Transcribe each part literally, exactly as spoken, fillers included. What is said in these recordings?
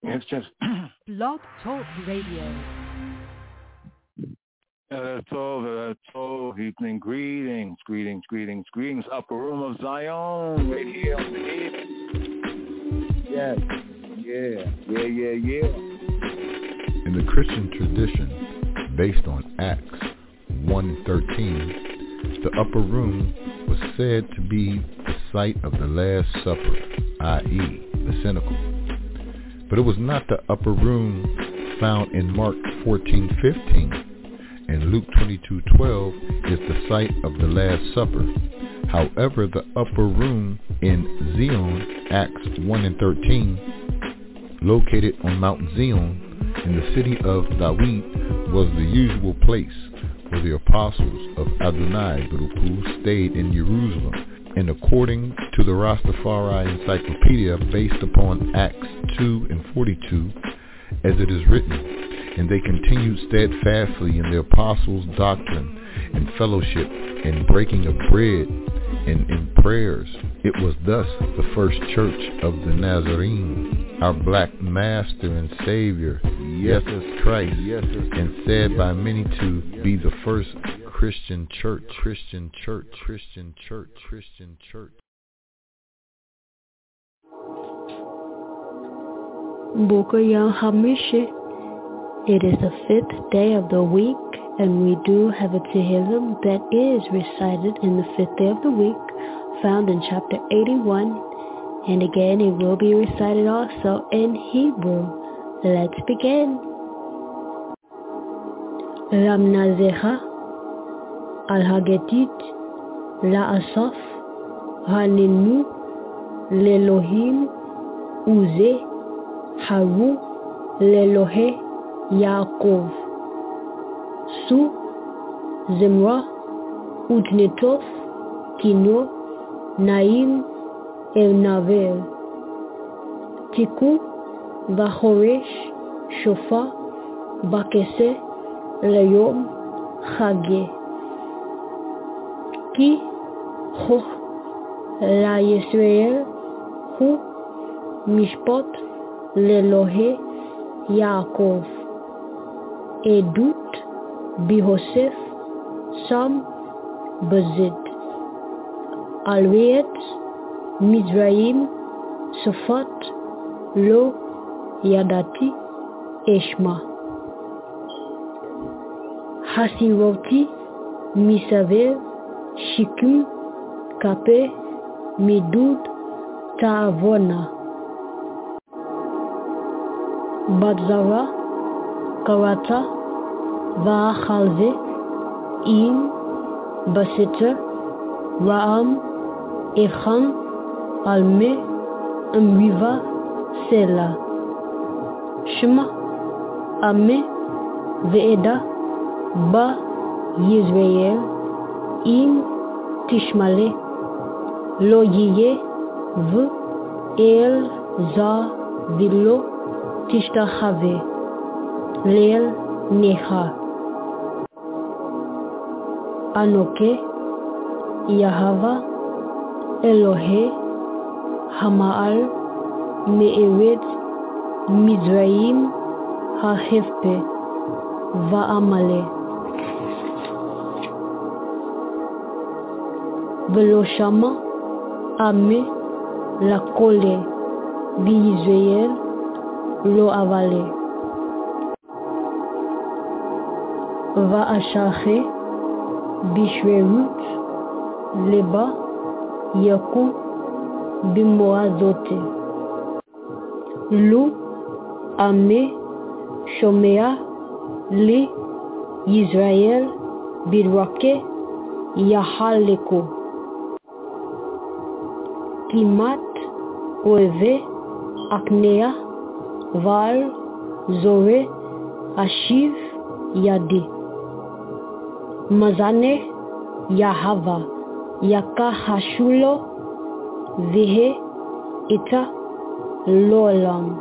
It's just Blog Talk Radio. uh, so, uh, so evening greetings, greetings, greetings, greetings. Upper Room of Zion, right here on the air. Yes, yeah, yeah, yeah, yeah. In the Christian tradition, based on Acts one thirteen, the upper room was said to be the site of the Last Supper, that is, the cenacle. But it was not the upper room found in Mark fourteen fifteen, and Luke twenty-two twelve is the site of the Last Supper. However, the upper room in Zion, Acts one and thirteen, located on Mount Zion in the city of David, was the usual place where the apostles of Adonai Baruch stayed in Jerusalem. And according to the Rastafari Encyclopedia, based upon Acts two and forty-two, as it is written, and they continued steadfastly in the apostles' doctrine and fellowship and breaking of bread and in prayers. It was thus the first church of the Nazarene, our black master and savior, Jesus Christ, and said by many to be the first Christian church, Christian church, Christian church, Christian church. Boker Yom Hamishi. It is the fifth day of the week, and we do have a Tehillim that is recited in the fifth day of the week, found in chapter eighty-one, and again it will be recited also in Hebrew. Let's begin. Ramnazecha al Hagetit la Asaf Hanenu Lelohim Uze Haru Lelohe Yaakov Su Zimra Udnetof Kino Naim Elnavel Tiku Vahoresh Shofar Bakese Layom Chage Ki Choch La Yisrael Hu Mishpot Lelohe Yaakov Edut Bihosef Sam Bezid Alviet Mizraim Sofat Lo Yadati Eshma Hasiroti Misaver Shikum Kape Midud Ta'avona Badzara Karata Va'achalze In Basiter Ra'am Echam Alme Amriva Sela Shema Ame Ve'eda Ba Yisrael In Tishmale Lo Yiye V El Za Vilo Tishtachave Leel Necha Anoke Yahava Elohe Hamaal Me'ered Mizraim Hahefpe Va'amale Velo Shama Ame La Kole Bi-Yisrael Lo Avale Va'ashache Bishverut Leba Yaku Bimoazote Lu Ame Shomea Li Yisrael Birwake Yahaleko Kimat Oeve Aknea Val Zore Ashiv Yadi Mazane Yahava Yaka Hashulo Vihe Ita Lolam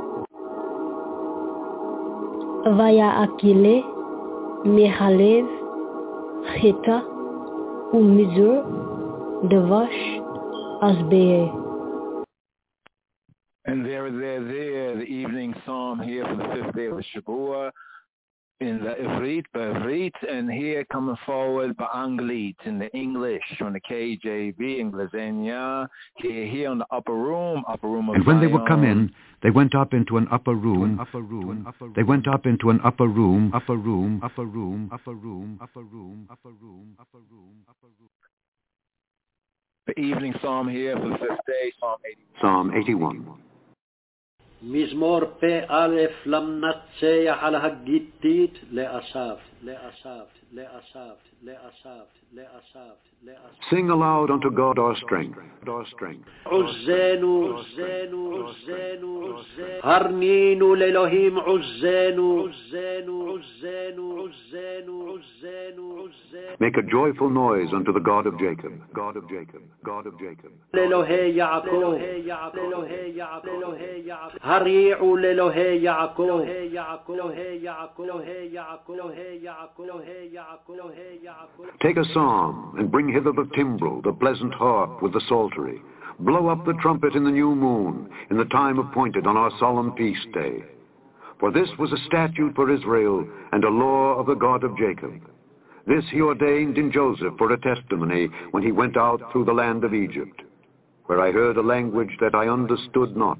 Vaya Akile Mehalev Cheta Umizur Devash Asbee. And there there, there, there, the evening psalm here for the fifth day of the Shabua in the Ivrit, Ba'ivrit, and here coming forward Ba'anglit in the English from the K J V, Inglesenia, here, here on the upper room, upper room of And when Zion. they were come in, they went up into an upper room, upper room, they went up into an upper room, upper room, upper room, upper room, upper room, upper room, upper room, upper room. The evening psalm here for the fifth day, Psalm eighty-one. Psalm eighty-one. מזמור פ-א' למנצח על הגיתית לאסף, לאסף, לאסף, לאסף, לאסף, לאסף. Sing aloud unto God our strength, our strength. עוזנו, עוזנו, עוזנו, עוזנו. הרנינו לאלוהים עוזנו, עוזנו, עוזנו, עוזנו, עוזנו, עוזנו. Make a joyful noise unto the God of Jacob, God of Jacob, God of Jacob. לאלוהי יעקב, לאלוהי יעקב, לאלוהי יעקב. הריעו לאלוהי יעקב, אלוהי יעקב, אלוהי יעקב, אלוהי יעקב, אלוהי יעקב, אלוהי יעקב, אלוהי יעקב. Take a psalm and bring hither the timbrel, the pleasant harp with the psaltery. Blow up the trumpet in the new moon, in the time appointed on our solemn feast day. For this was a statute for Israel and a law of the God of Jacob. This he ordained in Joseph for a testimony when he went out through the land of Egypt, where I heard a language that I understood not.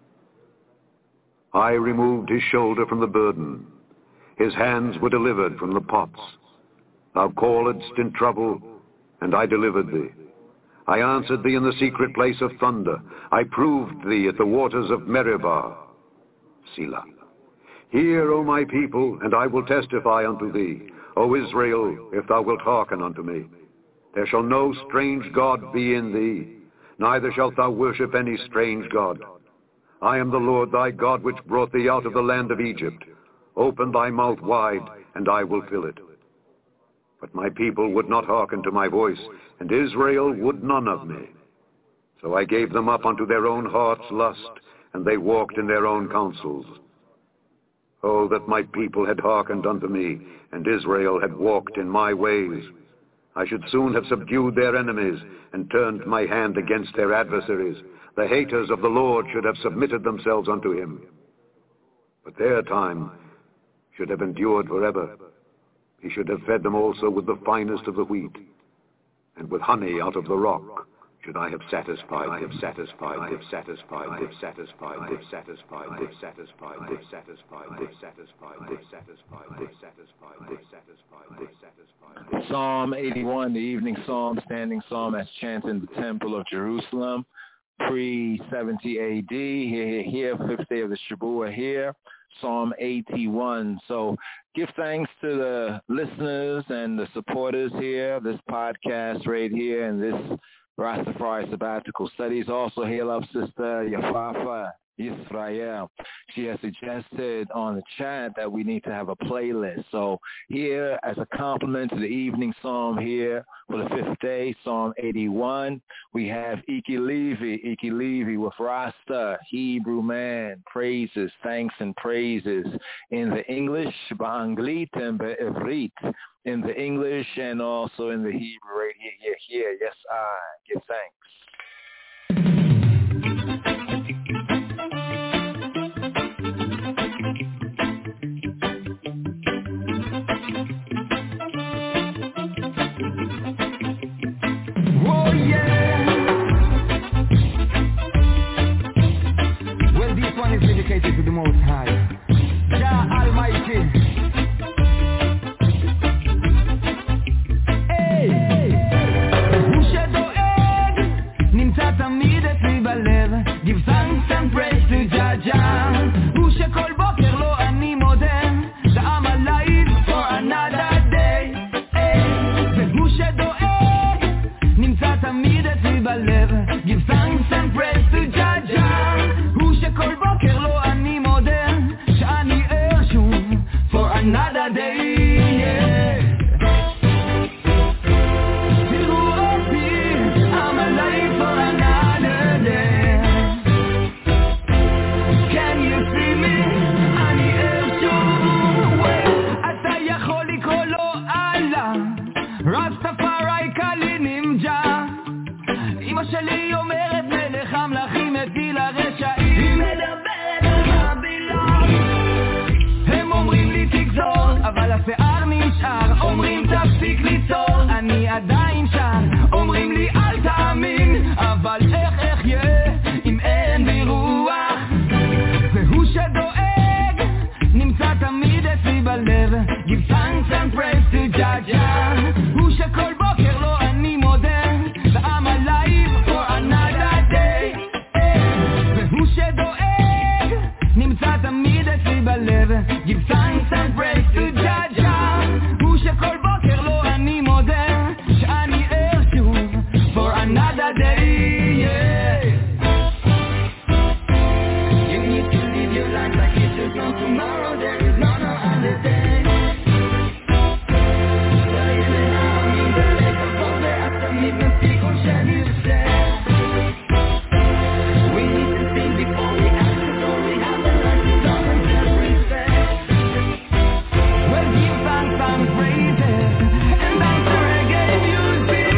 I removed his shoulder from the burden. His hands were delivered from the pots. Thou calledst in trouble, and I delivered thee. I answered thee in the secret place of thunder. I proved thee at the waters of Meribah. Selah. Hear, O my people, and I will testify unto thee. O Israel, if thou wilt hearken unto me. There shall no strange God be in thee, neither shalt thou worship any strange God. I am the Lord thy God, which brought thee out of the land of Egypt. Open thy mouth wide, and I will fill it. But my people would not hearken to my voice, and Israel would none of me. So I gave them up unto their own heart's lust, and they walked in their own counsels. Oh, that my people had hearkened unto me, and Israel had walked in my ways. I should soon have subdued their enemies, and turned my hand against their adversaries. The haters of the Lord should have submitted themselves unto him. But their time should have endured forever. He should have fed them also with the finest of the wheat, and with honey out of the rock should I have satisfied, I have satisfied, I have satisfied, I have satisfied, I have satisfied, I have satisfied, I have satisfied, I have satisfied, I have satisfied, I have satisfied, I have satisfied, I have satisfied. Psalm eighty-one, the evening psalm, standing psalm as chanted in the Temple of Jerusalem, pre seventy A D, here, here, fifth day of the Shabua here. Psalm eighty-one. So give thanks to the listeners and the supporters here, this podcast right here, and this Rastafari Sabbatical Studies. Also hail up Sister Yafafa Israel. She has suggested on the chat that we need to have a playlist. So here, as a compliment to the evening psalm here for the fifth day, Psalm eighty-one, we have Iki Levi, Iki Levi with Rasta, Hebrew man, praises, thanks and praises in the English, Ba'anglit and Ba'ivrit, in the English and also in the Hebrew right here, here, here. Yes, I give thanks. Oh yeah. Well, this one is dedicated to the Most High, Jah Almighty. Give thanks and praise to Jah Jah. Who shall call Boker lo ani modem, that I'm alive for another day. Who shall doeg, nimtza tamid etzi balev. Give thanks and praise to Jah Jah. Who shall call Boker lo ani modem, shani ershum for שדואג נמצא תמיד אצלי בלב Give thanks and praise to Jaja הוא שכל בוקר לו אני מודה that I'm alive for another day והוא שדואג נמצא תמיד אצלי בלב Give thanks and praise to Jaja הוא שכל בוקר לו אני מודה שאני ער שוב for another day yeah. You need to live your life like it is no tomorrow there is no no other day we need to think before we act so we have the right to love and self-respect well give thanks and praises and dance to reggae music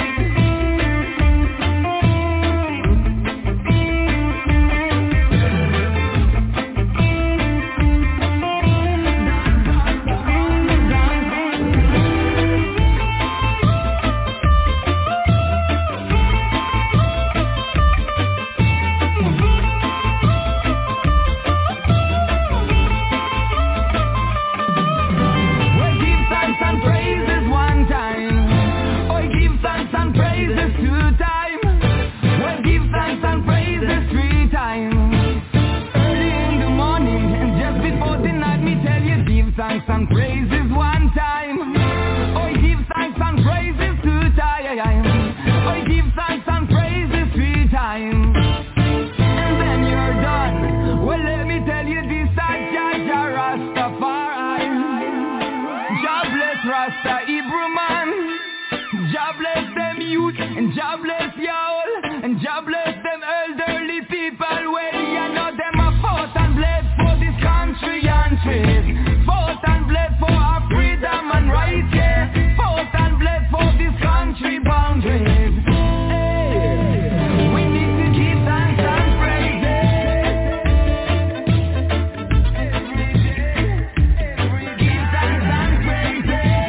thanks and praises one time. Oh, give thanks and praises two times. Oh, give thanks and praises three times. And then you're done. Well, let me tell you this, that Jaja Rastafari. Jah bless Rasta Ibraman. Jah bless them youth and Jah bless y'all. And Jah bless them elderly people. Well, you know them a fought and bled for this country and trade. Fought and bled for our freedom and rights, yeah. Fought and bled for this country boundaries. Hey, we need to give thanks and praises. Every day, every day. Give thanks and praises.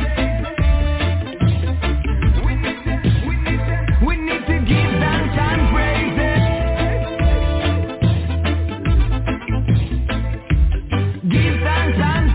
We need to, we need to, we need to give thanks and praises. Give thanks and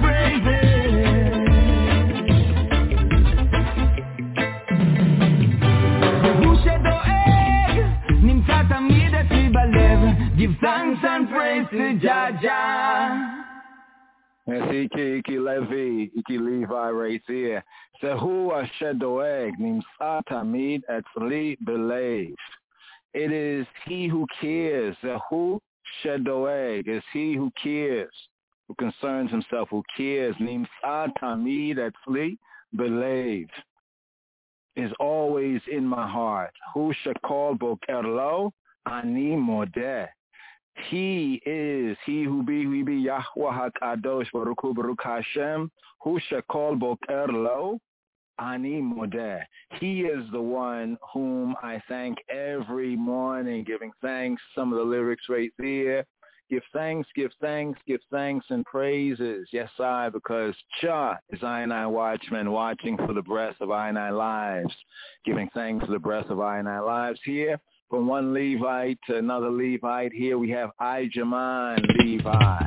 give thanks and praise to Jaja. Yes, Iki, Iki Levi, Iki Levi right there. Sehu Asher Doeg, Nimsa Tamid Etzli Belev. It is he who cares. Sehu Asher Doeg is he who cares, who concerns himself, who cares. Nimsa Tamid Etzli Belev is always in my heart. Hu Shekol Boker Lo Ani Modeh. He is, he who be, we be Yahweh HaKadosh Baruch Hu Baruch Hashem, Hu Shekol Boker Lo, Ani Modeh. He is the one whom I thank every morning, giving thanks. Some of the lyrics right there. Give thanks, give thanks, give thanks and praises. Yes, I, because Cha is I and I watchman, watching for the breath of I and I lives, giving thanks for the breath of I and I lives here. From one Levite to another Levite, here we have I Jaman Levi.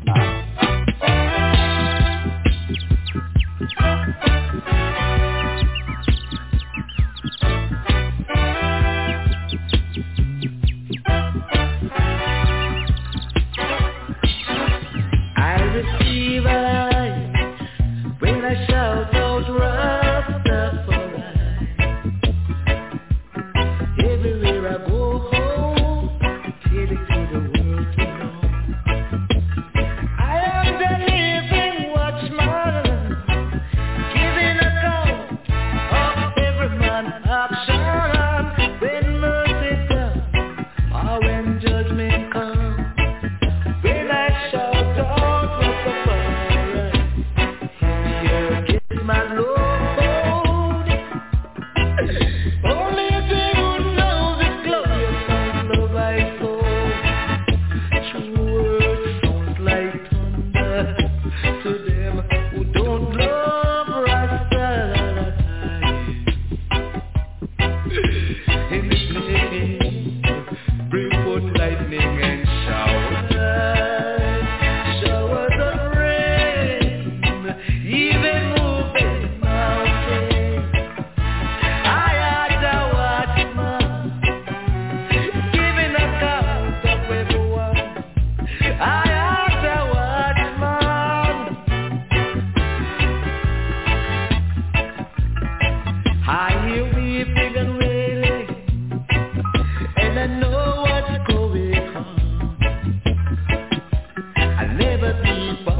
I receive a light when I shout out Rastafari. Everywhere I go home, tell it to the world to know. I am the living watchman, giving account of every man's action. When mercy comes, or when judgment comes, when I shout out Rastafari.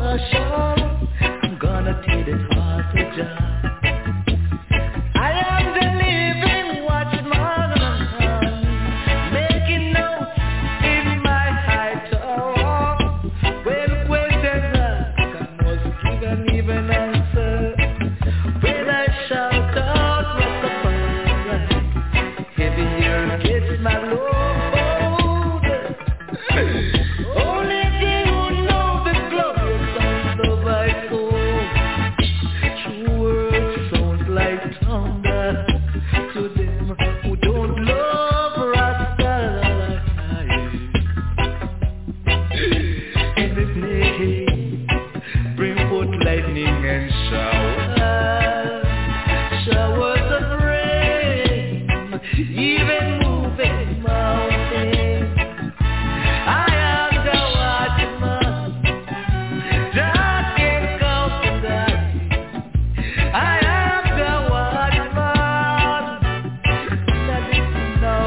Marshall, I'm gonna take it hard to judge. I am the living watchman, making notes in my high tower. When questions asked, I must give an even answer. When I shout out what's the fire, heavy here gets my load. Only they who know the glorious sound of my soul. True words sound like thunder to them who don't love Rasta. In the name, bring forth lightning and showers, showers of rain, even moving mountains. I am the watchman, dark encounter. I am the watchman, nothing to know.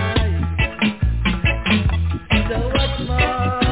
The watchman.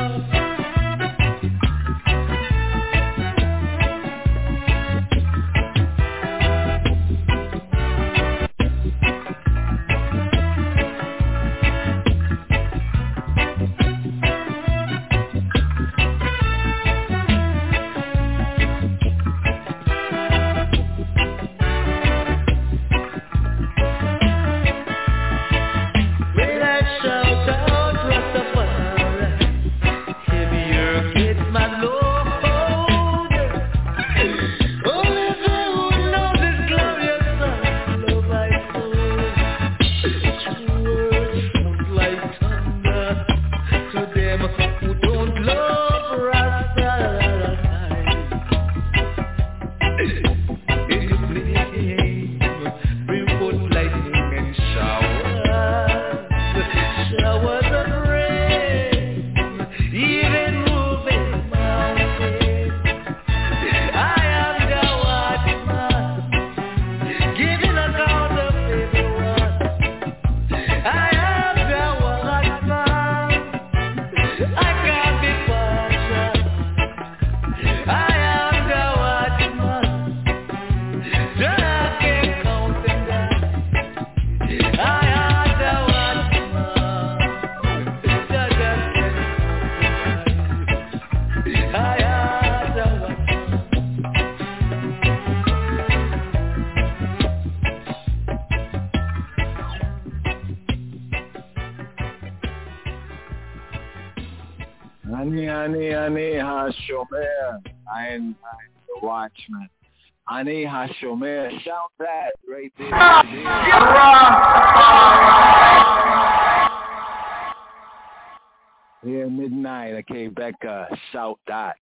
When I shout out Rastafari, heavier gets my load. Only they who know this glorious sound of my soul. True words sound like thunder to them who don't love Rasta. In the flame, bring forth lightning and showers, showers of rain, even moving mountains. I am the watchman, giving account of everyone. I am the watchman, I can't be partial. I am the watchman, dark encounter. I am the watchman, dark encounter. I am the watchman. Ani, Ani, Ani HaShomer. I'm, I'm the watchman. Ani HaShomer. Shout that right there. Here midnight, okay, Becca. Shout that.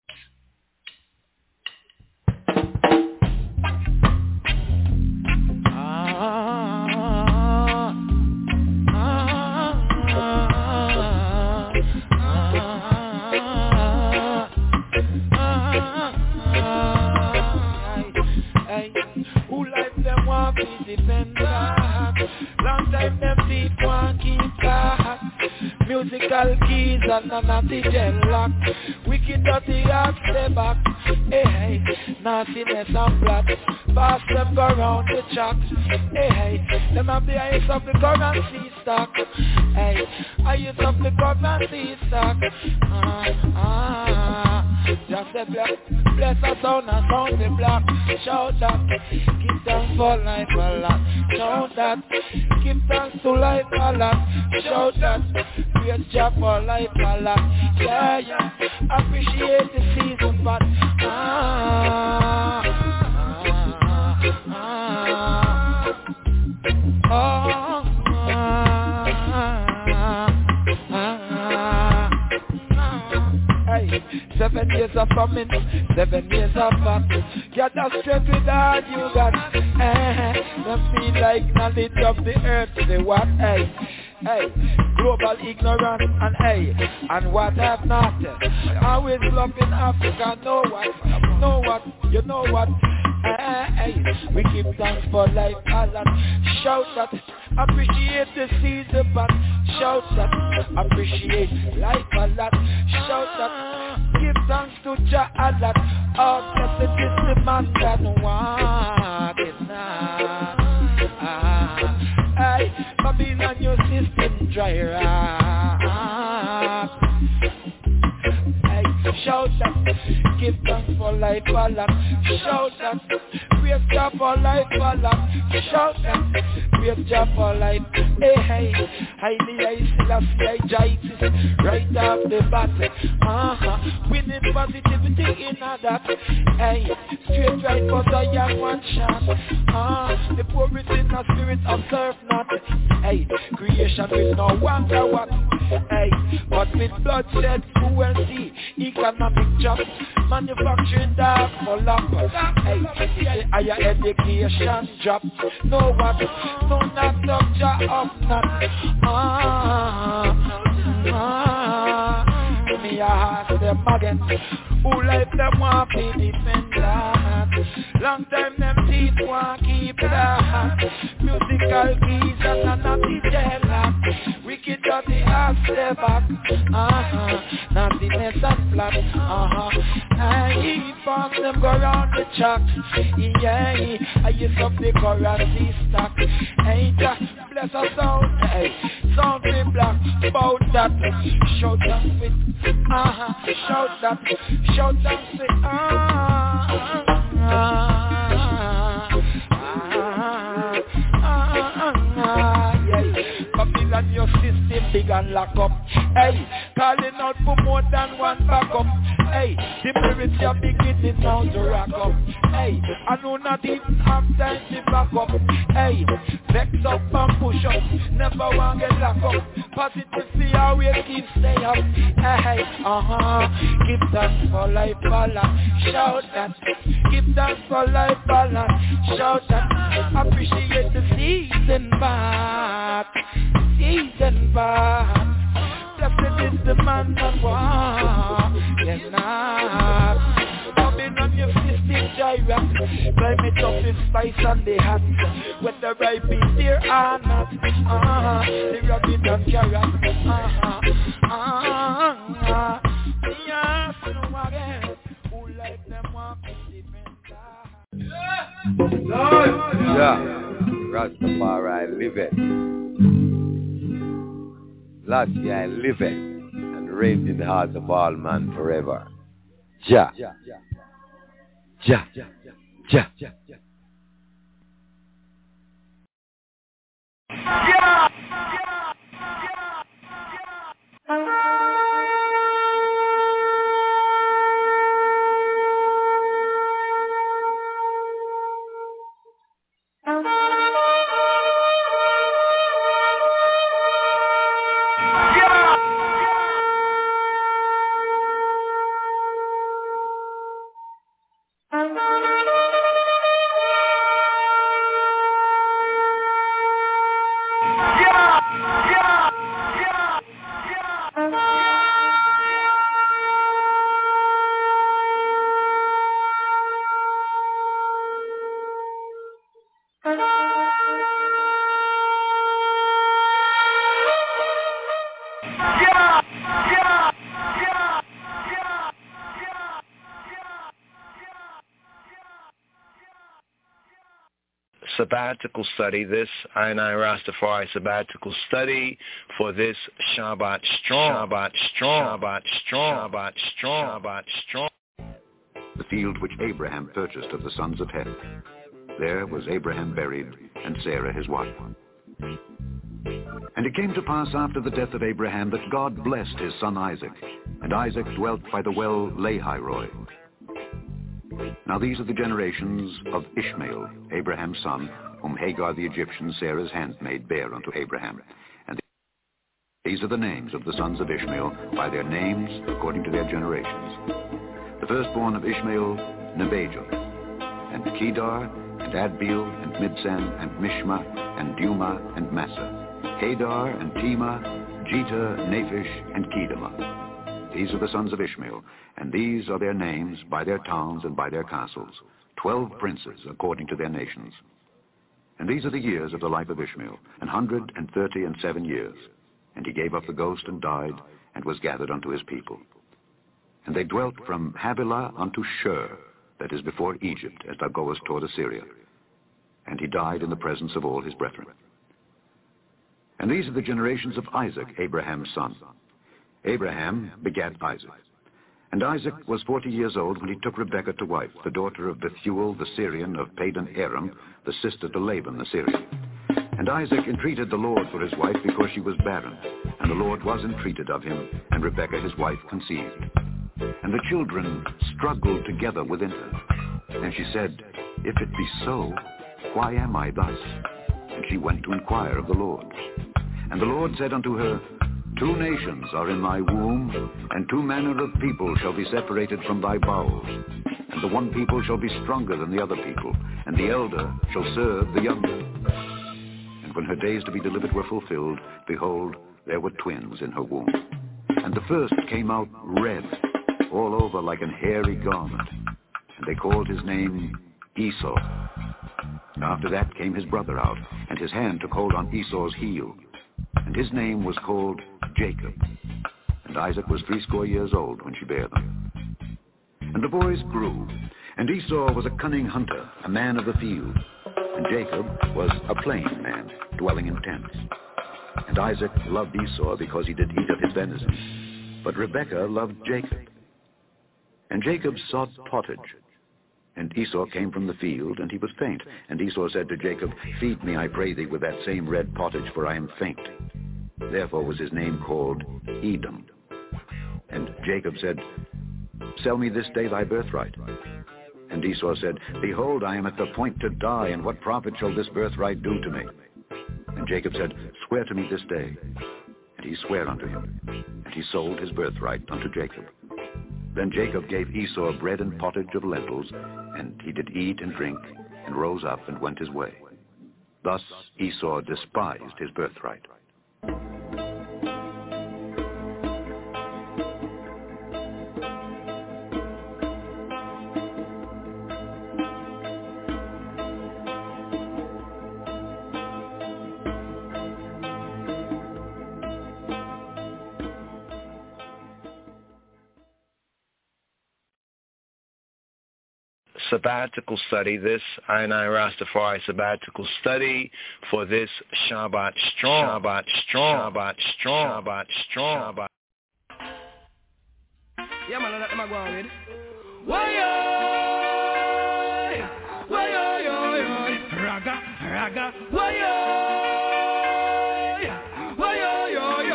Who like them want to defend that? Long time them feet want keep that. Musical keys and none of the gel lock. Wicked dirty heart stay back. Hey, hey, nastiness and black. Pass them go round the chat. Hey, hey, them have the eyes of the currency stock. Hey, eyes of the currency stock. Ah, ah, just a black. Bless us sound and sound the black. Shout that, give thanks for life a lot. Shout that, give thanks to life a lot. Shout that, great job for life a lot. Yeah, yeah, appreciate the season, but ah, ah, ah, ah, ah, ah. Hey, seven years of famine, seven years of fat. Get that straight with all you got. Eh, them feel like knowledge of the earth, they what? Hey, hey, global ignorance and hey, and what have not. Always love in Africa, know what? Know what? You know what? Hey, hey, we give thanks for life, Allah. Shout that, appreciate the season, but shout that, appreciate life a lot. Shout that, Give thanks to Jah Allah. Oh, blessed is the man that walk in night. Hey, Babylon, your system dry up. Hey, shout that, give thanks for life, Allah. Shout that, praise Jah for life, Allah. Shout that, praise Jah for life. Hey, hey, highly, I Selassie, I Jaitis, right off the bat. Uh-huh, winning positivity in that. Hey, straight right for the young one shot. Uh, the poor is in a spirit of serve not. Hey, creation with no wonder what. Hey, but with bloodshed, cruelty, economic jobs, manufacturing dark for love. Hey, the higher education drop. No what, no not doctor of not. Ah, ah, me ask them again, who like them want to defend that? Long time them teeth want keep that. Musical keys and not the jail. Wicked dirty ass step back. Uh-huh, not the mess and flat. Uh-huh, I pass them go round the track. Yeah, I use up the currency stock. Ain't that bless us out? Hey, something black about that. Shout that with, uh-huh, shout that, shout that with, uh-huh, Babylon, your system big and lock up. Hey, calling out for more than one backup. Hey, the spirits are beginning now to rock up. Hey, I know not even have time to back up. Hey, vex up and push up. Never want to get lock up. Positively always keep stay up. Hey, uh-huh, give thanks for life balance. Shout that. Give thanks for life balance. Shout that. Appreciate the season back. Season back. Blessed is the man that walk. Yes, not. Coming on your system, Gyra. Climb it up with spice and the hat. Whether I be there or not. Uh-huh. The rabbit and carrot. Uh-huh. Uh-huh. Yes, no again. Who like them walk in the Yeah. Rastafari live it. Last year I live it and reigned in the hearts of all men forever. Jah. Jah. Jah. Jah. Yeah. Sabbatical study, this I and I Rastafari sabbatical study for this Shabbat Strong, Shabbat Strong, Shabbat Strong, Shabbat Strong, Shabbat Strong. The field which Abraham purchased of the sons of Heth. There was Abraham buried, and Sarah his wife. And it came to pass after the death of Abraham that God blessed his son Isaac, and Isaac dwelt by the well Lahai-roi. Now these are the generations of Ishmael, Abraham's son, whom Hagar the Egyptian, Sarah's handmaid, bare unto Abraham. And these are the names of the sons of Ishmael, by their names according to their generations. The firstborn of Ishmael, Nebajoth, and Kedar, and Adbeel, and Mibsam, and Mishma, and Duma, and Massa, Hadar, and Tema, Jetah, Naphish, and Kedemah. These are the sons of Ishmael, and these are their names by their towns and by their castles, twelve princes according to their nations. And these are the years of the life of Ishmael, an hundred and thirty and seven years. And he gave up the ghost and died, and was gathered unto his people. And they dwelt from Havilah unto Shur, that is before Egypt, as thou goest toward Assyria. And he died in the presence of all his brethren. And these are the generations of Isaac, Abraham's son. Abraham begat Isaac. And Isaac was forty years old when he took Rebekah to wife, the daughter of Bethuel the Syrian of Padan Aram, the sister to Laban the Syrian. And Isaac entreated the Lord for his wife because she was barren. And the Lord was entreated of him, and Rebekah his wife conceived. And the children struggled together within her. And she said, If it be so, why am I thus? And she went to inquire of the Lord. And the Lord said unto her, Two nations are in thy womb, and two manner of people shall be separated from thy bowels. And the one people shall be stronger than the other people, and the elder shall serve the younger. And when her days to be delivered were fulfilled, behold, there were twins in her womb. And the first came out red, all over like an hairy garment. And they called his name Esau. After that came his brother out, and his hand took hold on Esau's heel. And his name was called Jacob. And Isaac was threescore years old when she bare them. And the boys grew, and Esau was a cunning hunter, a man of the field. And Jacob was a plain man, dwelling in tents. And Isaac loved Esau because he did eat of his venison. But Rebekah loved Jacob. And Jacob sought pottage. And Esau came from the field, and he was faint. And Esau said to Jacob, Feed me, I pray thee, with that same red pottage, for I am faint. Therefore was his name called Edom. And Jacob said, Sell me this day thy birthright. And Esau said, Behold, I am at the point to die, and what profit shall this birthright do to me? And Jacob said, Swear to me this day. And he sware unto him. And he sold his birthright unto Jacob. Then Jacob gave Esau bread and pottage of lentils, and he did eat and drink, and rose up and went his way. Thus Esau despised his birthright. Sabbatical study, this I and I Rastafari sabbatical study for this Shabbat Strong, Shabbat Strong, Shabbat Strong, Shabbat Strong, Shabbat. Yeah, man, that's my go on with. Why-yo, why-yo, raga, raga, why-yo, why-yo,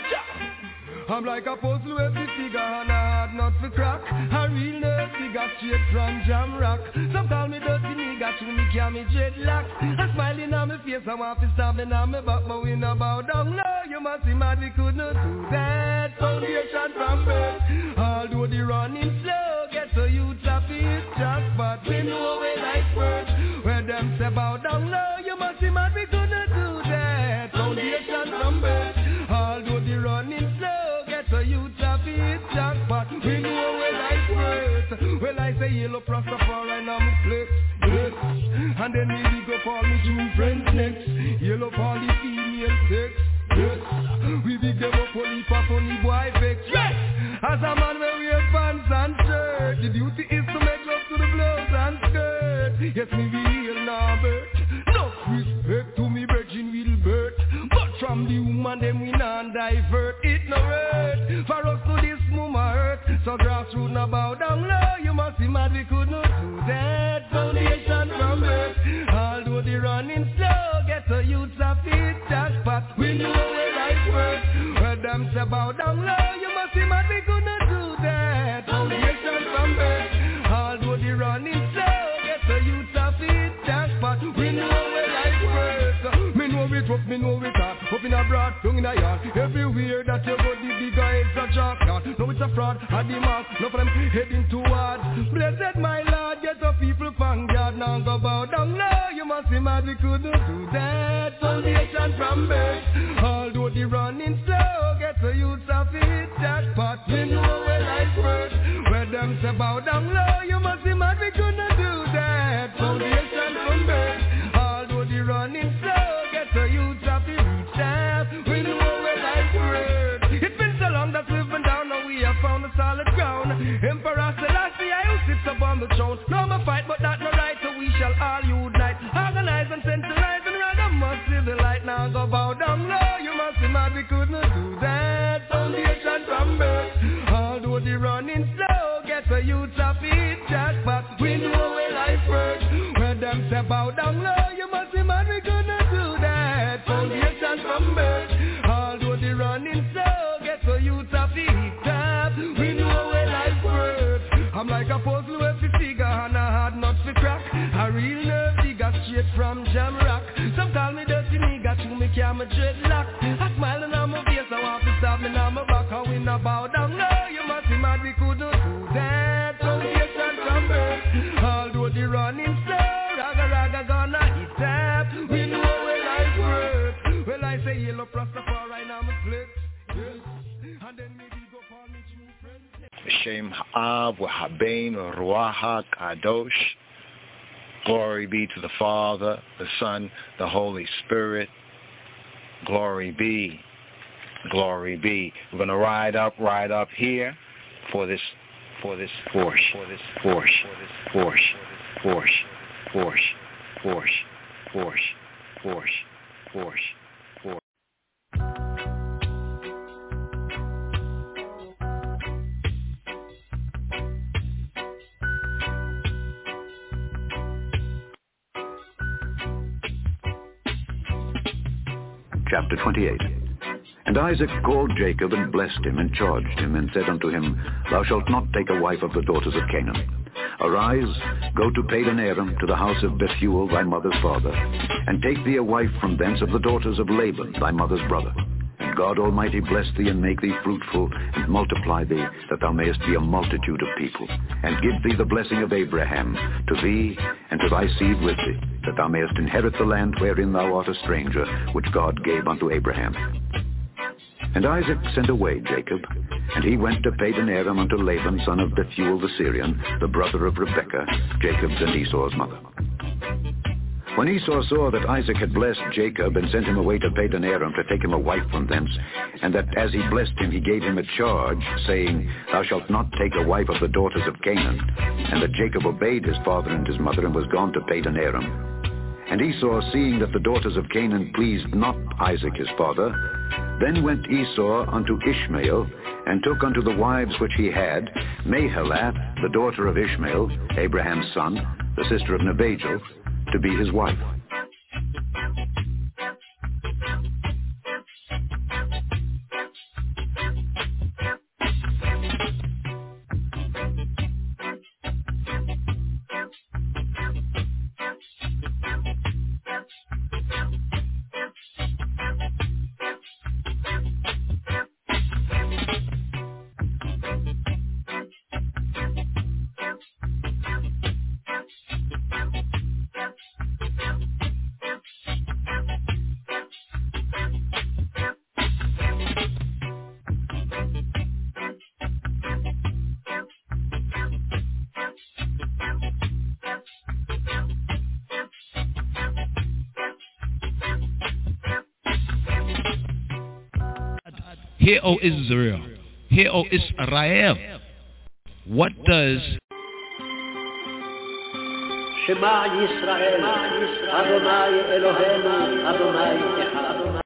I'm like a puzzle with the figure and I had not for crack. A real nerd figure straight from jam rock. Some call me dirty nigga, to me carry me dreadlock. A smiling on my face, I want to stab me on my back, but we no bow down. No, you must see mad, we could not do that. Foundation from birth, although the running slow, get so you tap it just, but we know we like words. Where them say bow down, no, you must see mad, we could not do that. Foundation from birth, although the running slow. So you tap it, jackpot. We know we like words. Well, I say yellow Rastafari and I'm flex, yes. And then maybe go call me two friends next. Yellow for the female sex, yes. We big them up only for funny boy vex, yes. As a man we wear pants and shirt. The duty is to make love to the blouse and skirt. Yes, me be real Norbert. No respect to me virgin Wilbert. But from the woman them we non-divert. It no hurt for us to this mama hurt. So grassroots no bow down low. You must be mad we could not do that. Foundation from birth. Although the running slow, get the youths a fit jackpot. We know we like words. Where them say bow down low. You must be mad we could not do that. Foundation from birth. Although the running slow, get the youths a fit jackpot. We know we like words. Me know it rough, me know it hard. Up in a broad, tongue in a yard. Everywhere that you go, the bigger heads a chalkyard. No, it's a fraud, a the mark. No for them heading towards. Blessed my Lord, get the people from God. Now go bow down, no, you must be mad, we couldn't do that. Foundation from birth. Although the running slow, get the youths of it, jackpot. We know we like words. Where them say bow down low, you must be mad, we couldn't do that. Foundation from birth. Although the running slow, get the youths of it, reach we know we like words. It's been so long that we've been down, now we have found a solid ground. on the throne. No more fight, but that no right, so we shall all unite. Organize and centralize and rather must see the light. Now go bow down low, you must be mad, we could not do that. Foundation from birth, although the running slow, get the youth of it jackpot. We know where life first, where them say bow down low, you must be mad, we could not do that. Foundation from birth, although the running slow, get the youth of it top. We know where life first. I'm like a puzzle with the figure and a hard nut for crack. A real nerve digger straight from jam rock. Some call me dirty nigga, to me camera dreadlock. I smile and I'm a face, I want to stop me now my back. I win a bow down low, you must be mad, we couldn't do that. Foundation from birth, although the running slow, raga raga gonna hit tap. We know where life works. Well I say yellow Rastafari, now I'm a flex. Yes, and then maybe go for me true friends. Shem Ha'av Wa'Habein Ruach HaKadosh. Glory be to the Father, the Son, the Holy Spirit. Glory be, glory be. We're going to ride up, ride up here for this, for this force, for this force, force, force, force, force, force, force, force, force. Chapter twenty-eight. And Isaac called Jacob and blessed him and charged him and said unto him, Thou shalt not take a wife of the daughters of Canaan. Arise, go to Padan Aram, to the house of Bethuel thy mother's father, and take thee a wife from thence of the daughters of Laban thy mother's brother. And God Almighty bless thee and make thee fruitful and multiply thee, that thou mayest be a multitude of people, and give thee the blessing of Abraham to thee and to thy seed with thee, that thou mayest inherit the land wherein thou art a stranger, which God gave unto Abraham. And Isaac sent away Jacob, and he went to Padan Aram unto Laban son of Bethuel the Syrian, the brother of Rebekah, Jacob's and Esau's mother. When Esau saw that Isaac had blessed Jacob and sent him away to Padan Aram to take him a wife from thence, and that as he blessed him he gave him a charge, saying, Thou shalt not take a wife of the daughters of Canaan, and that Jacob obeyed his father and his mother and was gone to Padan Aram. And Esau, seeing that the daughters of Canaan pleased not Isaac his father, then went Esau unto Ishmael, and took unto the wives which he had, Mahalath, the daughter of Ishmael, Abraham's son, the sister of Nebajoth, to be his wife. Hear, O Israel, hear, O Israel, what does Shema Yisrael, Adonai Eloheinu, Adonai Echad.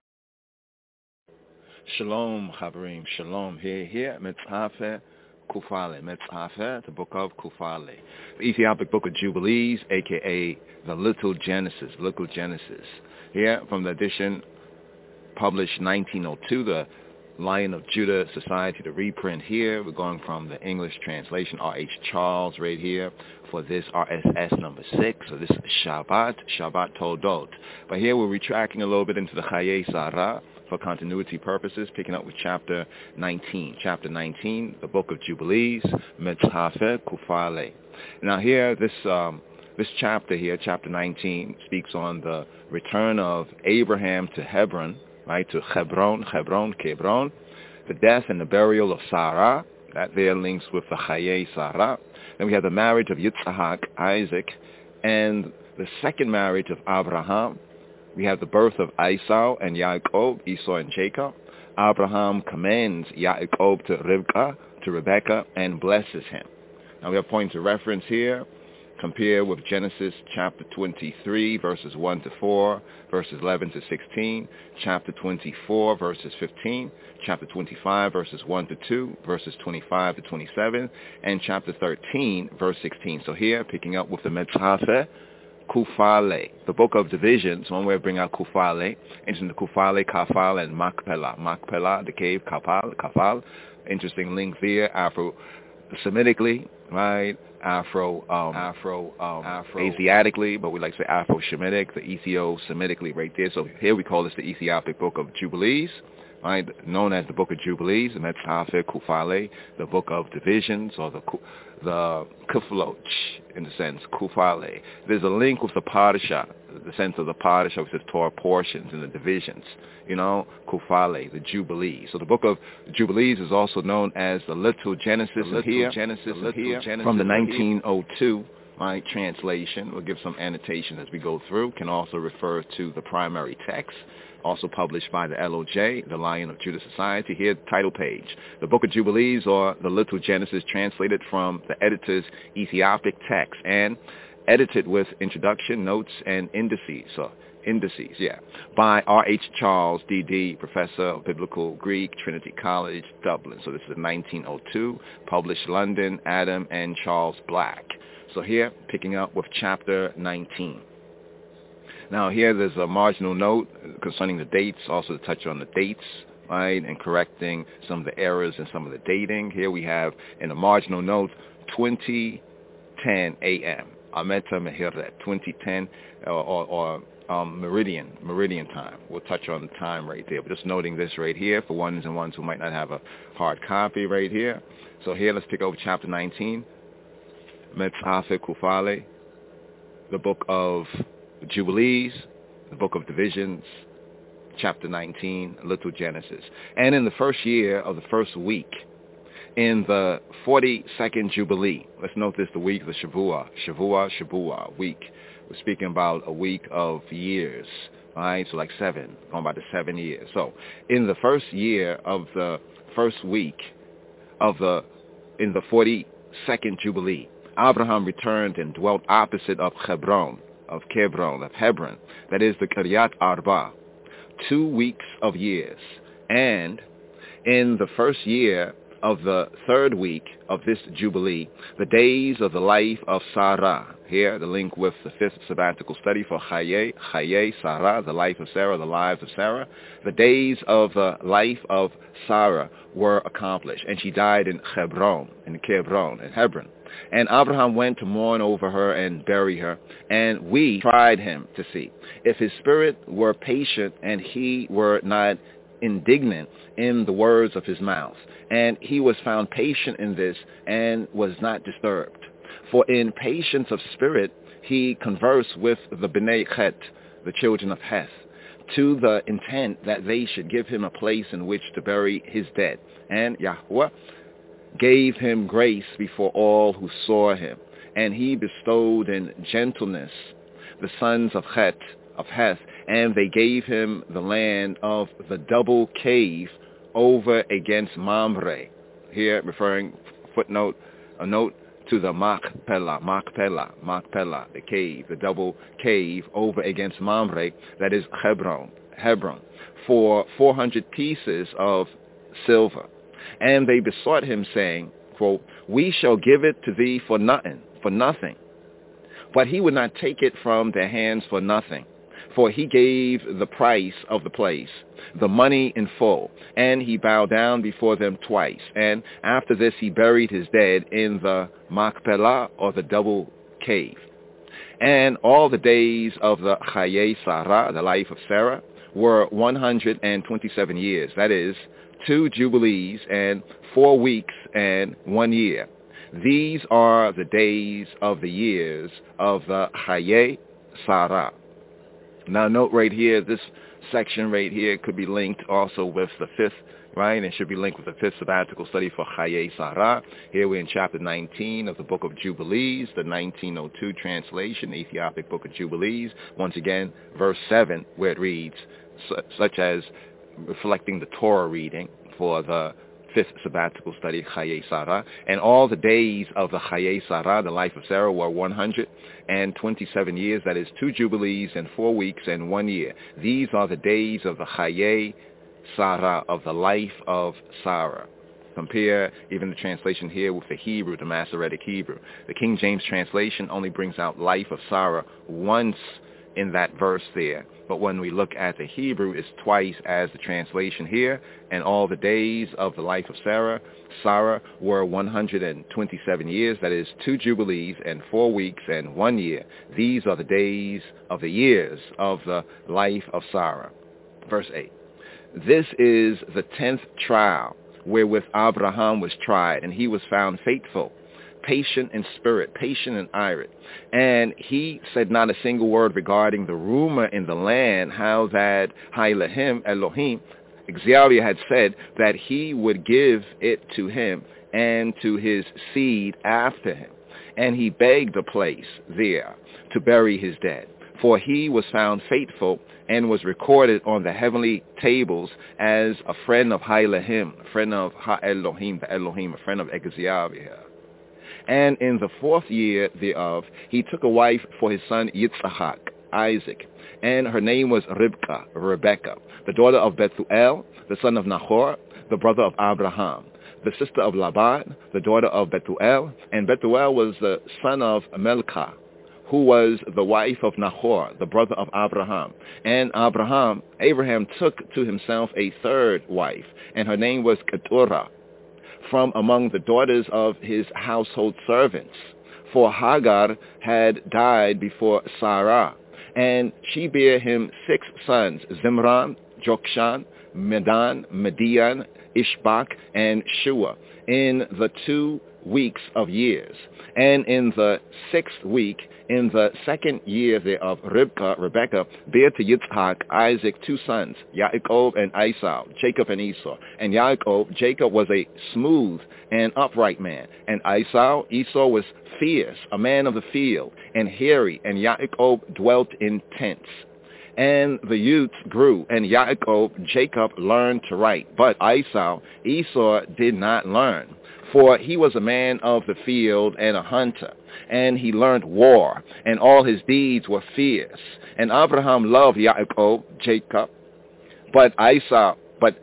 Shalom, Chaverim, Shalom. Here, here, Metzhafe Kufale, Metzhafe, the book of Kufale, the Ethiopic Book of Jubilees, aka the Little Genesis, Little Genesis. Here, from the edition published nineteen oh two, the Lion of Judah Society, the reprint here. We're going from the English translation, R H Charles, right here, for this R S S number six. So this is Shabbat, Shabbat Toldot. But here we're retracting a little bit into the Chayei Sarah for continuity purposes, picking up with chapter nineteen. Chapter nineteen, the Book of Jubilees, Metzhafe Kufale. Now here, this um, this chapter here, chapter nineteen, speaks on the return of Abraham to Hebron, right, to Hebron, Hebron, Hebron, the death and the burial of Sarah. That there links with the Chayei Sarah. Then we have the marriage of Yitzhak, Isaac, and the second marriage of Abraham. We have the birth of Esau and Yaakov, Esau and Jacob. Abraham commends Yaakov to Rivka, to Rebekah, and blesses him. Now we have points of reference here. Compare with Genesis chapter twenty-three, verses one to four, verses eleven to sixteen, chapter twenty-four, verses fifteen, chapter twenty-five, verses one to two, verses twenty-five to twenty-seven, and chapter thirteen, verse sixteen. So here, picking up with the Metzhafe, Kufale, the book of divisions, one way of bringing out Kufale, interesting the Kufale, Kafal, and Makpela. Makpela, the cave, Kafal, Kafal, interesting link there, Afro-Semitically, right? Afro, um, Afro, um, Afro, Asiatically, but we like to say Afro-Shemitic, the Ethio-Semitically right there. So here we call this the Ethiopic Book of Jubilees, right? Known as the Book of Jubilees, the Metzhafe Kufale, the Book of Divisions, or the the Kufloch, in the sense, Kufale. There's a link with the Parasha, the sense of the Parasha, which is Torah portions and the divisions, you know, Kufale, the Jubilees. So the Book of Jubilees is also known as the Little Genesis the little here, Genesis the little here, Genesis from the nineteen oh two, my translation. We'll give some annotation as we go through. Can also refer to the primary text, also published by the L O J, the Lion of Judah Society. Here, title page. The Book of Jubilees, or the Little Genesis, translated from the editor's Ethiopic text and edited with introduction, notes, and indices. So, indices, yeah, by R H Charles, D D, Professor of Biblical Greek, Trinity College, Dublin. So this is nineteen oh two, published London, Adam and Charles Black. So here, picking up with chapter nineteen. Now here there's a marginal note concerning the dates, also to touch on the dates, right, and correcting some of the errors in some of the dating. Here we have in a marginal note, twenty ten a.m. Ameta Meheret, twenty ten, or, or, or um, meridian, meridian time. We'll touch on the time right there. But just noting this right here for ones and ones who might not have a hard copy right here. So here, let's pick over chapter nineteen. Metzhafe Kufale, the Book of Jubilees, the Book of Divisions, chapter nineteen, Little Genesis. And in the first year of the first week, in the forty-second Jubilee, let's note this, the week of the Shavua, Shavua, Shavua, week. We're speaking about a week of years, right? So like seven, going by the seven years. So in the first year of the first week of the, in the forty-second Jubilee, Abraham returned and dwelt opposite of Hebron, of Hebron, of Hebron, that is the Kiryat Arba, two weeks of years. And in the first year of the third week of this Jubilee, the days of the life of Sarah, here the link with the fifth sabbatical study for Chaye, Chaye, Sarah, the life of Sarah, the lives of Sarah, the days of the life of Sarah were accomplished, and she died in Hebron, in Hebron, in Hebron. And Abraham went to mourn over her and bury her, and we tried him to see if his spirit were patient and he were not indignant in the words of his mouth. And he was found patient in this and was not disturbed. For in patience of spirit he conversed with the Bnei Chet, the children of Heth, to the intent that they should give him a place in which to bury his dead. And Yahweh gave him grace before all who saw him, and he bestowed in gentleness the sons of Heth, of Heth, and they gave him the land of the double cave over against Mamre. Here, referring, footnote, a note to the Machpelah, Machpelah, Machpelah, the cave, the double cave over against Mamre, that is Hebron, Hebron, for four hundred pieces of silver. And they besought him, saying, quote, we shall give it to thee for nothing, for nothing. But he would not take it from their hands for nothing. For he gave the price of the place, the money in full, and he bowed down before them twice. And after this he buried his dead in the Machpelah, or the double cave. And all the days of the Chaye Sarah, the life of Sarah, were one hundred twenty-seven years. That is, two jubilees and four weeks and one year. These are the days of the years of the Chaye Sarah. Now note right here, this section right here could be linked also with the fifth, right? And should be linked with the fifth sabbatical study for Chaye Sarah. Here we're in chapter nineteen of the Book of Jubilees, the nineteen oh two translation, the Ethiopic Book of Jubilees. Once again, verse seven, where it reads, such as reflecting the Torah reading for the fifth sabbatical study, Chaye Sarah. And all the days of the Chaye Sarah, the life of Sarah, were one hundred twenty-seven years. That is two jubilees and four weeks and one year. These are the days of the Chaye Sarah, of the life of Sarah. Compare even the translation here with the Hebrew, the Masoretic Hebrew. The King James translation only brings out life of Sarah once in that verse there. But when we look at the Hebrew, it's twice as the translation here. And all the days of the life of Sarah, Sarah were one hundred twenty-seven years. That is two jubilees and four weeks and one year. These are the days of the years of the life of Sarah. Verse eight. This is the tenth trial wherewith Abraham was tried, and he was found faithful, patient in spirit, patient and irate. And he said not a single word regarding the rumor in the land, how that Elohim, Elohim, Xavier had said that he would give it to him and to his seed after him. And he begged a place there to bury his dead. For he was found faithful and was recorded on the heavenly tables as a friend of Elohim, a friend of Ha-Elohim, the Elohim, a friend of Xavier. And in the fourth year thereof, he took a wife for his son Yitzhak, Isaac, and her name was Ribkah, Rebekah, the daughter of Bethuel, the son of Nahor, the brother of Abraham, the sister of Laban, the daughter of Bethuel, and Bethuel was the son of Milcah, who was the wife of Nahor, the brother of Abraham. And Abraham, Abraham took to himself a third wife, and her name was Keturah, from among the daughters of his household servants. For Hagar had died before Sarah, and she bare him six sons, Zimran, Jokshan, Medan, Median, Ishbak, and Shua, in the two weeks of years. And in the sixth week, in the second year thereof, Ribkah, Rebekah, bare to Yitzhak, Isaac, two sons, Yaakov and Esau, Jacob and Esau. And Yaakov, Jacob was a smooth and upright man. And Esau, Esau was fierce, a man of the field, and hairy. And Yaakov dwelt in tents. And the youths grew, and Yaakov, Jacob, learned to write. But Esau, Esau did not learn, for he was a man of the field and a hunter, and he learned war, and all his deeds were fierce. And Abraham loved Yaakov, Jacob, but Esau, but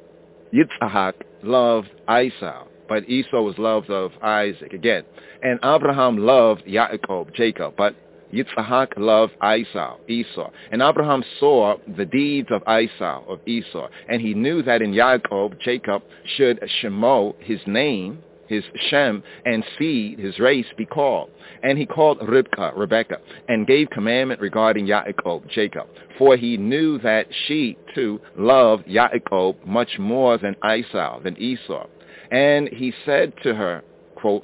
Yitzhak loved Esau, but Esau was loved of Isaac. Again, and Abraham loved Yaakov, Jacob, but Yitzhak loved Esau, Esau. And Abraham saw the deeds of Esau, of Esau, and he knew that in Yaakov, Jacob, should Shemo, his name, his Shem, and seed, his race, be called. And he called Ribkah, Rebekah, and gave commandment regarding Yaakov, Jacob. For he knew that she, too, loved Yaakov much more than Esau, than Esau. And he said to her, quote,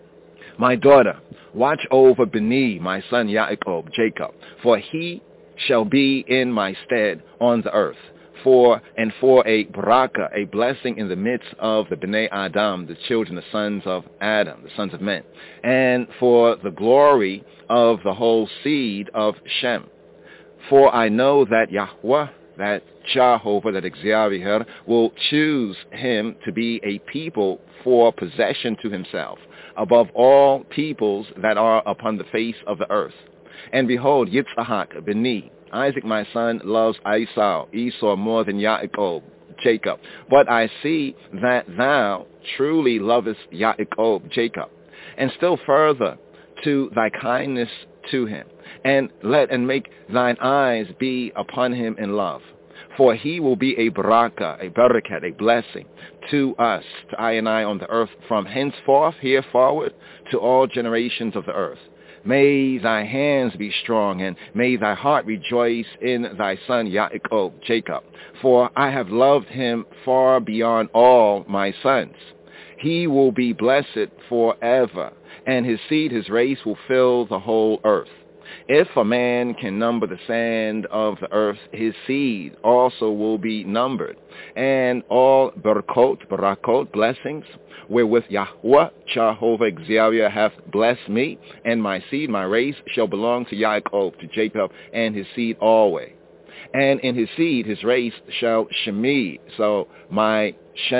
my daughter, watch over Beni, my son Yaakov, Jacob, for he shall be in my stead on the earth, for and for a baraka, a blessing in the midst of the Bnei Adam, the children, the sons of Adam, the sons of men, and for the glory of the whole seed of Shem. For I know that Yahweh, that Jehovah, that Xavier, will choose him to be a people for possession to himself, above all peoples that are upon the face of the earth. And behold, Yitzhak, Beni, Isaac my son, loves Esau, Esau more than Yaakov, Jacob. But I see that thou truly lovest Yaakov, Jacob, and still further to thy kindness to him, and let and make thine eyes be upon him in love. For he will be a baraka, a barakat, a blessing to us, to I and I on the earth, from henceforth, here forward, to all generations of the earth. May thy hands be strong, and may thy heart rejoice in thy son Yaakov, Jacob. For I have loved him far beyond all my sons. He will be blessed forever, and his seed, his race, will fill the whole earth. If a man can number the sand of the earth, his seed also will be numbered. And all barakot, barakot, blessings, wherewith Yahweh, Jehovah, Xavier, hath blessed me, and my seed, my race, shall belong to Yaakov, to Jacob, and his seed always. And in his seed, his race, shall Shemi, so my Shem,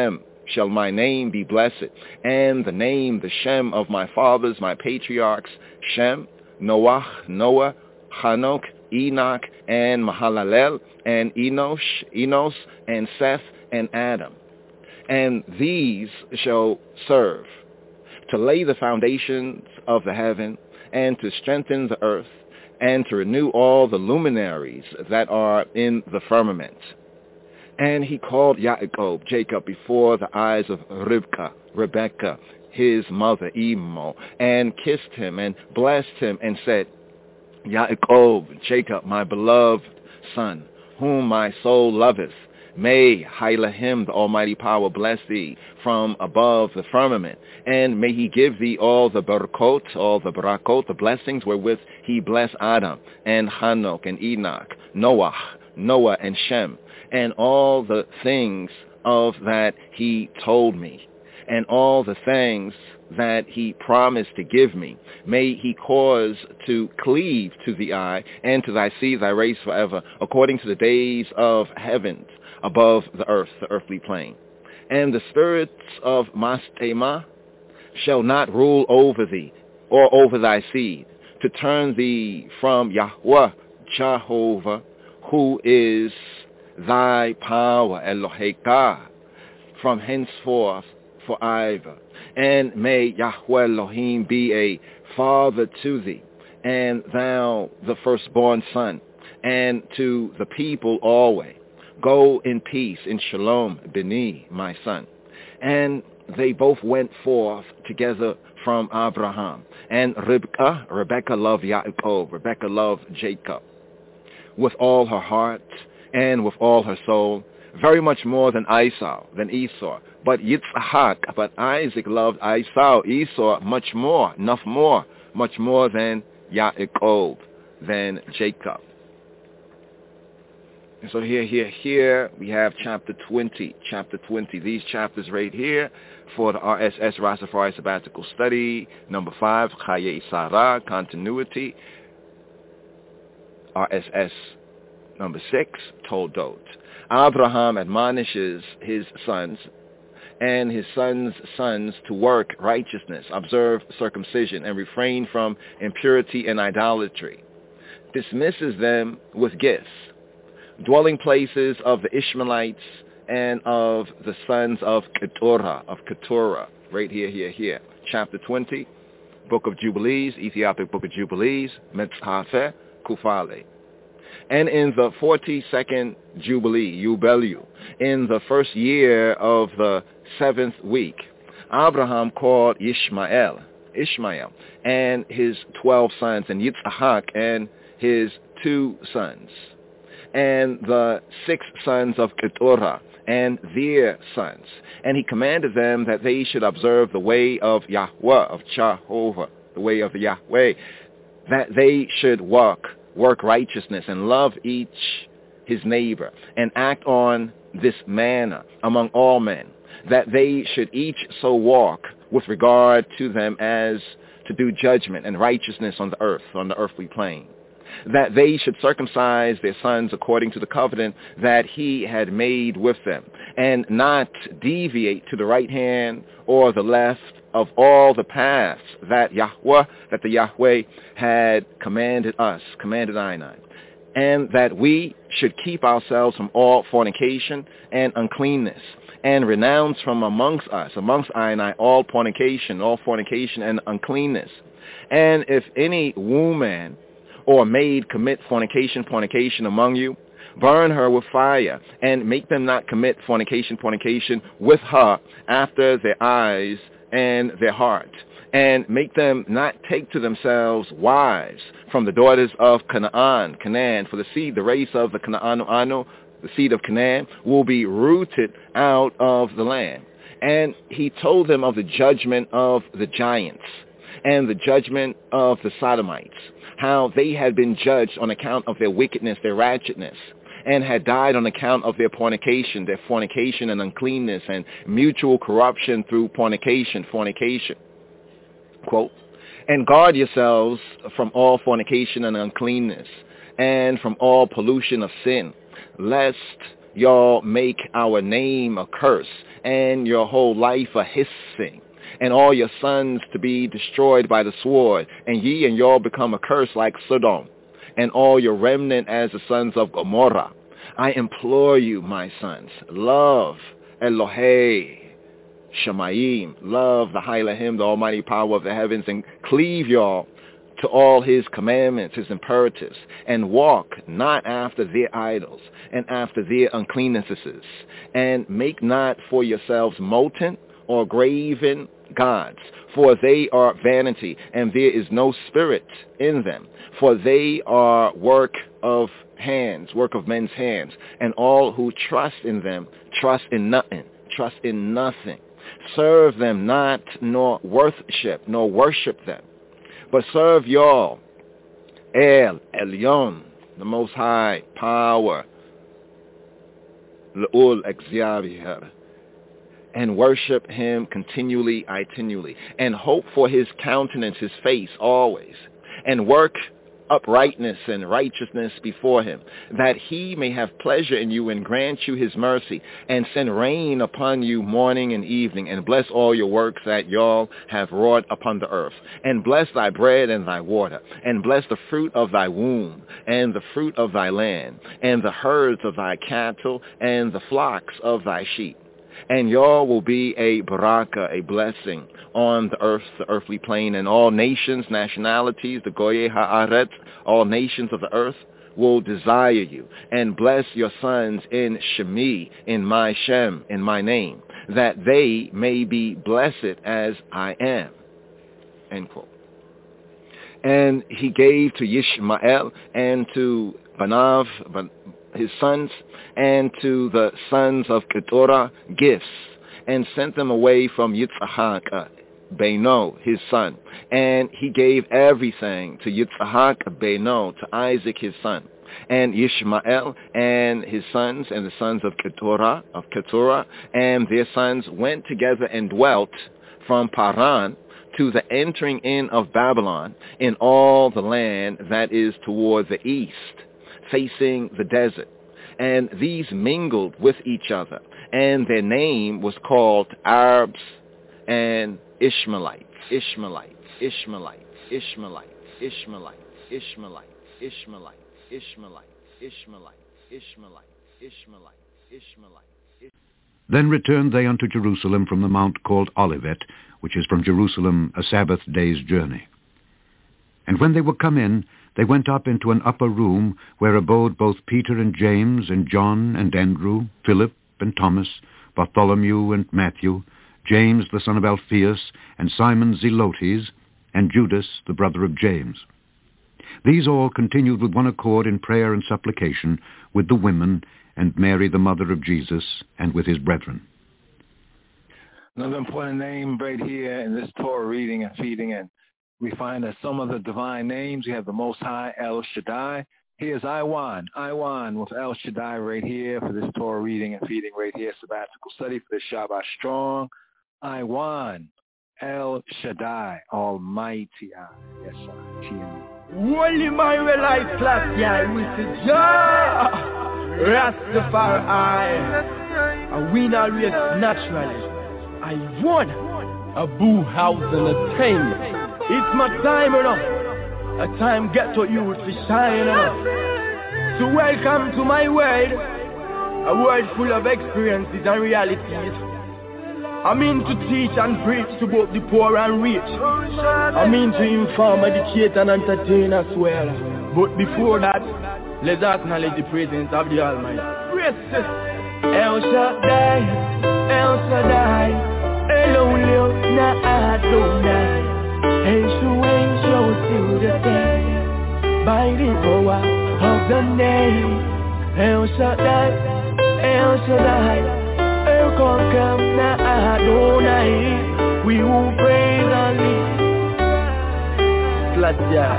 shall my name be blessed, and the name, the Shem of my fathers, my patriarchs, Shem, Noah, Noah, Hanok, Enoch, and Mahalalel, and Enosh, Enos, and Seth, and Adam. And these shall serve to lay the foundations of the heaven, and to strengthen the earth, and to renew all the luminaries that are in the firmament. And he called Yaakov, Jacob, before the eyes of Rivka, Rebekah, his mother, Imo, and kissed him, and blessed him, and said, Yaakov, Jacob, my beloved son, whom my soul loveth, may Hailahim, the Almighty Power, bless thee from above the firmament, and may he give thee all the barakot, all the barakot, the blessings wherewith he blessed Adam, and Hanok, and Enoch, Noah, Noah, and Shem, and all the things of that he told me, and all the things that he promised to give me. May he cause to cleave to the eye, and to thy seed, thy race forever, according to the days of heavens above the earth, the earthly plane. And the spirits of Mastema shall not rule over thee, or over thy seed, to turn thee from Yahweh, Jehovah, who is thy power, Eloheka, from henceforth forever. And may Yahweh Elohim be a father to thee, and thou the firstborn son, and to the people always. Go in peace, in shalom, Beni, my son. And they both went forth together from Abraham. And Rebekah, Rebekah loved Yaakov, Rebekah loved Jacob, with all her heart and with all her soul, very much more than Esau, than Esau. But Yitzhak, but Isaac loved Esau, Esau much more, enough more, much more than Yaakov, than Jacob. And so here, here, here, we have chapter twenty, chapter twenty. These chapters right here for the R S S Rastafari Sabbatical Study, number five, Chaye Sarah, Continuity. R S S number six, Toldot. Abraham admonishes his sons and his sons' sons to work righteousness, observe circumcision, and refrain from impurity and idolatry. Dismisses them with gifts, dwelling places of the Ishmaelites and of the sons of Keturah, of Keturah, right here, here, here. Chapter twenty, Book of Jubilees, Ethiopic Book of Jubilees, Metzhafe, Kufale. And in the forty-second Jubilee, Yubelu, in the first year of the seventh week, Abraham called Ishmael, Ishmael, and his twelve sons, and Yitzhak and his two sons, and the six sons of Keturah, and their sons. And he commanded them that they should observe the way of Yahweh, of Jehovah, the way of Yahweh, that they should walk, work righteousness, and love each his neighbor, and act on this manner among all men, that they should each so walk with regard to them as to do judgment and righteousness on the earth, on the earthly plane, that they should circumcise their sons according to the covenant that he had made with them, and not deviate to the right hand or the left of all the paths that Yahweh, that the Yahweh had commanded us, commanded Einai, and that we should keep ourselves from all fornication and uncleanness, and renounce from amongst us, amongst Einai, all fornication, all fornication and uncleanness. And if any woman or maid commit fornication, fornication among you, burn her with fire, and make them not commit fornication, fornication with her after their eyes and their heart, and make them not take to themselves wives from the daughters of Canaan, Canaan, for the seed, the race of the Canaan, Anu, the seed of Canaan, will be rooted out of the land. And he told them of the judgment of the giants and the judgment of the Sodomites, how they had been judged on account of their wickedness, their ratchetness, and had died on account of their fornication, their fornication and uncleanness and mutual corruption through fornication, fornication. Quote, and guard yourselves from all fornication and uncleanness, and from all pollution of sin, lest y'all make our name a curse, and your whole life a hissing, and all your sons to be destroyed by the sword, and ye and y'all become a curse like Sodom, and all your remnant as the sons of Gomorrah. I implore you, my sons, love Elohei Shamayim, love the High Elohim, the almighty power of the heavens, and cleave y'all to all his commandments, his imperatives, and walk not after their idols and after their uncleannesses, and make not for yourselves molten or graven gods, for they are vanity, and there is no spirit in them, for they are work of hands, work of men's hands, and all who trust in them trust in nothing, trust in nothing. Serve them not, nor worship, nor worship them, but serve y'all, El Elyon, the Most High Power, L'ul Exyaviher, and worship him continually, itinually, and hope for his countenance, his face always, and work uprightness and righteousness before him, that he may have pleasure in you and grant you his mercy, and send rain upon you morning and evening, and bless all your works that y'all have wrought upon the earth, and bless thy bread and thy water, and bless the fruit of thy womb, and the fruit of thy land, and the herds of thy cattle, and the flocks of thy sheep. And y'all will be a baraka, a blessing on the earth, the earthly plane, and all nations, nationalities, the Goye Ha'aret, all nations of the earth will desire you, and bless your sons in Shemi, in my Shem, in my name, that they may be blessed as I am. End quote. And he gave to Yishmael and to Banav, his sons, and to the sons of Keturah gifts, and sent them away from Yitzhak, Beno, his son. And he gave everything to Yitzhak, Beno, to Isaac, his son. And Yishmael and his sons and the sons of Keturah, of Keturah, and their sons went together and dwelt from Paran to the entering in of Babylon in all the land that is toward the east, facing the desert. And these mingled with each other, and their name was called Arabs and Ishmaelites, Ishmaelites, Ishmaelites, Ishmaelites, Ishmaelites, Ishmaelites, Ishmaelites, Ishmaelites, Ishmaelites, Ishmaelites, Ishmaelites, Ishmaelites. Then returned they unto Jerusalem from the mount called Olivet, which is from Jerusalem a Sabbath day's journey. And when they were come in, they went up into an upper room, where abode both Peter and James, and John and Andrew, Philip and Thomas, Bartholomew and Matthew, James the son of Alphaeus, and Simon Zelotes, and Judas the brother of James. These all continued with one accord in prayer and supplication with the women, and Mary the mother of Jesus, and with his brethren. Another important name right here in this Torah reading and feeding, and we find that some of the divine names, we have the Most High, El Shaddai. Here's Iwan, Iwan with El Shaddai right here for this Torah reading and feeding right here, sabbatical study for this Shabbat Strong. Iwan, El Shaddai, Almighty I. Yes, sir. Only my real life class, yeah, with the Jah, Rastafari. I win always naturally. I won a boo house and a time. It's my time enough. A time get to you to shine enough. So welcome to my world, a world full of experiences and realities. I'm in to teach and preach to both the poor and rich. I'm in to inform, educate and entertain as well. But before that, let's acknowledge the presence of the Almighty. El Shaddai, El Shaddai, Elohim na Adonai. Ancient angels to the sky, by the power of the name El Shaddai, El Shaddai, El Konkam na Adonai. We will praise and live Slatya.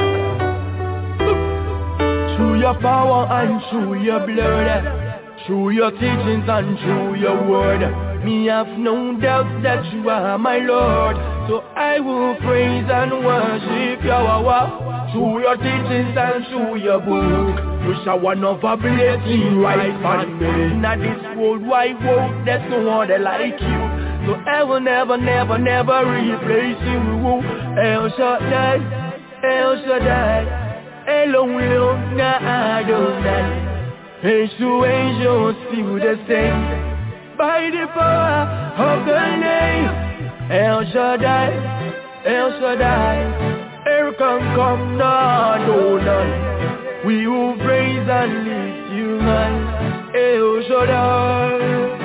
Through your power and through your blood, through your teachings and through your word, me have no doubt that you are my Lord. So I will praise and worship Yahweh through your teachings and through your book. You shall one of a blessing right from me. Now this world wide world, there's no one that like you. So I will never, never, never replace you. El Shaddai, El Shaddai, Elohim, Adonai. Angel, angels, still the same. By the power of the name El Shaddai, El Shaddai, here can come none, no none. We will praise and lift you high, El Shaddai.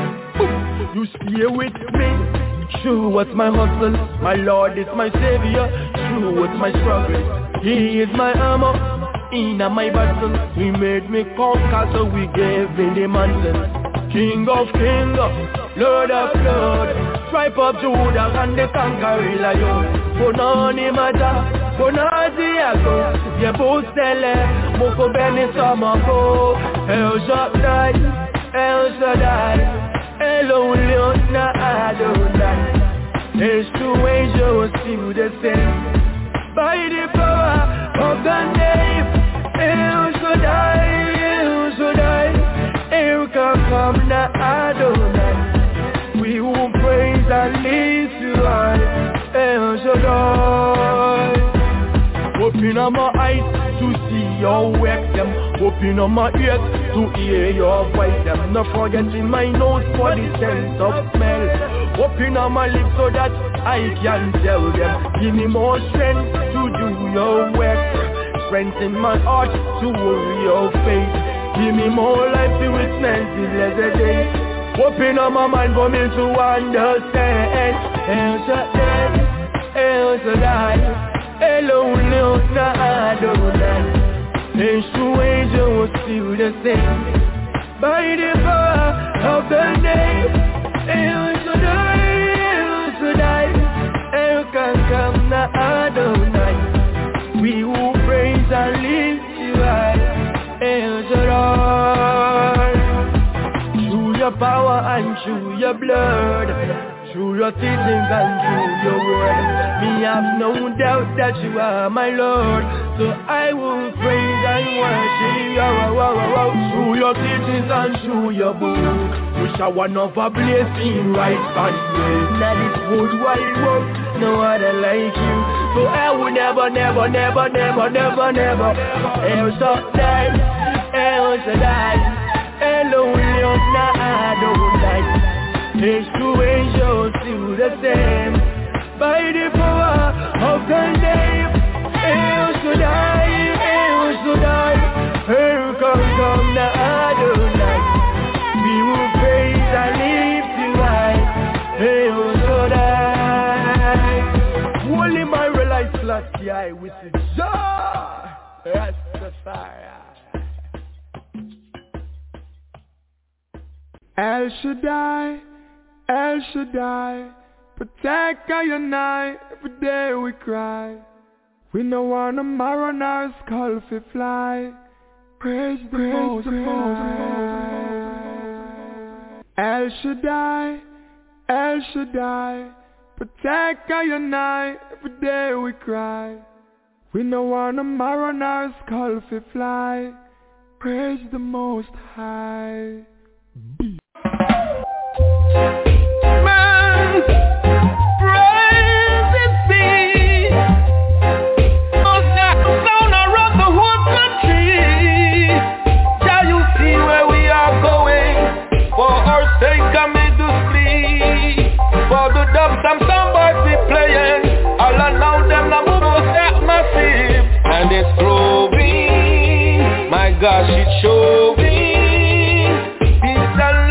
You stay with me. True what's my hustle, my Lord is my Savior. True what's my struggle, He is my armor. In my battle, He made me conquer, so we gave me the mantle. King of kings, Lord of lords, stripe of Judah and the conquering lion. Bonani mata, bonani ago, ye postele, moko beni samako. El Shaddai, El Shaddai, Elohim na Adonai. His two angels still the same. By the power of the name El Shaddai, El Shaddai, here come na Adonai. We will praise and lift you high, El Shaddai. Open up my eyes to see your work them. Open up my ears to hear your voice them. Not forgetting my nose for the sense of smell. Open up my lips so that I can tell them. Give me more strength to do your work. Strength in my heart to worry your faith. Give me more life to witness the blessed day. Open up my mind for me to understand. El Shaddai, El Shaddai, Elohim na Adonai. His two angels still the same. By the power of the name El Shaddai, El Shaddai, El Kankam na Adonai. We will praise and lift you high, El Shaddai. Through your power and through your blood, through your teachings and through your word, me have no doubt that you are my Lord. So I will praise and worship you. Through your teachings and through your book, you shall one of a blessing right from me. Now this world wide world, no other like you. So I will never, never, never, never, never, never El Shaddai, El Shaddai, Elohim na Adonai. His two angels do the same. By the power of the name El Shaddai, El Shaddai, here come come na Adonai. We will praise and lift you high, El Shaddai. Holy my reliance last year with the joy, Rastafari. El Shaddai, El Shaddai, protect I and I, every day we cry. We no want a marrow nor a skull fi fly. Praise the Most High. El Shaddai, El Shaddai, protect I and I, every day we cry. We no want a marrow nor a skull fi fly. Praise the Most High. Man, praise it be. Most that sound around the whole country. Shall you see where we are going? For our sake, I made to flee. For the dubs and somebody be playing, I'll allow them to move us atmosphere. And it's growing, my gosh, it's showing. Peace and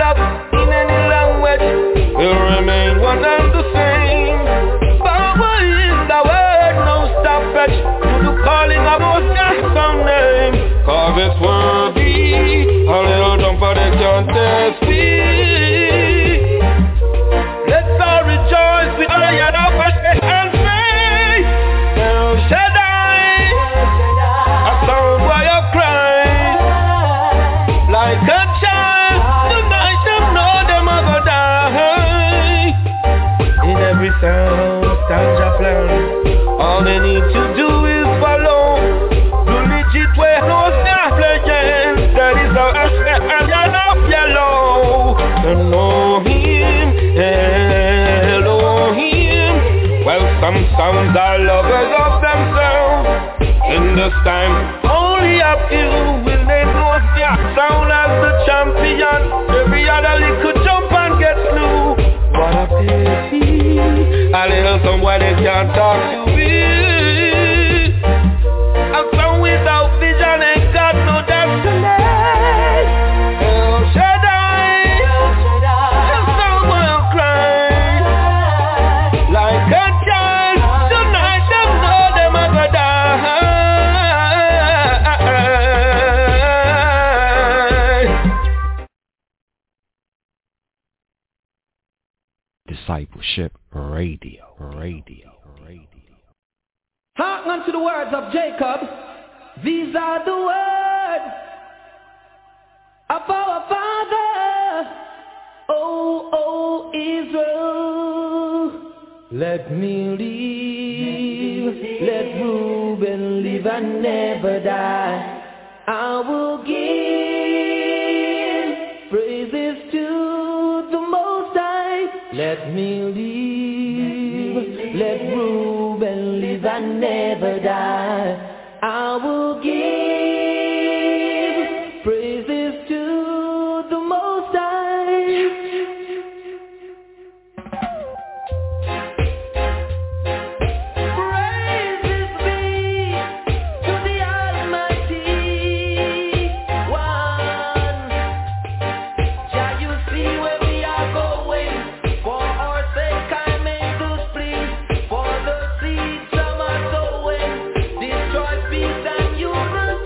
clowns are lovers of themselves. In this time, only a few will they know their sound as the champion. Every other little jump and get slew. What a pity, a little somebody can't talk to me. A song without vision ain't got no destiny. El Shaddai, the song will cry like a child. Tonight them know them are gonna die. Discipleship Radio, Radio, Radio. Hearken to the words of Jacob. These are the words of our father. Oh, oh, Israel. Let me live. Let Reuben live and never die. I will give praises to the Most High. Let me live. Let Reuben live and never die. I will give praises to the Most High. Praises be to the Almighty One. Shall you see where we are going? For our sake I make those pleas. For the seeds some are sowing. Destroy peace and unity.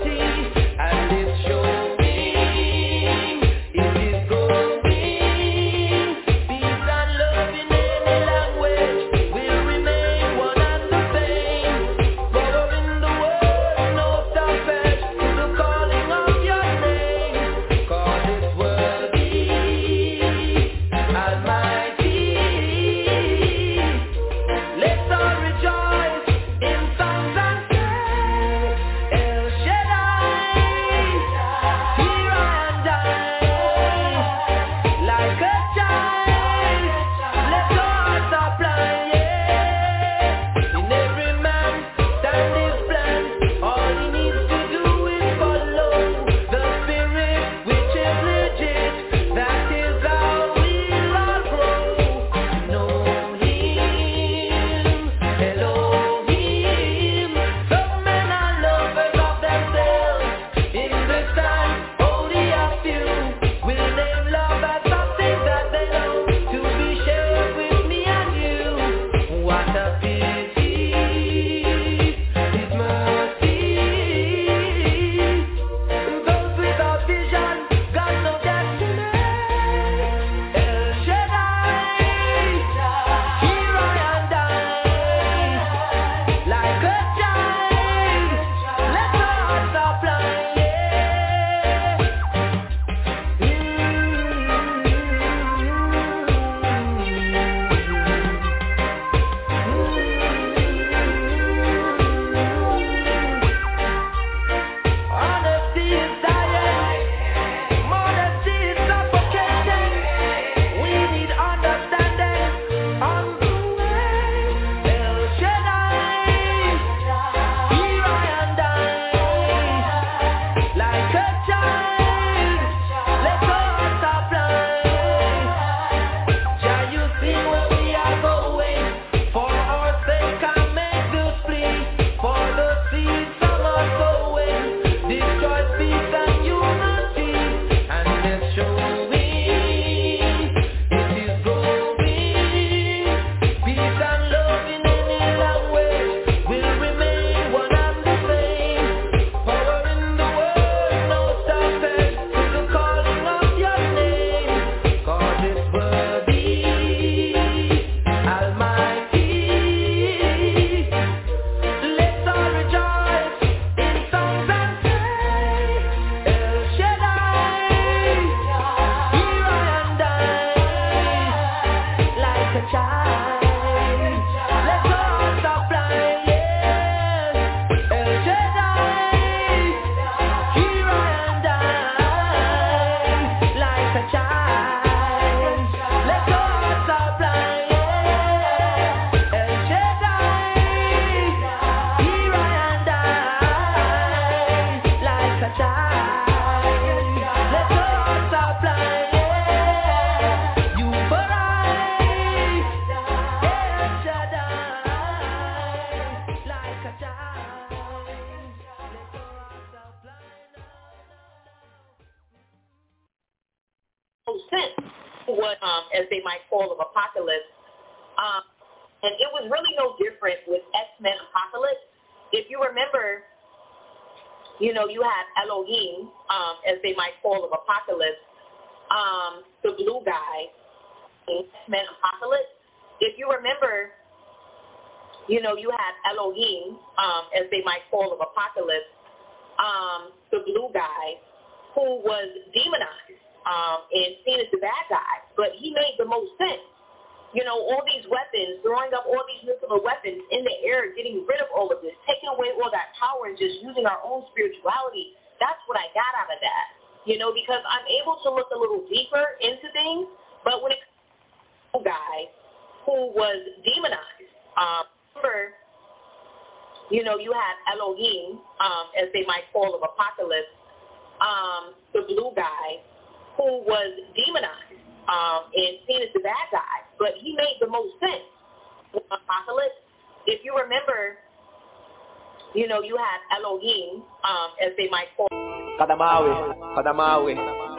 most sense. What, um, as they might call of Apocalypse. Um, and it was really no different with X-Men Apocalypse. If you remember, you know, you had Elohim, um, as they might call of Apocalypse, um, the blue guy, X-Men Apocalypse. If you remember, you know, you had Elohim, um, as they might call of Apocalypse, um, the blue guy, who was demonized um, and seen as the bad guy, but he made the most sense. You know, all these weapons, throwing up all these nuclear weapons in the air, getting rid of all of this, taking away all that power and just using our own spirituality, that's what I got out of that. You know, because I'm able to look a little deeper into things, but when it comes to a guy who was demonized, um, remember, you know, you had Elohim, um, as they might call of Apocalypse, um, the blue guy, who was demonized um, and seen as the bad guy, but he made the most sense. Apocalypse, if you remember, you know, you had Elohim, um, as they might call. Kadamawi, Kadamawi.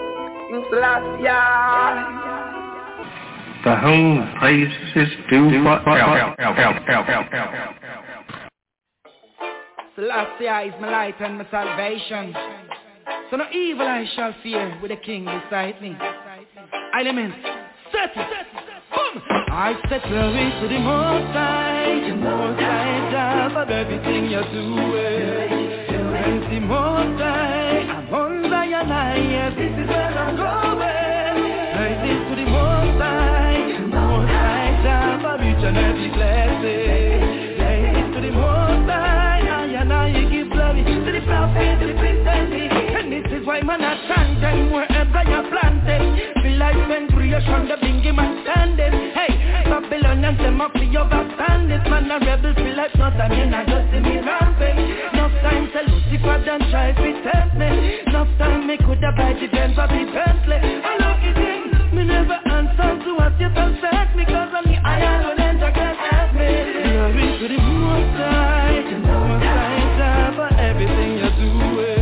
To whom praises due forever. Selassie is my light and my salvation. So no evil I shall fear with the king beside me. Element, set it, boom! I set glory to the Most High, the Most High, job of everything you're doing. Praise the Most High, I'm on Zion, yes, this is where I'm going. Praise it to the Most High, the Most High, job of each and every blessing. Praise it to the Most High, I and I give glory to the prophet, to the priest and the this is why man I stand and wherever you're planted. Feel like when creation the bingy man standing. Hey, Babylon and them up for your overstand it. Man a rebel feel like not a man I just see me rampant. Enough time to Lucifer done try to tempt me. Enough time me coulda buy the Benz or the Bentley. I lucky thing, me never answer to what you can set me. Cause only I alone and I can help me. Glory to the Most High, the Most High, for everything you're doing.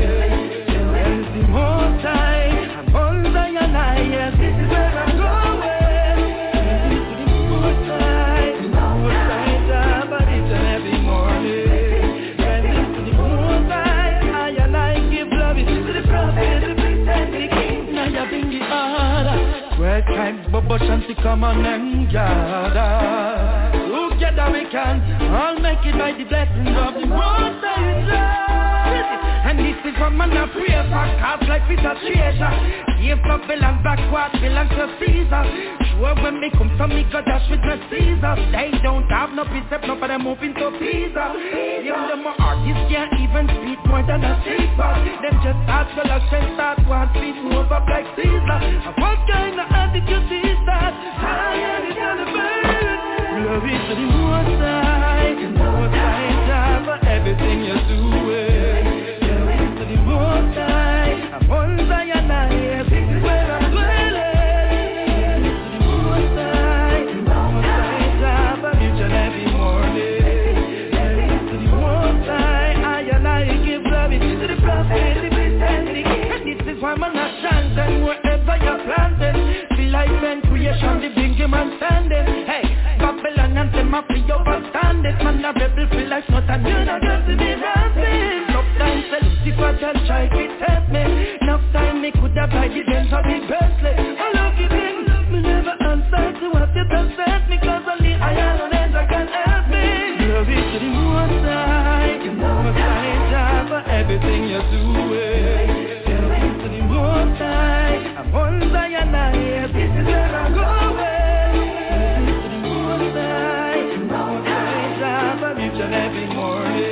Most High, I'm on Zion, yes, this is where I'm going. This is the Most High, the Most High, but each and every morning. This is the Most High, I and I give glory to the prophet, the priest and the king. Now you bring the order. Well, time, Bobo Shanti, come on and gather. Together we can all make it by the blessings of the Most High. And this is what man a pray for, cause life is a treasure. Give Babylon back what belongs to Caesar. Sure when me come to me go dash with my Caesar. They don't have no precept, nobody moving to Pisa. Give them more artists can't even speak more than a speaker. Them just ask the luck and start one feet move up like Caesar. What kind of attitude is that? I am the elephant. Glory to the Most High, the Most High, for everything you're doing. Most High, I'm on Zion, yes, this is where I'm dwelling. This is the Most High, the Most High, for each and every morning. This is the Most High, I and I give glory to the prophet, the priest and the king. And this is why man a chant and wherever you're planted. Feel like when creation, the big man standing. Hey, Babylon and them up for your stand it. Man a rebel feel like not and you're not just to be rapping. Time to Lucifer just try to tempt me. Enough time me coulda buy the Benz or the Bentley. I lucky thing, me never answer to what you just said me. Cause only I alone and I can help me. Glory to the Most High, the Most High, for everything you're doing. Glory to the Most High, I'm on Zion, yes, this is where I'm going. Glory to the Most High, the Most High, for each and every morning.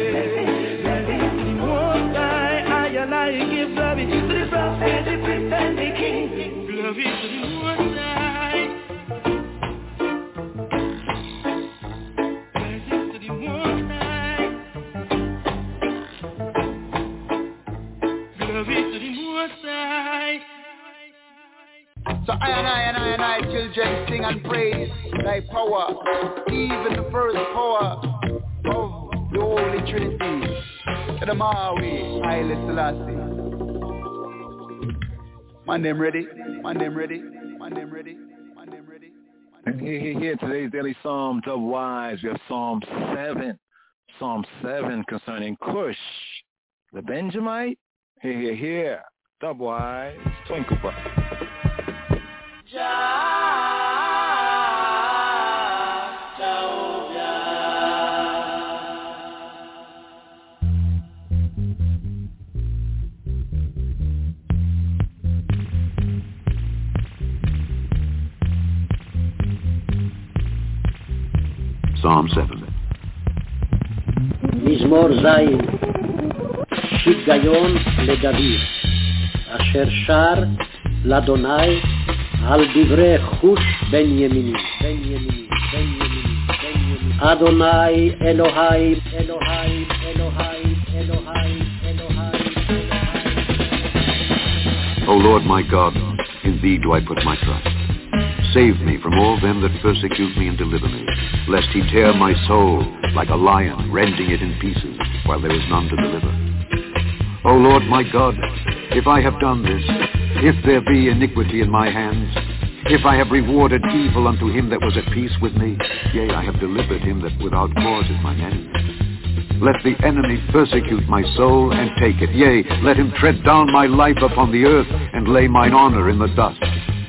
I give glory to the prophet, the priest and the king. Glory to the Most High. Glory to the Most High. Glory to the Most High. So I and I and I and I children sing and praise thy power, even the first power of the Holy Trinity. The Maui, Haile Selassie. Man them ready, man them ready, man My name ready? My name ready? And here, here, here, today's daily psalm, dub-wise, we have Psalm seven. Psalm seven concerning Cush, the Benjamite. Here, here, here, dub-wise, Twinkle Butt. Psalm seven. מזמור זין, שיגיון לדוד, אשר שר לאדוני על דברי חוש בן ימיני, בן ימיני, בן ימיני, בן ימיני. אדוני אלוהי, אלוהי, אלוהי, אלוהי, אלוהי. O Lord my God, in thee do I put my trust. Save me from all them that persecute me and deliver me, lest he tear my soul like a lion, rending it in pieces, while there is none to deliver. O Lord my God, if I have done this, if there be iniquity in my hands, if I have rewarded evil unto him that was at peace with me, yea, I have delivered him that without cause is mine enemy. Let the enemy persecute my soul and take it, yea, let him tread down my life upon the earth and lay mine honor in the dust.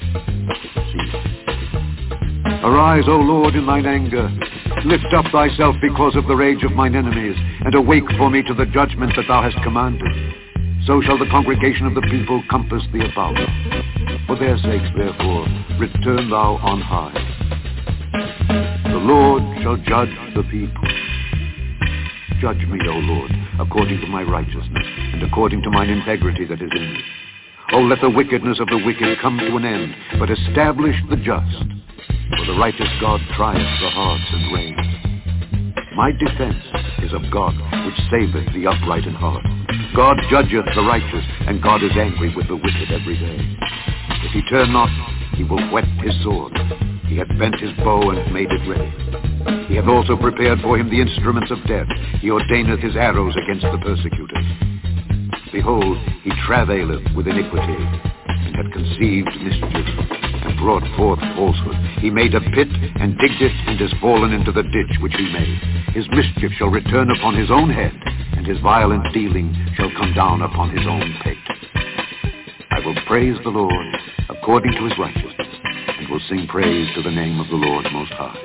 Arise, O Lord, in thine anger. Lift up thyself because of the rage of mine enemies, and awake for me to the judgment that thou hast commanded. So shall the congregation of the people compass thee about. For their sakes, therefore, return thou on high. The Lord shall judge the people. Judge me, O Lord, according to my righteousness, and according to mine integrity that is in me. O let the wickedness of the wicked come to an end, but establish the just. For the righteous God trieth the hearts and reins. My defense is of God, which saveth the upright in heart. God judgeth the righteous, and God is angry with the wicked every day. If he turn not, he will whet his sword. He hath bent his bow and made it ready. He hath also prepared for him the instruments of death. He ordaineth his arrows against the persecutors. Behold, he travaileth with iniquity, and hath conceived mischief, and brought forth falsehood. He made a pit, and digged it, and is fallen into the ditch which he made. His mischief shall return upon his own head, and his violent dealing shall come down upon his own pate. I will praise the Lord according to his righteousness, and will sing praise to the name of the Lord Most High.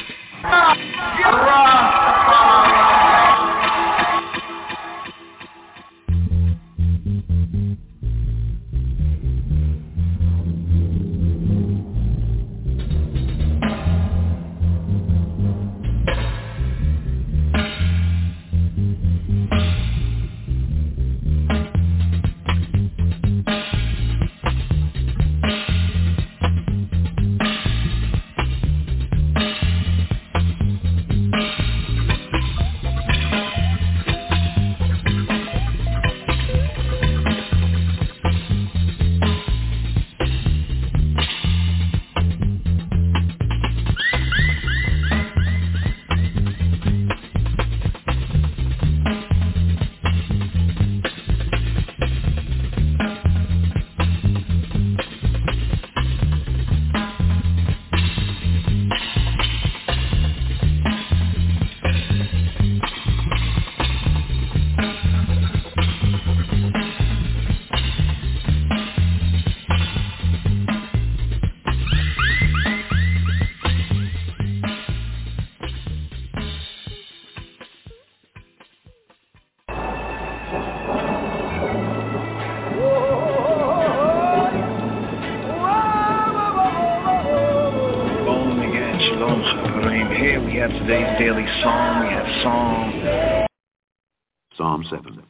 Psalm seven.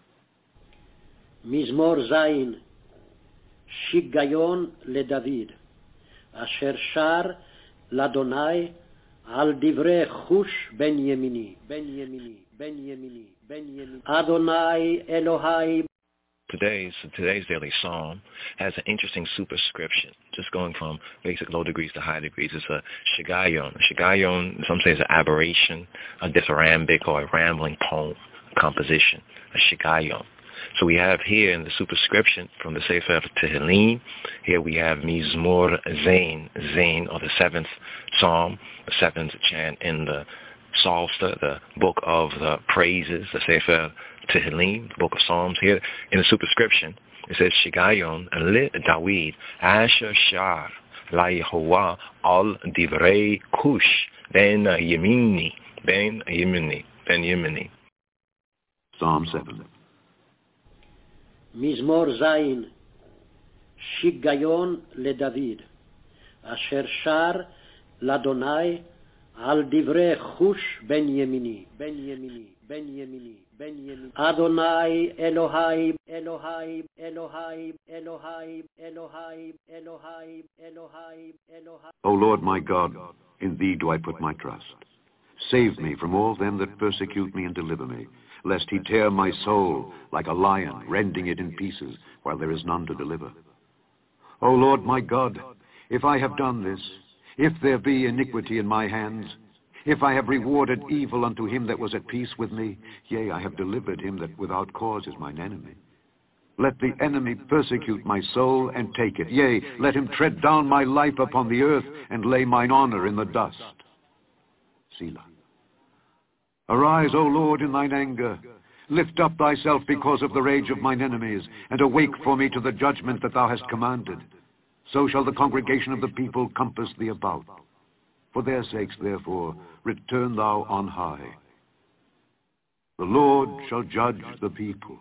מזמור זין, שיגיון לדוד, אשר שר לאדוני על דברי חוש בן ימיני, בן ימיני, בן ימיני, בן ימיני. אדוני אלוהי. Today's today's daily psalm has an interesting superscription, just going from basic low degrees to high degrees. It's a shigayon. A shigayon, some say, is an aberration, a dithyrambic or a rambling poem composition, a shigayon. So we have here in the superscription from the Sefer Tehillim, here we have Mizmor Zain, Zain, or the seventh psalm, the seventh chant in the Psalter, the book of the praises, the Sefer Tehillim, the book of Psalms. Here in the superscription, it says, Shigayon le David, Asher Shar, La Yehovah, Al Divrei Kush, Ben Yemini, Ben Yemini, Ben Yemini. Psalm seven. מזמור זין, שיגיון לדוד, אשר שר לאדוני על דברי חוש בן ימיני, בן ימיני, בן ימיני, בן ימיני. אדוני אלוהי, אלוהי, אלוהי, אלוהי, אלוהי, אלוהי, אלוהי, אלוהי. O Lord my God, in thee do I put my trust. Save me from all them that persecute me and deliver me, lest he tear my soul like a lion, rending it in pieces, while there is none to deliver. O Lord my God, if I have done this, if there be iniquity in my hands, if I have rewarded evil unto him that was at peace with me, yea, I have delivered him that without cause is mine enemy. Let the enemy persecute my soul and take it. Yea, let him tread down my life upon the earth and lay mine honor in the dust. Selah. Arise, O Lord, in thine anger. Lift up thyself because of the rage of mine enemies, and awake for me to the judgment that thou hast commanded. So shall the congregation of the people compass thee about. For their sakes, therefore, return thou on high. The Lord shall judge the people.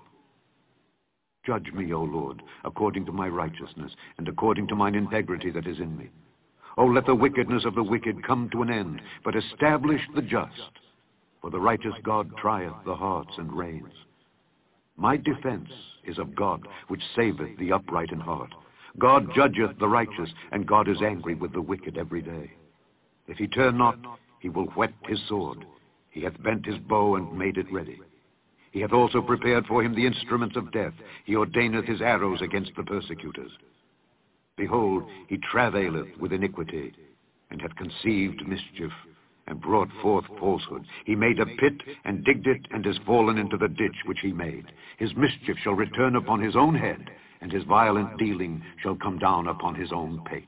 Judge me, O Lord, according to my righteousness, and according to mine integrity that is in me. O let the wickedness of the wicked come to an end, but establish the just. For the righteous God trieth the hearts and reins. My defense is of God, which saveth the upright in heart. God judgeth the righteous, and God is angry with the wicked every day. If he turn not, he will whet his sword. He hath bent his bow and made it ready. He hath also prepared for him the instruments of death. He ordaineth his arrows against the persecutors. Behold, he travaileth with iniquity, and hath conceived mischief, and brought forth falsehood. He made a pit, and digged it, and is fallen into the ditch which he made. His mischief shall return upon his own head, and his violent dealing shall come down upon his own pate.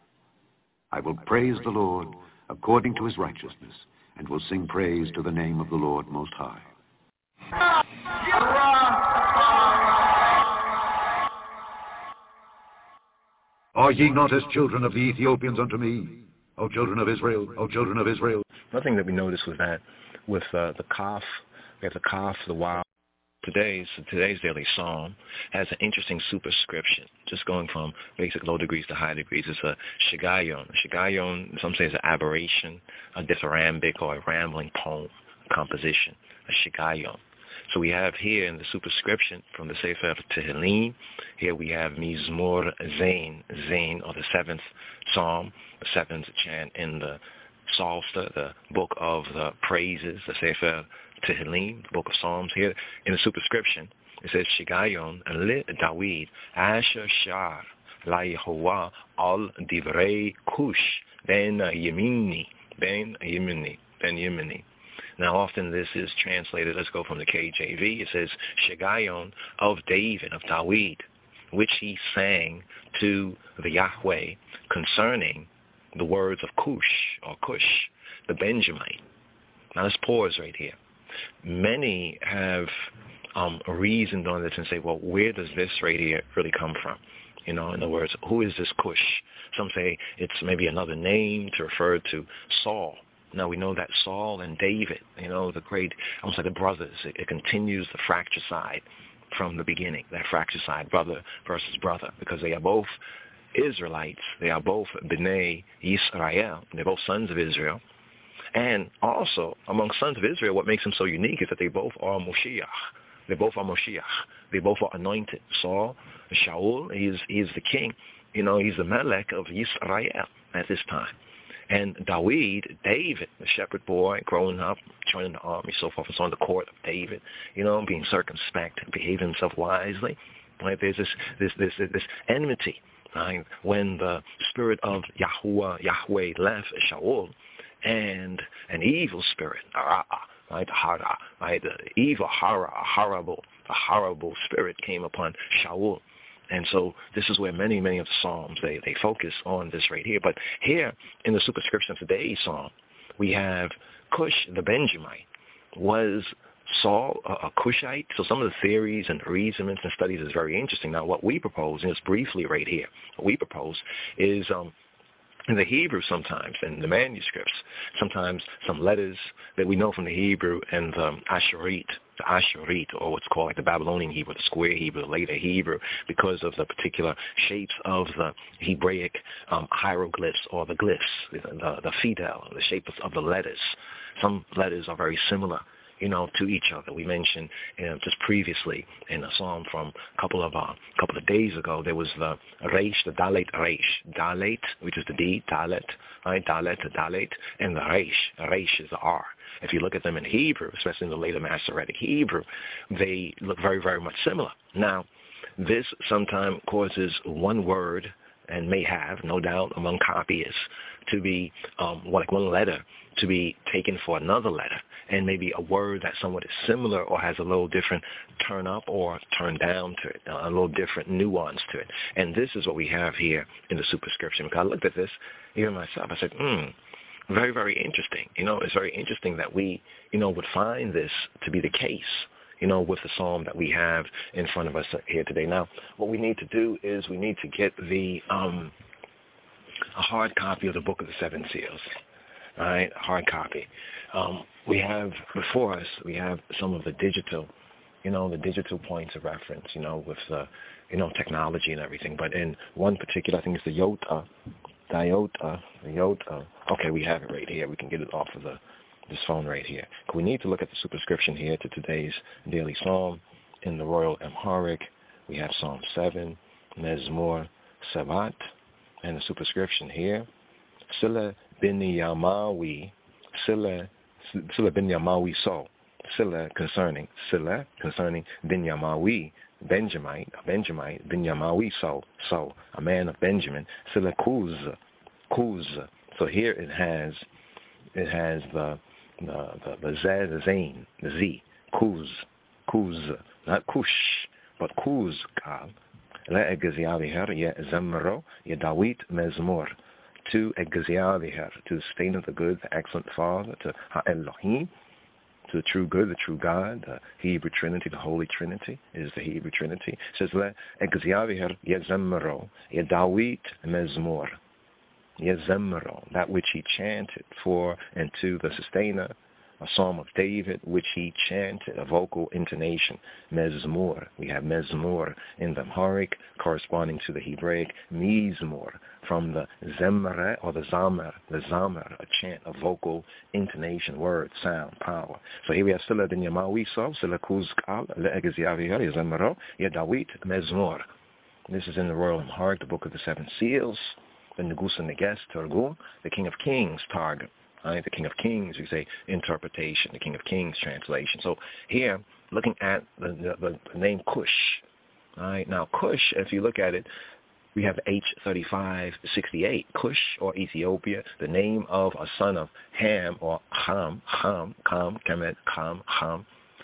I will praise the Lord according to his righteousness, and will sing praise to the name of the Lord Most High. Are ye not as children of the Ethiopians unto me, O children of Israel, O children of Israel? One thing that we noticed was that with uh, the Kaf, we have the Kaf, the Wow. Today's today's daily psalm has an interesting superscription, just going from basic low degrees to high degrees. It's a shigayon. A shigayon, some say, is an aberration, a dithyrambic or a rambling poem composition, a shigayon. So we have here in the superscription from the Sefer Tehillim, here we have Mizmor Zain, Zain, or the seventh psalm, the seventh chant in the Psalter, the book of the praises, the Sefer Tehillim, the book of Psalms. Here in the superscription, it says, Shigayon le David, Asher Shar, La Yehovah, Al Divrei Kush, Ben Yemini, Ben Yemini, Ben Yemini. Now, often this is translated, let's go from the K J V, it says, Shigayon of David, of David, which he sang to the Yahweh concerning the words of Cush, or Cush, the Benjamite. Now, let's pause right here. Many have um, reasoned on this and say, well, where does this right here really come from? You know, in other words, who is this Cush? Some say it's maybe another name to refer to Saul. Now, we know that Saul and David, you know, the great, almost like the brothers, it, it continues the fratricide from the beginning, that fratricide, brother versus brother, because they are both Israelites. They are both B'nai Yisrael. They're both sons of Israel. And also, among sons of Israel, what makes them so unique is that they both are Moshiach. They both are Moshiach. They both are anointed. Saul, Shaul, he's, he's the king. You know, he's the Melech of Yisrael at this time. And David, David, the shepherd boy, growing up, joining the army, so forth, is on the court of David, you know, being circumspect, behaving himself wisely. Right? There's this, this, this, this enmity. Right? When the spirit of Yahuwah, Yahweh left Shaul, and an evil spirit, Ara'ah, right? Hara, right? The evil, hara, a horrible, a horrible spirit came upon Shaul. And so this is where many, many of the Psalms, they, they focus on this right here. But here in the superscription of today's Psalm, we have Cush the Benjamite. Was Saul a, a Cushite? So some of the theories and reasonings and studies is very interesting. Now what we propose, and just briefly right here, what we propose is um, in the Hebrew sometimes, in the manuscripts, sometimes some letters that we know from the Hebrew and the Asherit, the Asherit, or what's called like the Babylonian Hebrew, the square Hebrew, the later Hebrew, because of the particular shapes of the Hebraic um, hieroglyphs or the glyphs, the, the, the fidel, the shape of the letters. Some letters are very similar, you know, to each other. We mentioned you know, just previously in a psalm from a couple of uh, couple of days ago, there was the Reish, the Dalet Reish, Dalet, which is the D, Dalet, right, Dalet, the Dalet, and the Reish. Reish is the R. If you look at them in Hebrew, especially in the later Masoretic Hebrew, they look very, very much similar. Now, this sometimes causes one word, and may have, no doubt, among copyists, to be um, like one letter to be taken for another letter, and maybe a word that somewhat is similar or has a little different turn up or turn down to it, a little different nuance to it. And this is what we have here in the superscription. Because I looked at this, even myself, I said, hmm, very, very interesting. You know, it's very interesting that we, you know, would find this to be the case, you know, with the psalm that we have in front of us here today. Now, what we need to do is we need to get the um, a hard copy of the Book of the Seven Seals. All right, hard copy. Um, we have before us, we have some of the digital, you know, the digital points of reference, you know, with the, you know, technology and everything. But in one particular, I think it's the Yota, the Yota, the Yota. Okay, we have it right here. We can get it off of the this phone right here. We need to look at the superscription here to today's daily psalm in the Royal Amharic. We have Psalm seven, Mezmor Sabat, and the superscription here, Sila bin Yamawi, Sila, Sila bin Yamawi so, Sila concerning, Sila concerning bin Yamawi, Benjamite, a Benjamite, bin Yamawi so, so, a man of Benjamin, Sila Kuz, Kuz. So here it has, it has the, the, the, the Z, the Zain, the Z, Kuz, Kuz, not Kush, but Kuz, Kal. La Egaziaviher, Ye Zemro, Ye Dawit Mezmor. To Egaziaviher, to the state of the good, the excellent Father, to Ha-Elohim, to the true good, the true God, the Hebrew Trinity, the Holy Trinity is the Hebrew Trinity. It says, La Egaziaviher, Ye Zemro, Ye Dawit Mezmor. Ye Zemro, that which he chanted for and to the sustainer, a psalm of David, which he chanted, a vocal intonation, Mezmor. We have Mezmor in the Amharic, corresponding to the Hebraic Mizmor, from the Zemre or the Zamer, the Zamer, a chant, a vocal intonation, word, sound, power. So here we have Sila bin Yamawi so, Sila Kuz Kal, Le'egaziavihar, Ye Zemro, Ye Dawit Mezmor. This is in the Royal Amharic, the Book of the Seven Seals, the Negusa Neges Targum, the King of Kings Targum. Right, the King of Kings, you say interpretation, the King of Kings translation. So here, looking at the, the, the name Cush. All right, now Cush, if you look at it, we have H thirty-five sixty-eight, Cush or Ethiopia, the name of a son of Ham or Ham, Ham, Kam, Kemet, Kam, Ham,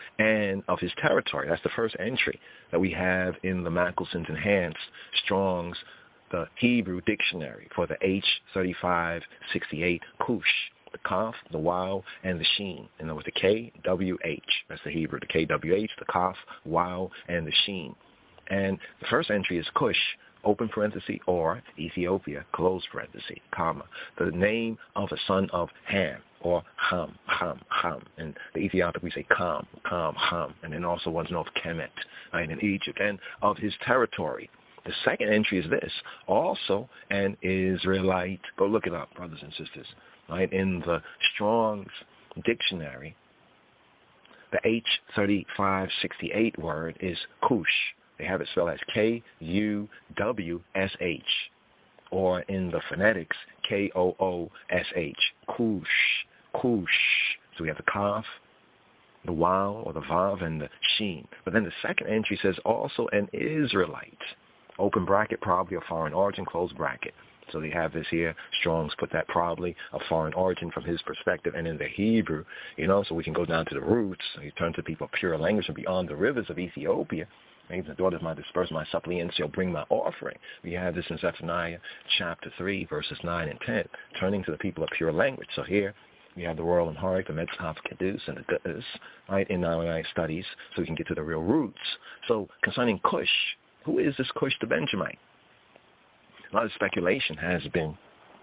and of his territory. That's the first entry that we have in the Mackelson's Enhanced Strong's, the Hebrew dictionary for the H thirty-five sixty-eight, Cush. The Kaf, the Wow, and the Sheen. And with the K, W, H. That's the Hebrew. The K, W, H, the Kaf, Wow, and the Sheen. And the first entry is Cush, open parenthesis, or Ethiopia, close parenthesis, comma. The name of a son of Ham, or Ham, Ham, Ham. In the Ethiopic, we say Kam, Kam, Ham. And then also one's known of Kemet, right, in Egypt. And of his territory. The second entry is this, also an Israelite. Go look it up, brothers and sisters. Right, in the Strong's Dictionary, the H thirty-five sixty-eight word is Kush. They have it spelled as K U W S H, or in the phonetics, K O O S H, Kush, Kush. So we have the Kaf, the Wow, or the Vav, and the Sheen. But then the second entry says also an Israelite, open bracket, probably of foreign origin, close bracket. So they have this here. Strong's put that probably of foreign origin from his perspective, and in the Hebrew, you know, so we can go down to the roots. So you turn to people of pure language from beyond the rivers of Ethiopia. Maybe the daughters might disperse my suppliants, shall bring my offering. We have this in Zephaniah chapter three, verses nine and ten, turning to the people of pure language. So here we have the Royal Amharic, the Metzhaf Kedus, and the Guttas, right, in our studies, so we can get to the real roots. So concerning Cush, who is this Cush the Benjamite? A lot of speculation has been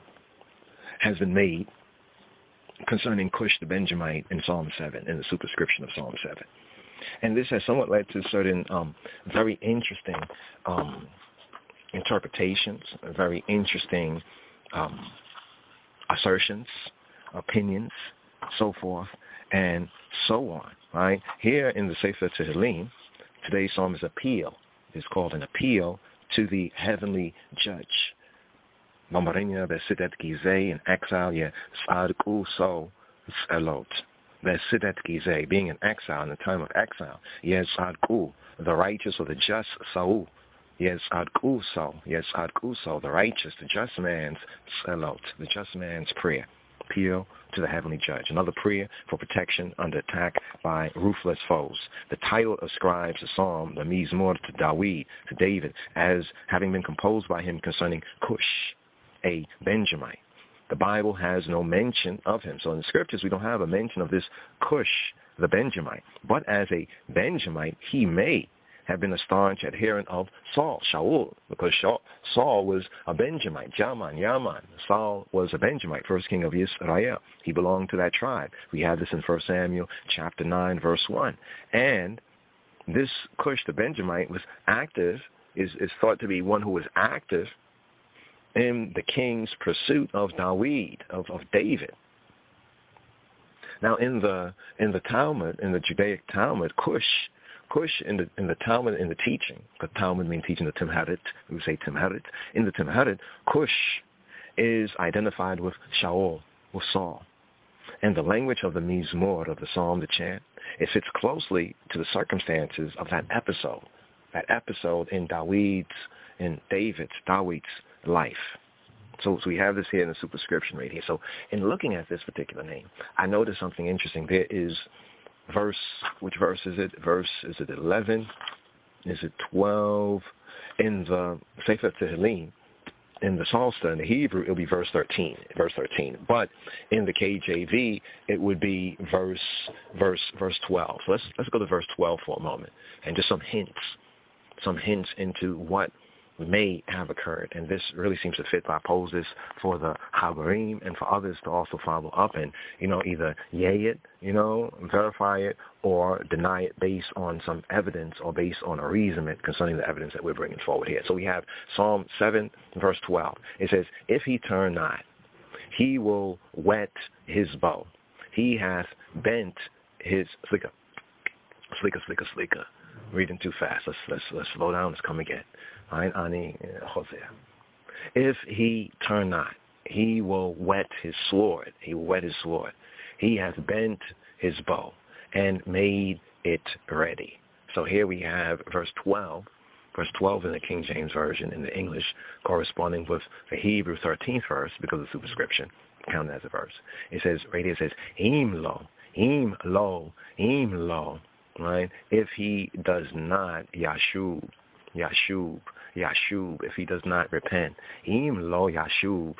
has been made concerning Cush the Benjamite in Psalm seven, in the superscription of Psalm seven. And this has somewhat led to certain um, very interesting um, interpretations, very interesting um, assertions, opinions, so forth, and so on, right? Here in the Sefer Tehillim, today's psalm is appeal. It's called an appeal to the heavenly judge. Mamarenya besidet gizeh, in exile, ye sadku so elot. Besidet gizeh, being in exile, in the time of exile, ye sadku, the righteous or the just so. Yes, adku so. Yes, adku so, the righteous, the just man's elot, the just man's prayer. Appeal to the heavenly judge. Another prayer for protection under attack by ruthless foes. The title ascribes the psalm, the Mizmor, to Dawid, to David, as having been composed by him concerning Cush, a Benjamite. The Bible has no mention of him. So in the scriptures, we don't have a mention of this Cush, the Benjamite. But as a Benjamite, he may have been a staunch adherent of Saul, Shaul, because Saul was a Benjamite, Jaman, Yaman. Saul was a Benjamite, first king of Israel. He belonged to that tribe. We have this in First Samuel chapter nine, verse one. And this Cush, the Benjamite, was active, is, is thought to be one who was active in the king's pursuit of Dawid, of, of David. Now in the in the Talmud, in the Judaic Talmud, Cush, Cush in the in the Talmud, in the teaching, because Talmud means teaching the Timharit, we say Timharit. In the Timharit, Cush is identified with Shaul, with Saul. And the language of the Mizmor, of the psalm, the chant, it fits closely to the circumstances of that episode, that episode in David's, in David's, David's life. So, so we have this here in the superscription right here. So in looking at this particular name, I noticed something interesting. There is verse, which verse is it? Verse, is it eleven? Is it twelve? In the Sefer Tehillim, in the Psalter, in the Hebrew, it'll be verse thirteen, verse thirteen. But in the K J V, it would be verse, verse, verse twelve. So let's let's go to verse twelve for a moment, and just some hints, some hints into what may have occurred. And this really seems to fit. I pose this for the Habarim and for others to also follow up and, you know, either yay it, you know, verify it, or deny it based on some evidence or based on a reasonment concerning the evidence that we're bringing forward here. So we have Psalm seven, verse twelve. It says, if he turn not, he will whet his bow. He hath bent his slicker, slicker, slicker, slicker. Reading too fast. Let's let's let's slow down. Let's come again. Ani Hosea. If he turn not, he will whet his sword. He will whet his sword. He hath bent his bow and made it ready. So here we have verse twelve. Verse twelve in the King James Version in the English, corresponding with the Hebrew thirteenth verse because of the superscription, counted as a verse. It says, right here it says, Im lo, im lo, im lo. Right? If he does not yashub, yashub, yashub, if he does not repent, im lo yashub,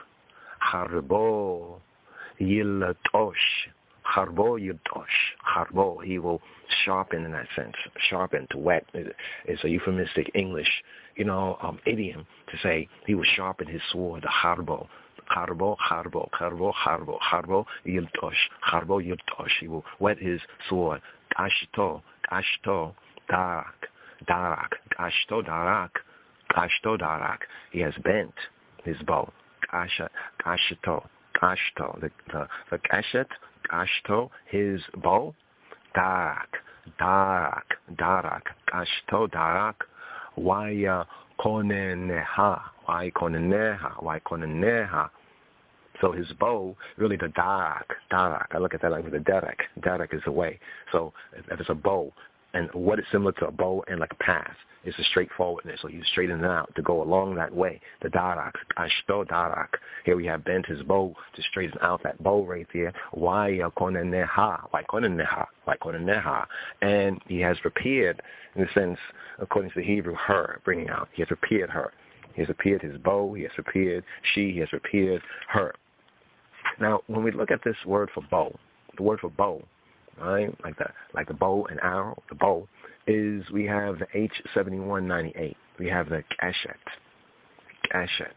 harbo yilatosh, harbo yilatosh, harbo, he will sharpen in that sense, sharpen, to whet. It's a euphemistic English, you know, um, idiom to say he will sharpen his sword, the harbo. Harbo, harbo, harbo, harbo, harbo, yiltosh, harbo, yiltosh. He will whet his sword. Gashto, gashto, darak, darak, gashto, darak, gashto, darak. He has bent his bow. Gasha, gashto, gashto. The, the, the gashet, gashto, his bow. Darak, darak, darak, gashto, darak. Waya koneneha, why koneneha, why koneneha. So his bow, really the darak, darak. I look at that like the derek. Derek is the way. So if it's a bow, And what is similar to a bow and like a path is the straightforwardness. So you straighten it out to go along that way. The darak, ashto darak. Here we have bent his bow to straighten out that bow right there. Why koneneha? Why koneneha? Why koneneha? And he has prepared, in a sense, according to the Hebrew, her, bringing out. He has prepared her. He has prepared his bow. He has prepared she. He has prepared her. Now, when we look at this word for bow, the word for bow, right, like the like the bow and arrow, the bow, is we have the H seventy-one ninety-eight. We have the kashet, kashet,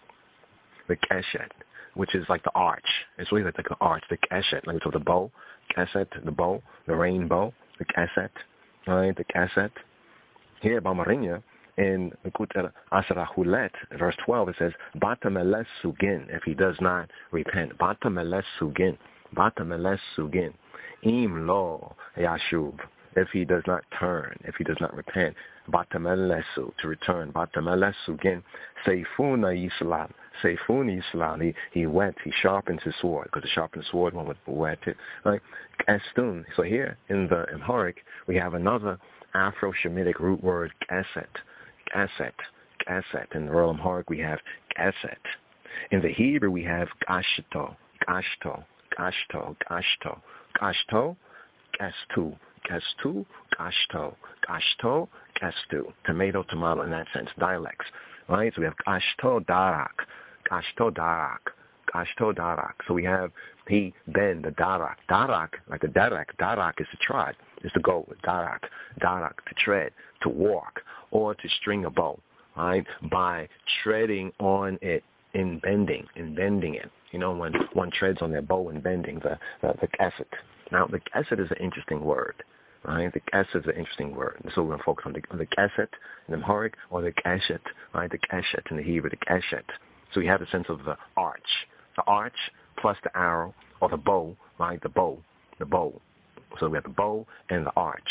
the kashet, which is like the arch. It's really like the arch, the kashet, like so the bow, kasset, the bow, the rainbow, the kasset, right, the kasset. Here, Bamarinya, in Kuter Asra Hulet, verse twelve, it says, Batameles Sugin, if he does not repent. Batameles Sugin, Batameles Sugin, Im Lo Yashub, if he does not turn, if he does not repent. Batamelesu, to return. Batamelesu Sugin, Seifuna Yisrael, Seifuna Yisrael, he, he wet, he sharpens his sword, because the sharpened sword, one would wet it. Right? Estun, so here in the Amharic, we have another Afro-Shemitic root word, Kaset. Kaset, Kaset. In the Royal Amharic, we have Kaset. In the Hebrew, we have Gashto, Gashto, Gashto, Gashto, Gashto, Gastu, Gastu, Gashto, Gashto, Gastu. Tomato, tomato, in that sense, dialects. Right? So we have Gashto Darak, Gashto Darak, Gashto Darak. So we have he, Ben, the Darak. Darak, like the Darak, Darak is to trot, is to go with Darak, Darak, to tread, to walk, or to string a bow, right, by treading on it in bending, in bending it. You know, when one treads on their bow and bending, the, the, the kasset. Now, the kasset is an interesting word, right? The kasset is an interesting word. So we're going to focus on the, on the kasset in the Amharic, or the kashet, right? The kashet in the Hebrew, the kashet. So we have the sense of the arch. The arch plus the arrow, or the bow, right? The bow, the bow. So we have the bow and the arch.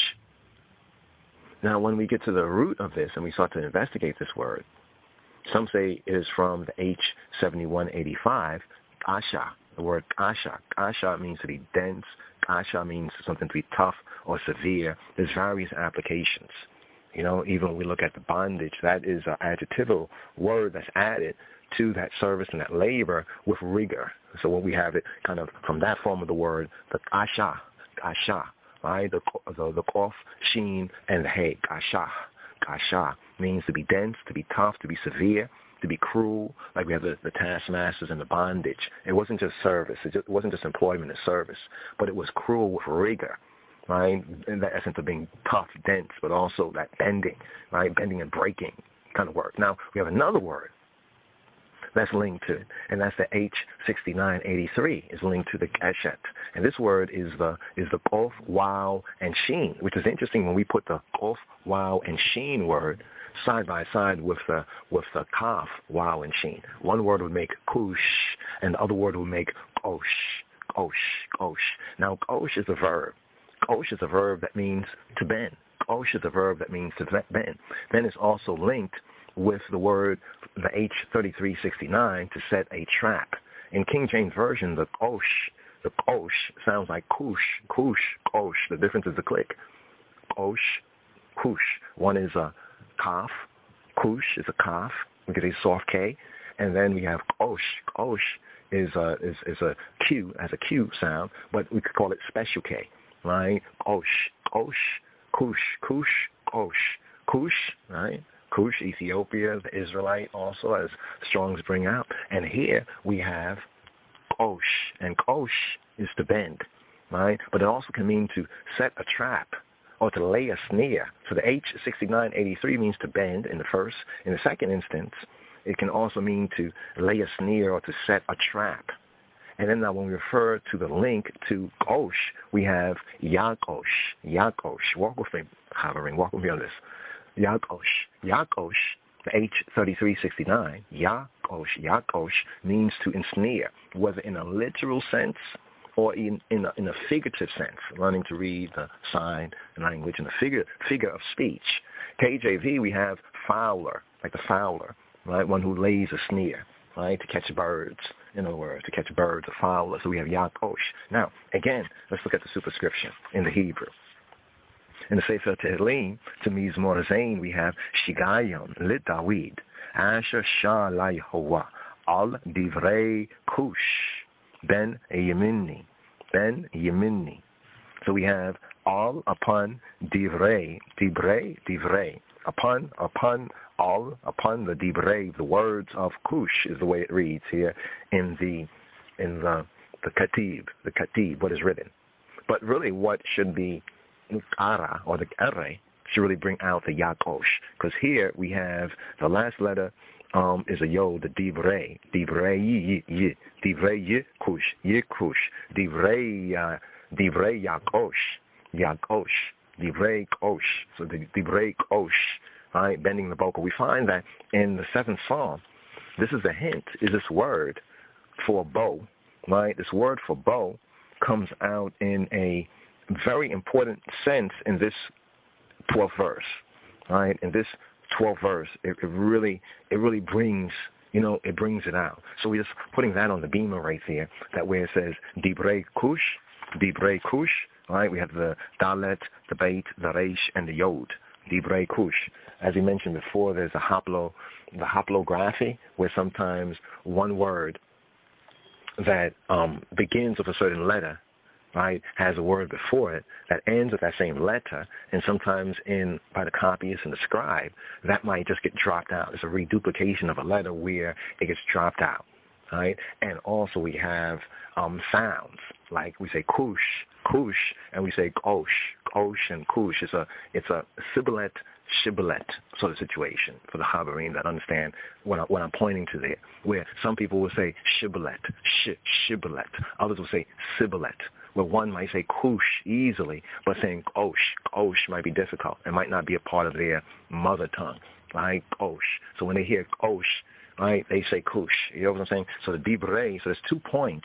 Now, when we get to the root of this and we start to investigate this word, some say it is from the H seventy-one eighty-five, kasha, the word kasha. Kasha means to be dense. Kasha means something to be tough or severe. There's various applications. You know, even when we look at the bondage, that is an adjectival word that's added to that service and that labor with rigor. So when we have it kind of from that form of the word, the kasha, kasha, right? The the, the kof, sheen, and the hey, kasha. Kasha means to be dense, to be tough, to be severe, to be cruel, like we have the, the taskmasters and the bondage. It wasn't just service. It, just, it wasn't just employment and service, but it was cruel with rigor, right? In the essence of being tough, dense, but also that bending, right? Bending and breaking kind of work. Now, we have another word that's linked to it, and that's the H sixty-nine eighty-three is linked to the kashet. And this word is the is the kof, wow, and sheen, which is interesting when we put the kof, wow, and sheen word side by side with the with the kaf, wow, and sheen. One word would make kush, and the other word would make kosh, kosh, kosh. Now, kosh is a verb. Kosh is a verb that means to bend. Kosh is a verb that means to bend. Then it's also linked with the word, the H thirty-three sixty-nine, to set a trap. In King James Version, the kosh, the kosh sounds like kush, kush, kosh. The difference is the click. Kosh, kush. One is a kaf, kush is a kaf. We get a soft K. And then we have kosh. Kosh is a, is, is a Q, has a Q sound, but we could call it special K, right? Kosh, kosh, kush, kush, kosh, kush, right? Cush, Ethiopia, the Israelite also, as Strong's bring out. And here we have kosh, and kosh is to bend, right? But it also can mean to set a trap or to lay a snare. So the H sixty-nine eighty-three means to bend in the first. In the second instance, it can also mean to lay a snare or to set a trap. And then now when we refer to the link to kosh, we have yakosh, yakosh. Walk with me, hovering, walk with me on this. Yakosh. Yakosh, the H thirty-three sixty-nine, Yakosh, Yakosh means to ensnare, whether in a literal sense or in, in, a, in a figurative sense, learning to read the sign language in a figure, figure of speech. K J V, we have fowler, like the fowler, right, one who lays a snare, right, to catch birds, in other words, to catch birds, a fowler. So we have Yakosh. Now, again, let's look at the superscription in the Hebrew. In the Sefer Tehillim, to Mizmor Zayin, we have Shigayon Lit Dawid, Asher Shah La Yehovah, Al Divrei Kush, Ben Yemini, Ben Yemini. So we have all upon Divrei, Divrei, Divrei, upon, upon, all, upon the Divrei, the words of Kush is the way it reads here in the, in the, the Katib, the Katib, what is written. But really what should be Ara, or the Ere, should really bring out the Yakosh. Because here we have the last letter um, is a Yod, the Divrei, Divrei Yi, Yi, Divrei Yi, Kush, Yi, Kush, Divrei, uh, Divrei Yakosh, Yakosh, Divrei Kosh, so the Divrei Kosh, right, bending the vocal. We find that in the seventh Psalm, this is a hint, is this word for bow, right? This word for bow comes out in a very important sense in this twelfth verse, right? In this twelfth verse, it, it really, it really brings, you know, it brings it out. So we're just putting that on the beamer right there, that where it says Divrei Kush, Divrei Kush, right? We have the Dalet, the Beit, the Reish, and the Yod, Divrei Kush. As we mentioned before, there's a haplo, the haplography, where sometimes one word that um, begins with a certain letter, right, has a word before it that ends with that same letter, and sometimes in by the copyist and the scribe, that might just get dropped out. It's a reduplication of a letter where it gets dropped out, right? And also we have um, sounds, like we say kush, kush, and we say kosh, kosh and kush. It's a it's a sibilant, shibboleth sort of situation for the Habarim that understand what, I, what I'm pointing to there, where some people will say shibboleth, sh, shibboleth. Others will say sibilet, where one might say kush easily, but saying kosh, kosh might be difficult. It might not be a part of their mother tongue, right? Kosh. So when they hear kosh, right, they say kush. You know what I'm saying? So the divrei, so there's two points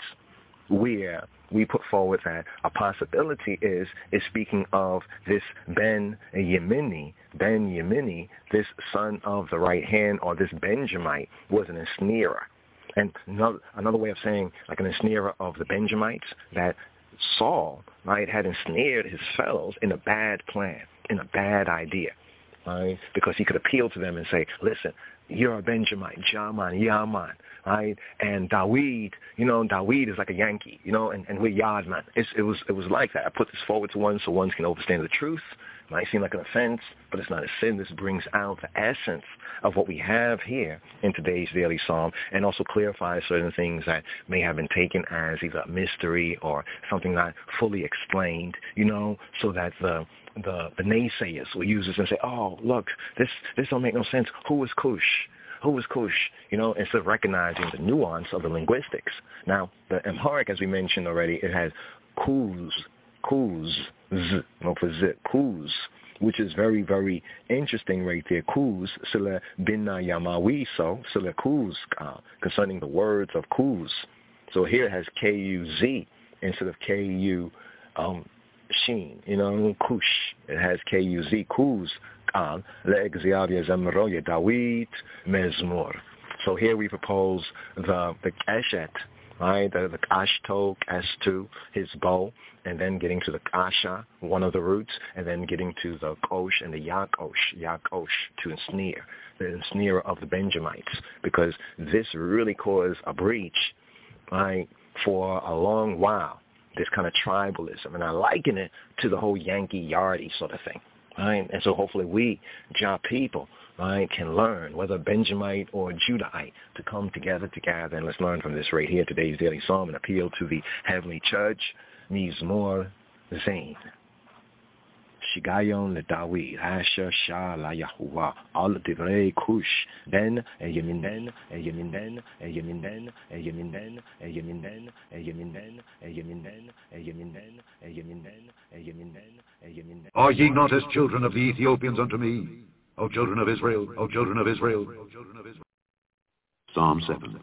where we put forward that a possibility is is speaking of this Ben Yemini, Ben Yemini, this son of the right hand, or this Benjamite was an ensnarer. And another, another way of saying like an ensnarer of the Benjamites, that Saul, right, had ensnared his fellows in a bad plan, in a bad idea, right? Because he could appeal to them and say, listen, you're a Benjamite, Jaman, Yaman, right? And Dawid, you know, Dawid is like a Yankee, you know, and, and we're Yadman. It's, it was it was like that. I put this forward to one so one can understand the truth. It might seem like an offense, but it's not a sin. This brings out the essence of what we have here in today's daily psalm, and also clarifies certain things that may have been taken as either a mystery or something not fully explained, you know, so that the the, the naysayers will use this and say, oh, look, this this don't make no sense. Who is Kush? Who is Kush? You know, instead of recognizing the nuance of the linguistics. Now, the Amharic, as we mentioned already, it has Kuz, Kuz, Z, no, for Z, Kuz, which is very, very interesting right there. Kuz, Sila Binna Yamawi, so Sila Kuz, uh, concerning the words of Kuz. So here it has K U Z instead of K U um, Sheen, you know, Kush. It has K U Z, Kuz. Dawid Mezmor. So here we propose the the Keshet, right? The, the Ashto, Estu, his bow, and then getting to the Kasha, one of the roots, and then getting to the Kosh and the Yakosh, Yakosh, to ensnare, the ensnare of the Benjamites, because this really caused a breach, right, for a long while, this kind of tribalism, and I liken it to the whole Yankee Yardie sort of thing. Right? And so hopefully we, Jah people, right, can learn, whether Benjamite or Judahite, to come together together. And let's learn from this right here, today's daily psalm, and appeal to the heavenly church, Mizmor Zayin. Shigayon le Dawid, Asher Shah la Yahuwah, Al Divrei Kush, Den, Yeminden, Yeminden, Yeminden, Yeminden, Yeminden, Yeminden, Yeminden, Yeminden, Yeminden, Yeminden, Yeminden. Are ye not as children of the Ethiopians unto me, O children of Israel, O children of Israel? Psalm seven.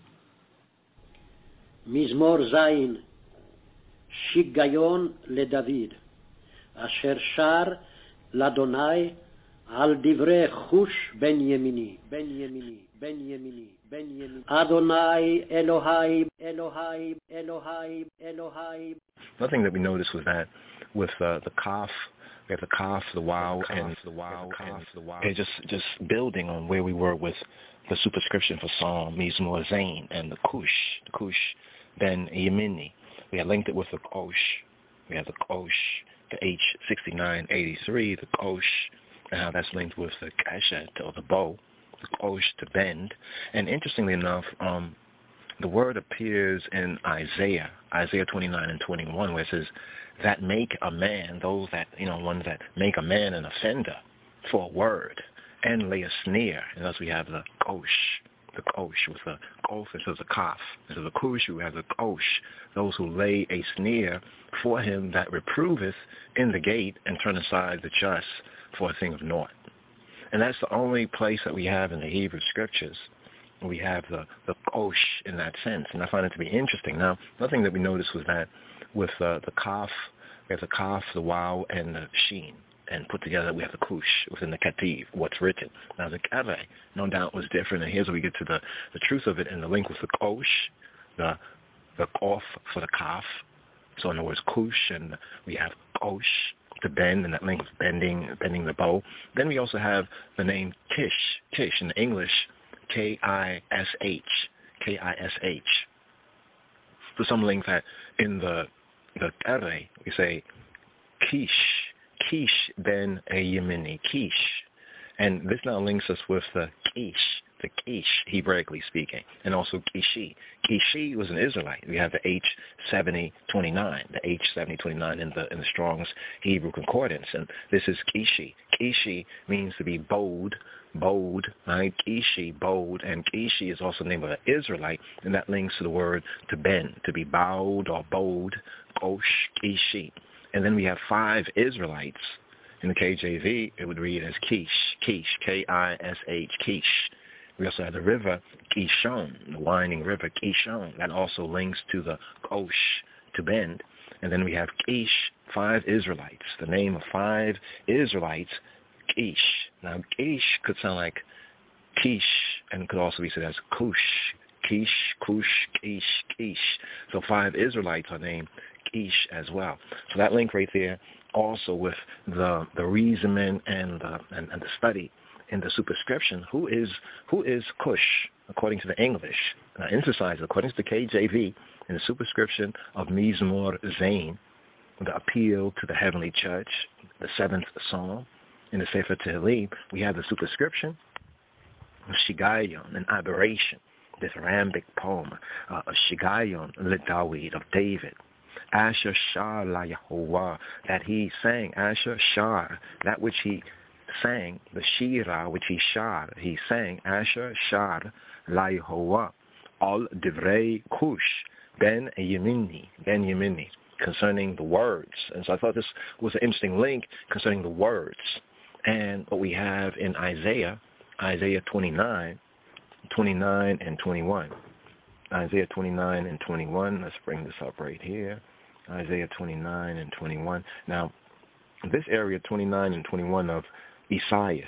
Mizmor Zayin, Shigayon le David. אשר שר לאדוני על דברי חוש בן ימיני, בן ימיני, בן ימיני, בן ימיני. אדוני אלוהי, אלוהי, אלוהי, אלוהי. One thing that we noticed was that with uh, the kaf, we have the Kaf, the Wow, and the Wow, and the Wow. It's just just building on where we were with the superscription for Psalm, Mizmor Zain, and the Kush, the Kush Ben Yemeni. We had linked it with the Kosh. We have the Kosh, the H sixty-nine eighty-three, the Kosh, and how that's linked with the Kashet, or the bow, the Kosh to bend. And interestingly enough, um, the word appears in Isaiah, Isaiah twenty-nine and twenty-one, where it says, that make a man, those that, you know, ones that make a man an offender for a word and lay a snare. And thus we have the Kosh, the Kosh with the Kof instead of the Kaf. Instead of the Kush, we have the Kosh, those who lay a snare for him that reproveth in the gate and turn aside the just for a thing of naught. And that's the only place that we have in the Hebrew scriptures. We have the, the Kosh in that sense. And I find it to be interesting. Now, one thing that we noticed was that with uh, the Kaf, we have the Kaf, the Wow, and the Sheen. And put together, we have the Kush within the Kativ, what's written. Now, the Kare, no doubt, was different. And here's where we get to the, the truth of it in the link with the Kosh, the the Kof for the Kaf. So in other words, Kush, and we have Kosh to bend, and that link with bending, bending the bow. Then we also have the name Kish, Kish in English, K I S H, K I S H. For some link that in the the Kare, we say Kish, Kish ben a Yemeni, Kish. And this now links us with the Kish, the Kish, Hebraically speaking, and also Kishi. Kishi was an Israelite. We have the H seventy twenty-nine, the H seventy twenty-nine in the in the Strong's Hebrew Concordance, and this is Kishi. Kishi means to be bold, bold, right? Kishi, bold, and Kishi is also the name of an Israelite, and that links to the word to bend, to be bowed or bold, Kosh, Kishi. And then we have five Israelites. In the K J V, it would read as Kish, Kish, K I S H, Kish. We also have the river Kishon, the winding river Kishon. That also links to the Kosh, to bend. And then we have Kish, five Israelites. The name of five Israelites, Kish. Now, Kish could sound like Kish, and could also be said as Kush. Kish, Kush, Kish, Kish. So five Israelites are named Kish as well. So that link right there, also with the the reasoning and the and, and the study in the superscription, who is who is Kush according to the English? And I emphasize, according to the K J V, in the superscription of Mizmor Zain, the appeal to the heavenly judge, the seventh psalm in the Sefer Tehillim, we have the superscription of Shigayon, an aberration, this Rambic poem, uh, of Shigayon LeDavid, of David. Asher Shar La Yehovah, that he sang, Asher Shar, that which he sang, the Shira which he shar, he sang, Asher Shar La Yehovah, Al Divrei Kush, Ben Yemini, Ben Yemini, concerning the words. And so I thought this was an interesting link concerning the words. And what we have in Isaiah, Isaiah twenty-nine, twenty-nine and twenty-one. Isaiah twenty-nine and twenty-one, let's bring this up right here. Isaiah twenty-nine and twenty-one. Now, this area, twenty-nine and twenty-one of Isaiah,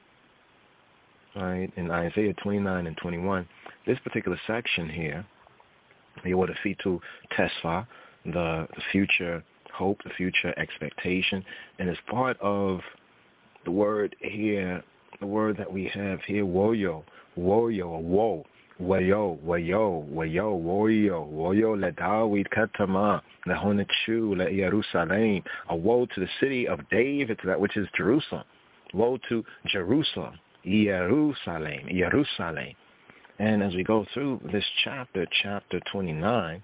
right, in Isaiah twenty-nine and twenty-one, this particular section here, the order Fitu Tesfa, the, the future hope, the future expectation, and as part of the word here, the word that we have here, woyo, woyo, or woe, Wayo, wayo, wayo, woyo, woyo le David katama, le honechu, le Jerusalem. A woe to the city of David, to that which is Jerusalem. Woe to Jerusalem, Jerusalem, Jerusalem. And as we go through this chapter, chapter twenty-nine,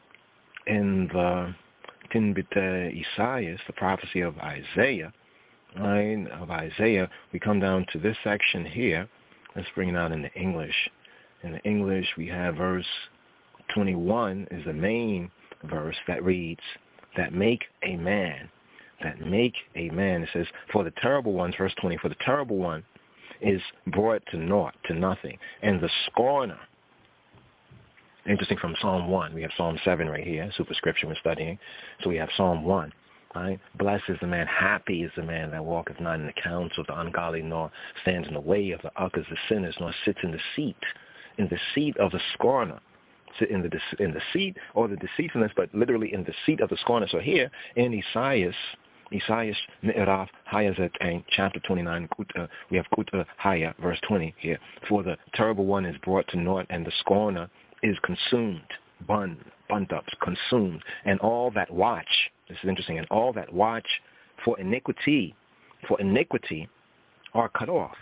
in the Tinbite Isaiah, the prophecy of Isaiah, right, of Isaiah, we come down to this section here. Let's bring it out in the English. In the English, we have verse twenty-one is the main verse that reads, that make a man, that make a man. It says, for the terrible ones, verse twenty, for the terrible one is brought to naught, to nothing. And the scorner, interesting from Psalm one. We have Psalm seven right here, superscription we're studying. So we have Psalm one. Right? Blessed is the man, happy is the man that walketh not in the counsel of the ungodly, nor stands in the way of the uckers of sinners, nor sits in the seat. in the seat of the scorner, in the in the seat or the deceitfulness, but literally in the seat of the scorner. So here in Isaiah, Isaiah Me'erav Hayazet and chapter twenty-nine, we have Kut Haya, verse twenty here. For the terrible one is brought to naught, and the scorner is consumed, bun, bunt up, consumed, and all that watch, this is interesting, and all that watch for iniquity, for iniquity are cut off.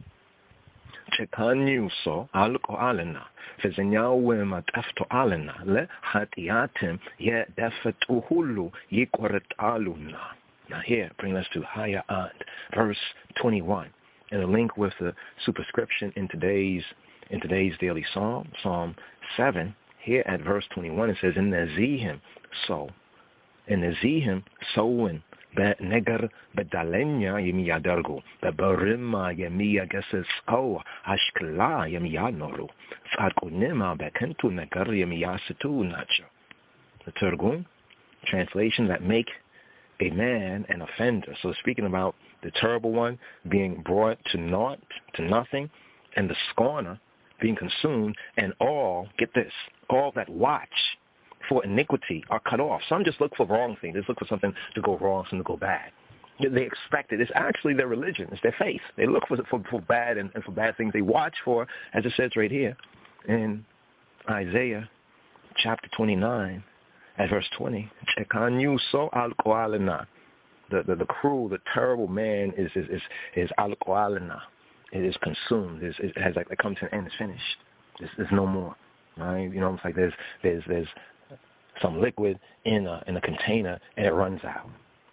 Chekanyuso aluko alena, fezenyawe matafto alena, le hatiatim ye defetuhulu yikoret aluna. Now here, bring us to Haya and verse twenty-one, and a link with the superscription in today's in today's daily psalm, Psalm seven. Here at verse twenty-one, it says, "In Nezihim so, in Nezihim sowin benegar bedalenya yemiyadargo beberima yemiyageses o ashkla yemiyanoru fadkunima bekentu negar yemiyasitu nacho." The Turgum, translation that make a man an offender. So speaking about the terrible one being brought to naught, to nothing, and the scorner being consumed, and all, get this, all that watch for iniquity are cut off. Some just look for wrong things. They just look for something to go wrong, something to go bad. They expect it. It's actually their religion. It's their faith. They look for for, for bad and, and for bad things. They watch for, as it says right here in Isaiah chapter twenty-nine, at verse twenty, so al-Qa'alina. The, the the cruel, the terrible man is is is, is al-Qa'alina. It is consumed. It, is, it has like it comes to an end. It's finished. There's, there's no more. Right? You know, it's like there's there's there's some liquid in a in a container and it runs out.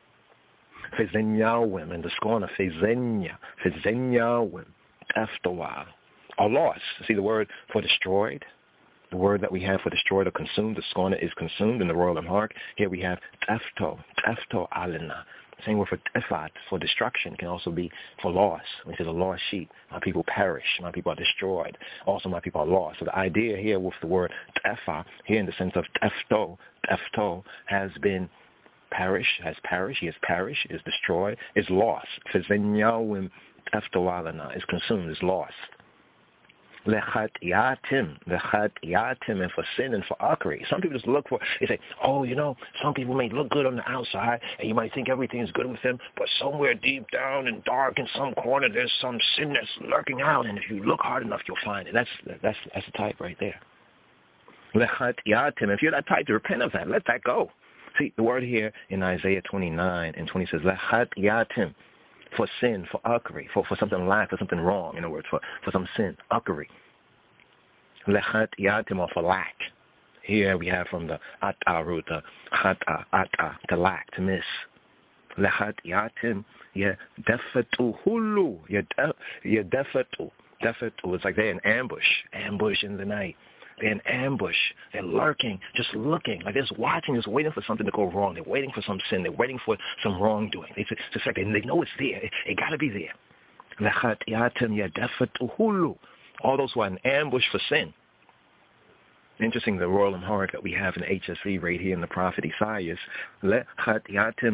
Fezenyawim, and the scorner fezenya fezenyawim after a while are lost. See the word for destroyed. The word that we have for destroyed or consumed, the scorner is consumed in the royal Amharic. Here we have tefto, tefto alina. Same word for tefat, for destruction, can also be for loss. Which is a lost sheep. My people perish. My people are destroyed. Also, my people are lost. So the idea here with the word tefa, here in the sense of tefto, tefto, has been perish, has perished, he has perished, is destroyed, is lost. Fezenyawim tefto alina, is consumed, is lost. Lechat-yatim, lechat-yatim, and for sin and for uckery. Some people just look for, they say, oh, you know, some people may look good on the outside, and you might think everything is good with them, but somewhere deep down and dark in some corner, there's some sin that's lurking out, and if you look hard enough, you'll find it. That's that's that's the type right there. Lechat-yatim, if you're that type to repent of that, let that go. See, the word here in Isaiah twenty-nine and twenty says, lechat-yatim, for sin, for uckery, for, for something lack, for something wrong, in other words, for, for some sin, uckery. Lechat yatim, or for lack. Here we have from the ata root, the chata, ata, to lack, to miss. Lechat yatim, ye defetu hulu, ye defetu, defetu. It's like they're in ambush, ambush in the night. They're in ambush. They're lurking, just looking, like they're just watching, just waiting for something to go wrong. They're waiting for some sin. They're waiting for some wrongdoing. It's just like they, they know it's there. It, it got to be there. All those who are in ambush for sin. Interesting, the Royal Amharic that we have in the H S V right here in the prophet Isaiah. Are cut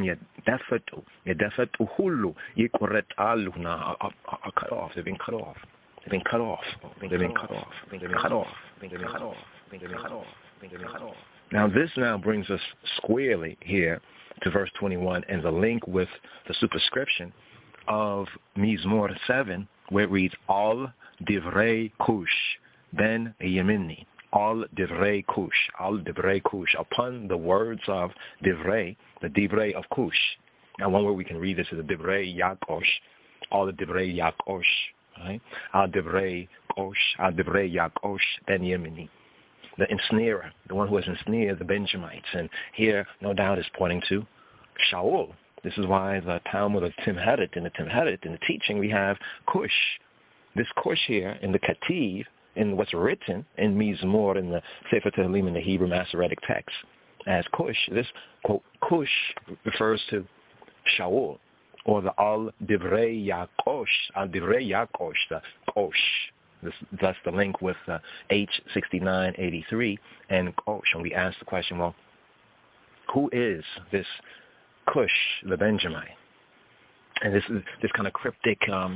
off. They've been cut off. They've been cut off. They've been cut off. They've been cut off. They've been cut off. They've been cut off. They've been cut off. Now this now brings us squarely here to verse twenty-one and the link with the superscription of Mizmor seven, where it reads, Al Divrei Kush Ben Yemini. Al Divrei Kush. Al Divrei Kush. Upon the words of Divrei, the Divrei of Kush. Now one way we can read this is the Divrei Yakosh. Al Divrei Yakosh. Right? Al Divrei Kosh, Al Divrei Yakosh Ben Yemini. The ensnarer, the one who has ensnared the Benjamites. And here, no doubt, is pointing to Shaul. This is why the Talmud of Timheret, in the Timheret, in the teaching, we have Kush. This Kush here in the Kativ, in what's written in Mizmor, in the Sefer Tehillim, in the Hebrew Masoretic text, as Kush. This, quote, Kush refers to Shaul, or the Al Divrei Yakosh, Al Divrei Yakosh, the Kosh. This, that's the link with uh, H sixty-nine eighty-three and Kosh. And we ask the question, well, who is this Kush, the Benjamite? And this is this kind of cryptic um,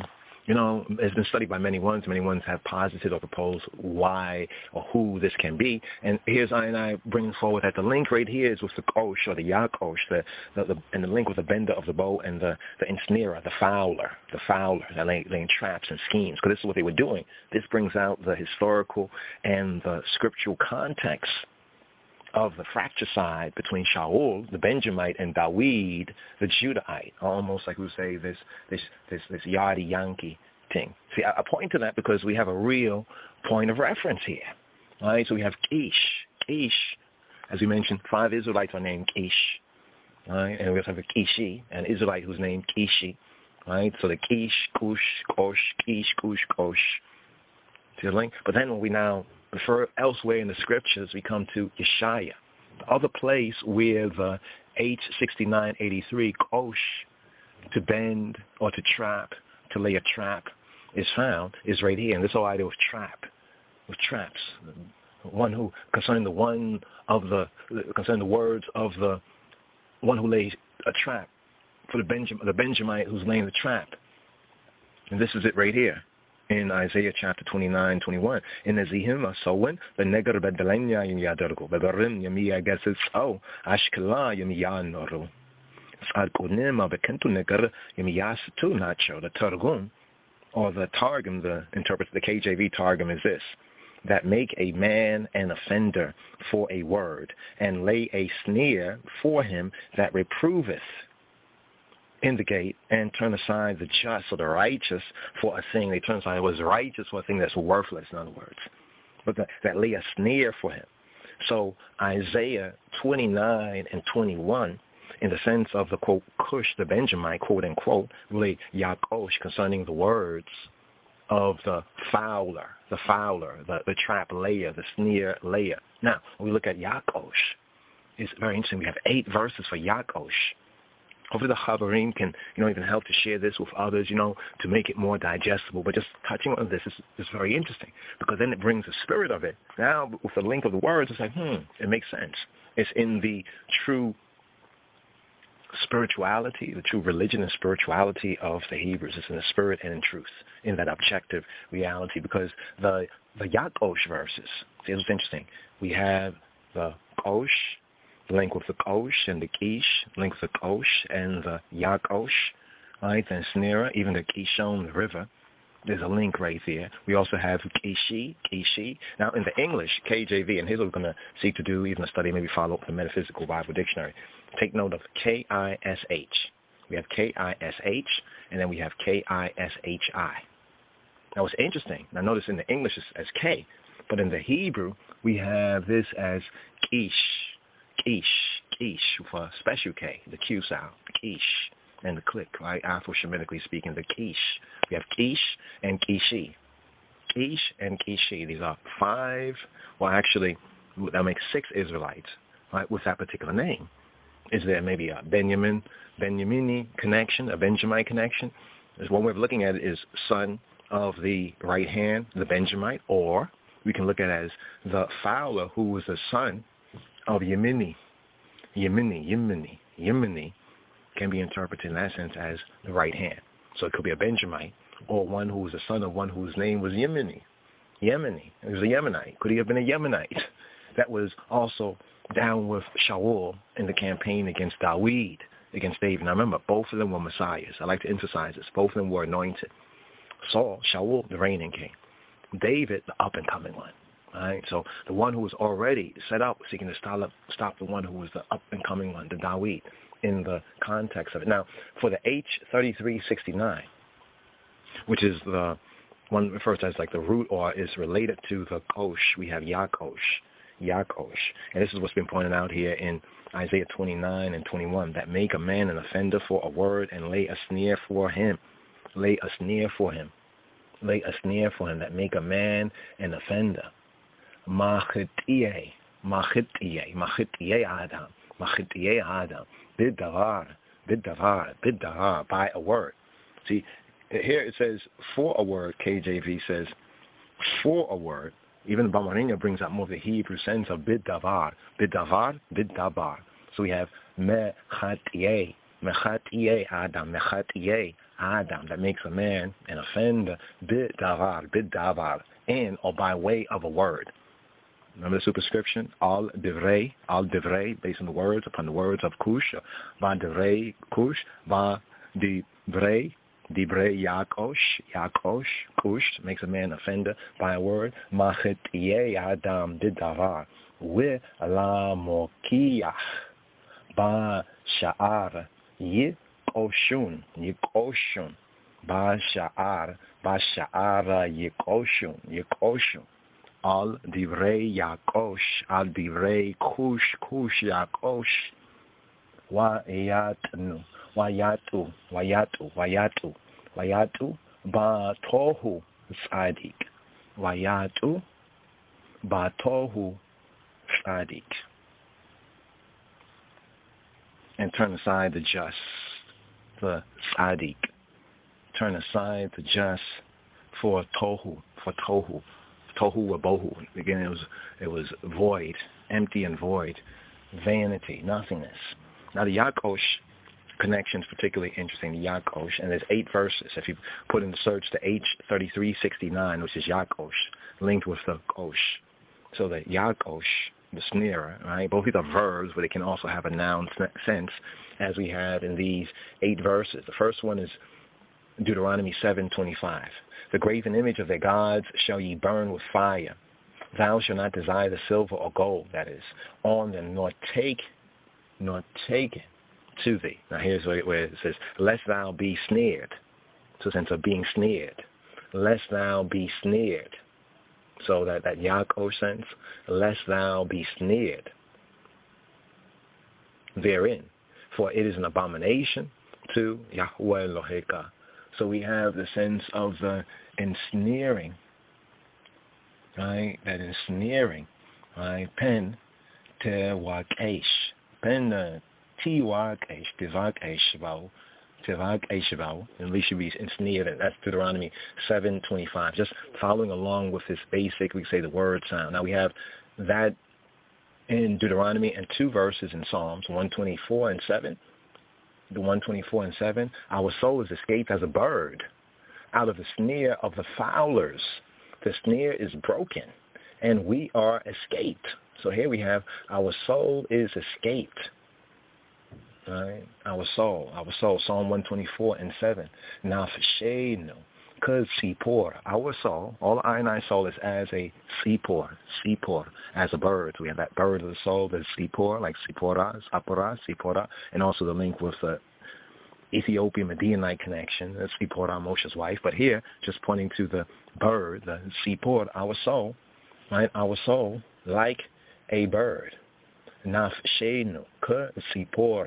You know, it's been studied by many ones. Many ones have posited or proposed why or who this can be. And here's I and I bringing forward that the link right here is with the kosh or the yakosh, the, the, the, and the link with the bender of the bow and the, the ensnarer, the fowler, the fowler, that laying, laying traps and schemes. Because this is what they were doing. This brings out the historical and the scriptural context of the fratricide between Shaul, the Benjamite, and Dawid, the Judahite, almost like we would say this this this this Yardi Yankee thing. See, I, I point to that because we have a real point of reference here. All right, so we have Kish, Kish, as we mentioned, five Israelites are named Kish, all right, and we also have a Kishi, an Israelite who's named Kishi, all right. So the Kish, Kush, Kosh, Kish, Kush, Kosh. See the link? But then when we now refer elsewhere in the scriptures, we come to Yeshaya, the other place where the H sixty-nine eighty-three, Kosh, to bend or to trap, to lay a trap, is found, is right here. And this whole idea of trap, with traps, one who, concerning the one of the, concerning the words of the one who lays a trap, for the, Benjam, the Benjamite who's laying the trap. And this is it right here. In Isaiah chapter twenty-nine, twenty-one, in Ezihim Asowen, the Negar Bedalenya Yum Yadargo, Begarim Yamia Gasses O, Ashkala Yum Yanoro. Sad Kodnima Bekentu Negar Yamias tu Nacho, the Targum, or the Targum, the interpret the K J V Targum is this: that make a man an offender for a word, and lay a snare for him that reproveth in the gate, and turn aside the just or the righteous for a thing. They turn aside what is righteous for a thing that's worthless, in other words. But that, that lay a snare for him. So Isaiah twenty-nine and twenty-one, in the sense of the, quote, Cush, the Benjamite, quote, unquote, really Yakosh, concerning the words of the fowler, the fowler, the, the trap layer, the snare layer. Now, when we look at Yakosh, it's very interesting. We have eight verses for Yakosh. Hopefully the Chavarim can, you know, even help to share this with others, you know, to make it more digestible. But just touching on this is, is very interesting, because then it brings the spirit of it. Now, with the link of the words, it's like, hmm, it makes sense. It's in the true spirituality, the true religion and spirituality of the Hebrews. It's in the spirit and in truth, in that objective reality. Because the the Yakosh verses, see, it's interesting. We have the Kosh, link with the Kosh, and the Kish, link with the Kosh and the Yakosh, right, and Snera, even the Kishon, the river. There's a link right there. We also have Kishi, Kishi. Now, in the English, K J V, and here's what we're going to seek to do, even a study, maybe follow up the Metaphysical Bible Dictionary. Take note of K I S H. We have K I S H, and then we have K I S H I. Now, what's interesting, now notice in the English it's as K, but in the Hebrew, we have this as Kish. Kish, Kish, for special K, the Q sound, Kish, and the click, right? Afro-Shemitically speaking, the Kish. We have Kish and Kishi. Kish and Kishi. These are five, well, actually, that makes six Israelites, right, with that particular name. Is there maybe a Benjamin, Benjamini connection, a Benjamite connection? There's one way of looking at it is son of the right hand, the Benjamite, or we can look at it as the fowler who was the son of Yemini. Yemini, Yemini, Yemini can be interpreted in that sense as the right hand. So it could be a Benjamite, or one who was the son of one whose name was Yemini. Yemini. It was a Yemenite. Could he have been a Yemenite? That was also down with Shaul in the campaign against Dawid, against David. Now remember, both of them were messiahs. I like to emphasize this. Both of them were anointed. Saul, Shaul, the reigning king. David, the up-and-coming one. All right, so the one who was already set up, seeking to stop, stop the one who was the up-and-coming one, the Dawid, in the context of it. Now, for the H thirty-three sixty-nine, which is the one referred to as like the root or is related to the Kosh, we have Yakosh, Yakosh. And this is what's been pointed out here in Isaiah twenty-nine and twenty-one, that make a man an offender for a word and lay a snare for him. Lay a snare for him. Lay a snare for him, that make a man an offender. Machitiye, machitiye, machitiye Adam, machitiye Adam, biddavar, biddavar, biddavar, by a word. See, here it says for a word, K J V says for a word. Even the Bamarinya brings out more of the Hebrew sense of biddavar, biddavar, biddabar. So we have mechatiye, mechatiye Adam, mechatiye Adam, that makes a man an offender, bid davar, bid davar, in or by way of a word. Remember the superscription? Al divrei, al divrei, based on the words, upon the words of Kush. Va divrei Kush, va divrei, divrei Yakosh, Yakosh, Kush, makes a man offender by a word. Machetiye Adam bid davar, we la mokiyah, ba sha'ar, yi Oshun, Yikoshun, Ba Sha'ar, Ba Sha'ara, Yikoshun, Yikoshun, Al Divrei Yakosh, Al Divrei Kush, Kush Yakosh, Wa Yatnu, Wa Yatu, Wa Yatu, Wa Yatu, Wa Yatu, Ba Tohu Sadik, Wa Yatu, Ba Tohu Sadik. And turn aside the just. The tzaddik, turn aside the just for tohu, for tohu, tohu or bohu. Again, it was it was void, empty and void, vanity, nothingness. Now the Yakosh connection is particularly interesting. The Yakosh, and there's eight verses. If you put in the search the H thirty-three sixty-nine, which is Yakosh, linked with the Kosh. So the Yakosh, the snare, right? Both these are verbs, but they can also have a noun sense, as we have in these eight verses. The first one is Deuteronomy seven twenty-five. The graven image of their gods shall ye burn with fire. Thou shalt not desire the silver or gold, that is, on them, nor take, nor take it to thee. Now here's where it says, lest thou be snared. So a sense of being snared. Lest thou be snared. So that, that Yaakov sense, lest thou be snared therein. For it is an abomination to Yahweh Eloheka. So we have the sense of the ensnaring, right? That ensnaring, right? Pen tewakesh, pen tewakesh, tewakesh vau, tewakesh vau. At least you be ensnared, and that's Deuteronomy seven twenty-five. Just following along with this basic, we say the word sound. Now we have that in Deuteronomy and two verses in Psalms, one twenty-four and seven. The one twenty-four and seven, our soul is escaped as a bird out of the snare of the fowlers. The snare is broken, and we are escaped. So here we have our soul is escaped. Right? Our soul, our soul, Psalm one twenty-four and seven. Nafshenu, cause sipor, our soul, all I and I soul is as a sipor, sipor, as a bird. So we have that bird of the soul, that's sipor, like sipora, sapora, sipora, and also the link with the Ethiopian Medianite connection, that's Sipora, Moshe's wife. But here, just pointing to the bird, the sipor, our soul, right? Our soul, like a bird. Nafshenu, ka sipor.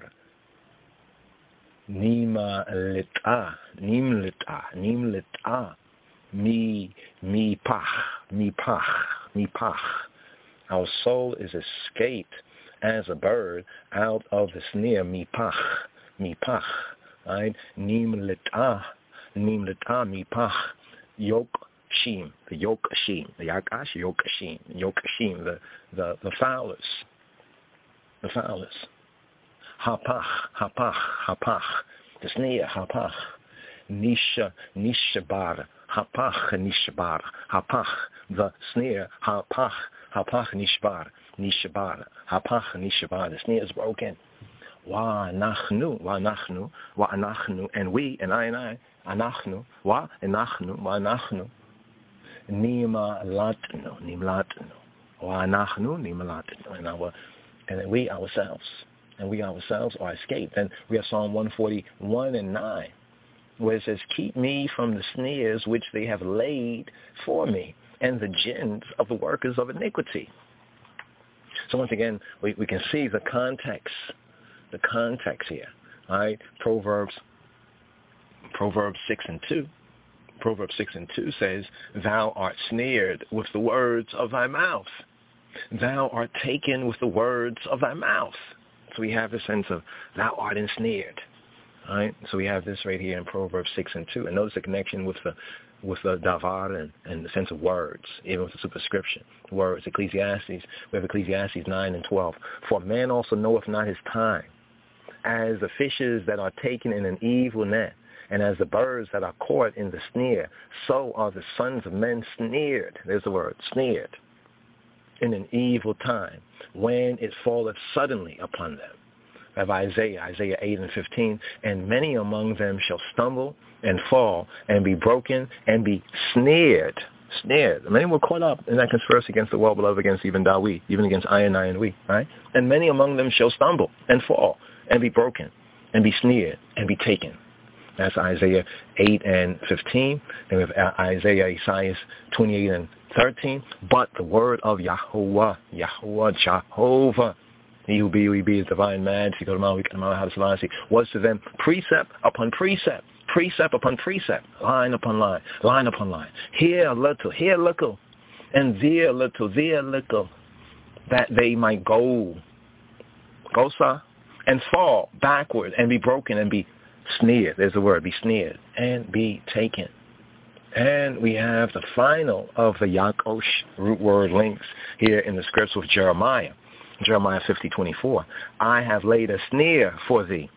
Nima lit'a, nim lit'a, nim lit'a, mi, mi pach, mi pach, mi pach. Our soul is escaped as a bird out of the snare, mi pach, mi pach, right? Nim lit'a, nim lit'a, mi pach, yok shim, the yok shim, the yakash, yok shim, yok shim, the, the, the fowlers, the fowlers. Hapach, hapach, hapach, the snare, hapach, nisha, nishabar, hapach, nishabar, hapach, the snare, hapach, hapach, nishbar, nishabar, hapach, nishabar, the snare is broken. Wa nachnu, wa nachnu, wa anachnu, and we, and I and I, anachnu, wa anachnu, wa anachnu, nima latnu, nim latnu, wa anachnu, nima latnu, and our, and we ourselves. And we ourselves are escaped. And we have Psalm one forty-one and nine, where it says, keep me from the snares which they have laid for me, and the gins of the workers of iniquity. So once again, we, we can see the context, the context here. All right? Proverbs, Proverbs six and two. Proverbs six and two says, thou art snared with the words of thy mouth. Thou art taken with the words of thy mouth. So we have the sense of thou art ensnared, right? So we have this right here in Proverbs six and two, and notice the connection with the with the davar and, and the sense of words, even with the superscription words. Ecclesiastes, we have Ecclesiastes nine and twelve. For man also knoweth not his time, as the fishes that are taken in an evil net, And as the birds that are caught in the snare, so are the sons of men snared. There's the word, snared. In an evil time, when it falleth suddenly upon them. Of Isaiah, Isaiah eight and fifteen, and many among them shall stumble and fall and be broken and be snared. Snared. Many were caught up in that conspiracy against the well-beloved, against even Dawi, even against I and I and we, right? And many among them shall stumble and fall and be broken and be snared and be taken. That's Isaiah eight and fifteen. And we have Isaiah, Isaiah twenty-eight and thirteen. But the word of Yahuwah, Yahuwah, Jehovah, he who be, who he be, is divine majesty, was to them precept upon precept, precept upon precept, line upon line, line upon line. Here a little, here a little, and there a little, there a little, that they might go, go, sir, and fall backward and be broken and be snared. There's the word, be snared, and be taken. And we have the final of the Yakosh root word links here in the scripts with Jeremiah. Jeremiah fifty twenty-four. I have laid a snare for thee,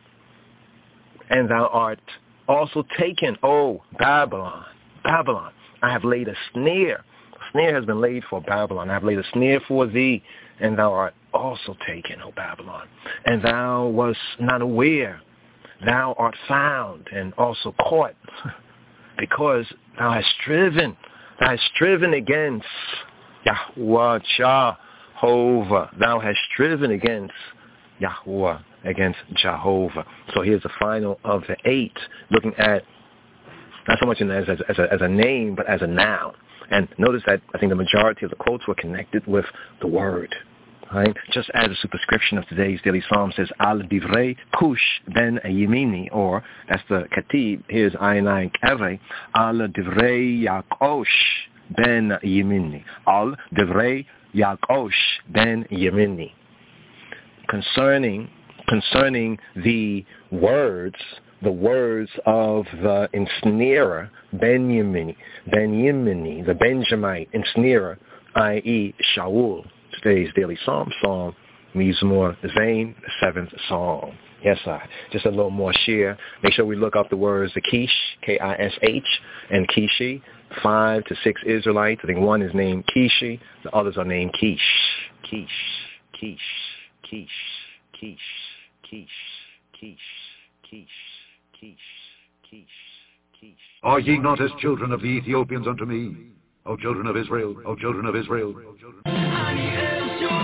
and thou art also taken, O Babylon. Babylon. I have laid a snare. A snare has been laid for Babylon. I have laid a snare for thee, and thou art also taken, O Babylon. And thou wast not aware. Thou art found and also caught, because thou hast striven. Thou hast striven against Yahweh Jehovah. Thou hast striven against Yahweh, against Jehovah. So here's the final of the eight, looking at not so much in as, as, as, a, as a name, but as a noun. And notice that I think the majority of the quotes were connected with the word. Right? Just as a superscription of today's daily psalm says, Al Divrei Kush Ben Yemini, or that's the Katib, here's Ayin Kaveh, Al Divrei Yakosh Ben Yemini. Al Divrei Yakosh Ben Yemini. Concerning, concerning the words, the words of the ensnarer, Benjamin, Benjamin, the Benjamite ensnarer, that is. Shaul. Today's daily psalm, Psalm Mizmor Zain, seventh Psalm. Yes, sir. Just a little more share. Make sure we look up the words the Kish, K I S H, and Kishi. Five to six Israelites. I think one is named Kishi. The others are named Kish. Kish, Kish, Kish, Kish, Kish, Kish, Kish, Kish, Kish, Kish. Are ye not as children of the Ethiopians unto me, O children of Israel, O children of Israel? O children.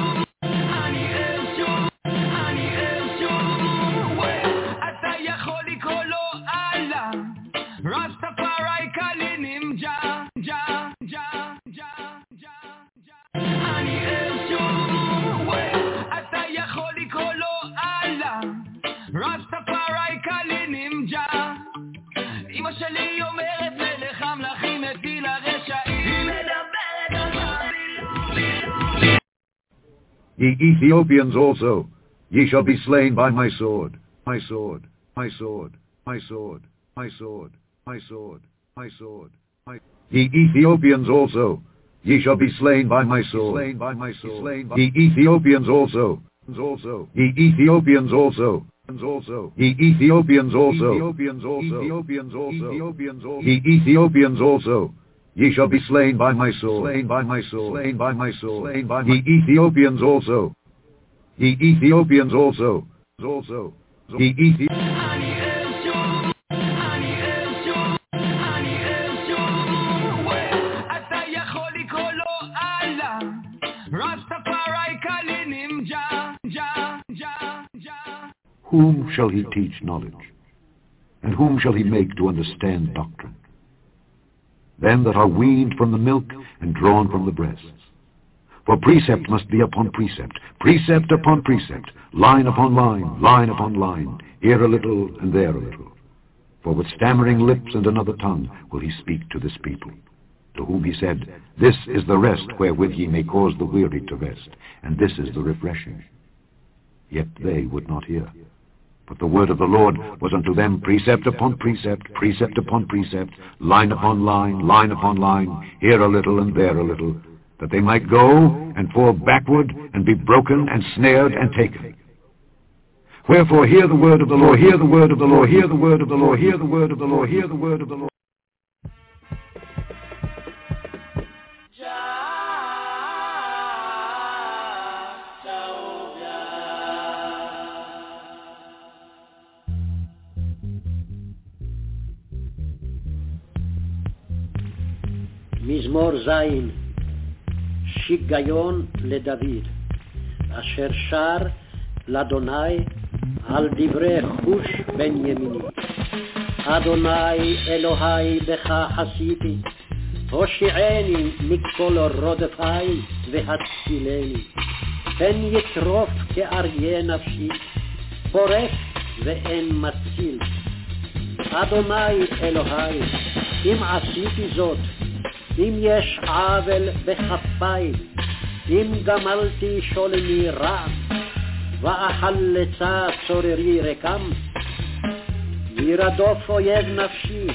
Ye Ethiopians also, ye shall be slain by my sword, my sword, my sword, my sword, my sword, my sword, my sword, my Ye Ethiopians also, ye shall be slain by my sword, slain by my sword. Ye Ethiopians also, also, ye Ethiopians also, also, ye Ethiopians also, Ethiopians also, Ethiopians also, Ethiopians also, ye Ethiopians also. Ye shall be slain by my sword, slain by my sword, slain by my sword, slain by my... Ye Ethiopians also, ye Ethiopians also, also, ye Ethiopians... Whom shall he teach knowledge? And whom shall he make to understand doctrine? Them that are weaned from the milk and drawn from the breasts. For precept must be upon precept, precept upon precept, line upon line, line upon line, here a little and there a little. For with stammering lips and another tongue will he speak to this people, to whom he said, This is the rest wherewith ye may cause the weary to rest, and this is the refreshing. Yet they would not hear. But the word of the Lord was unto them precept upon precept, precept upon precept, line upon line, line upon line, here a little and there a little, that they might go and fall backward and be broken and snared and taken. Wherefore hear the word of the Lord, hear the word of the Lord, hear the word of the Lord, hear the word of the Lord, hear the word of the Lord. מזמור זין, שיגיון לדוד, אשר שר לאדוני על דברי חוש בן ימיני. אדוני אלוהי בך חסיתי, הושיעני מכל רודפי והצילני. פן יטרוף כאריה נפשי, פורף ואין מציל. אדוני אלוהי, אם עשיתי זאת, אם יש עוול בכפיי, אם גמלתי שולמי רע, ואחלצה צוררי רקם, ירדוף אויב נפשי,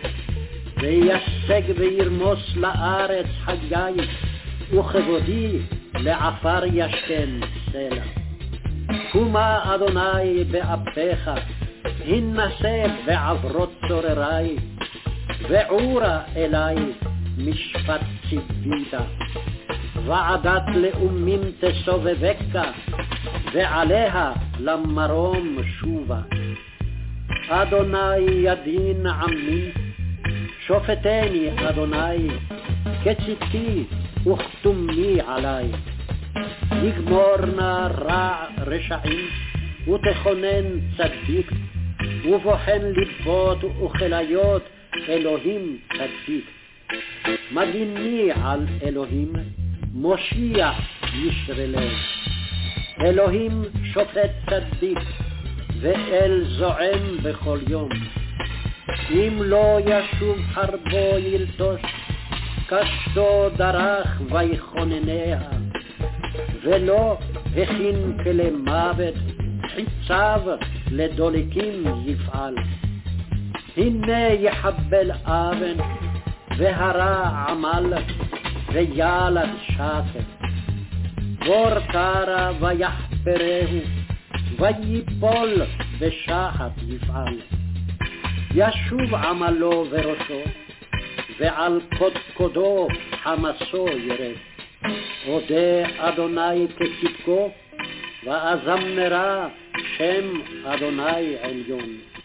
וישג וירמוס לארץ חגי, וכבודי לעפר ישכן סלע. קומה אדוני באפיך, הנסה בעברות צוררי, ועורה אלי משפט ציווית. ועדת לאומים תסובבך, ועליה למרום שובה. אדוני ידין עמי, שופטני אדוני, כציתי וכתומי עלי. יגמור נא רע רשעים, ותכונן צדיק, ובוחן ליבות וכליות אלוהים צדיק. מגיני על אלוהים, מושיע ישרלם. אלוהים שופט צדיק, ואל זועם בכל יום. אם לא ישוב חרבו ילטוש, קשתו דרך ויכונניה. ולא הכין כלי מוות, חיציו לדולקים יפעל. הנה יחבל אבן, והרע עמל, וילד שקר. בור קרא ויחפרהו, ויפול בשחת יפעל. ישוב עמלו וראשו, ועל קודקודו חמסו ירד. אודה אדוני כצדקו, ואזמרה שם אדוני עליון.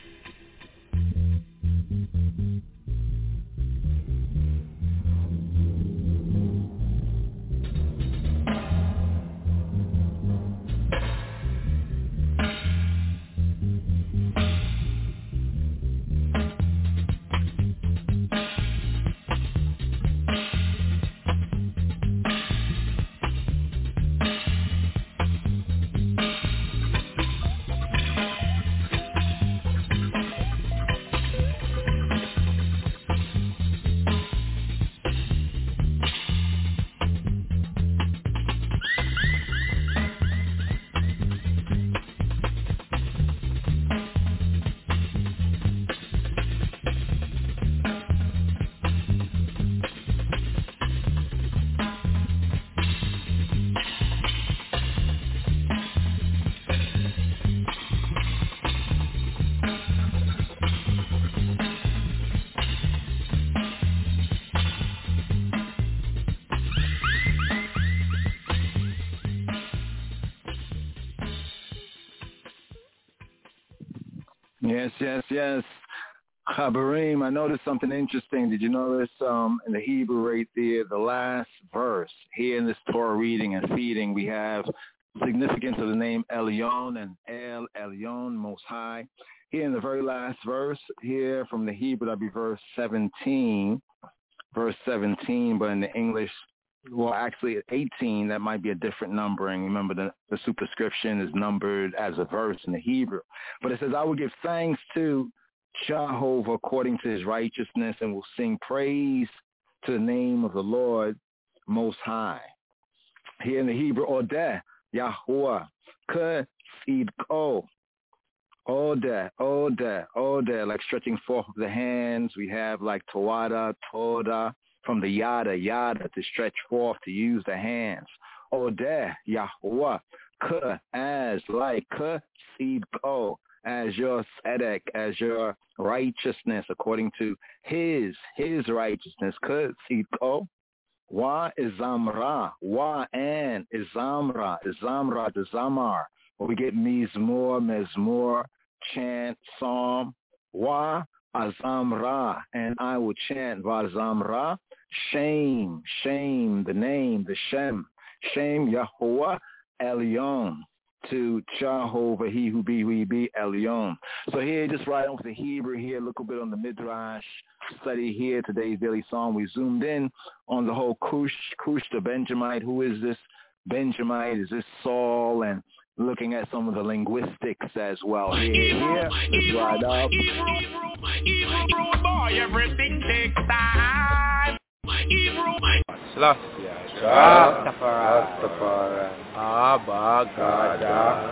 Yes, yes, yes. Chabarim, I noticed something interesting. Did you notice um, in the Hebrew right there, the last verse, here in this Torah reading and feeding, we have significance of the name Elyon and El Elyon, Most High. Here in the very last verse, here from the Hebrew, that'd be verse seventeen, verse seventeen, but in the English, well, actually at eighteen, that might be a different numbering. Remember, the, the superscription is numbered as a verse in the Hebrew. But it says, I will give thanks to Jehovah according to his righteousness, and will sing praise to the name of the Lord Most High. Here in the Hebrew, Odeh, Yahuwah, K'sidko, Odeh, Odeh, Odeh, like stretching forth of the hands. We have like Tawada, Toda, from the Yada, Yada, to stretch forth, to use the hands. Odeh, Yahuwah, K, as, like, K, seed, ko, as your tzedek, as your righteousness, according to his, his righteousness, K, seed, ko. Wa is Zamra, Wa and is Zamra, is Zamra, the Zamar, where we get Mizmor, Mezmor, chant, psalm. Wa Azamra, and I will chant Vazamra, shame, shame, the name, the Shem, shame Yahuwah Elyon, to Jehovah, he who be, we be, Elyon. So here, just right on with the Hebrew here, look a bit on the Midrash study here, today's daily psalm. We zoomed in on the whole Cush, Cush the Benjamite. Who is this Benjamite? Is this Saul? And looking at some of the linguistics as well. Here, here, let's ride up. Hebrew boy, everything takes time. Hebrew. Selassie, Rastafari, Abba Gada,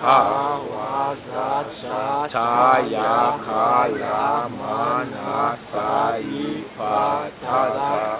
Hawa Taya Kala Mana Sai Patada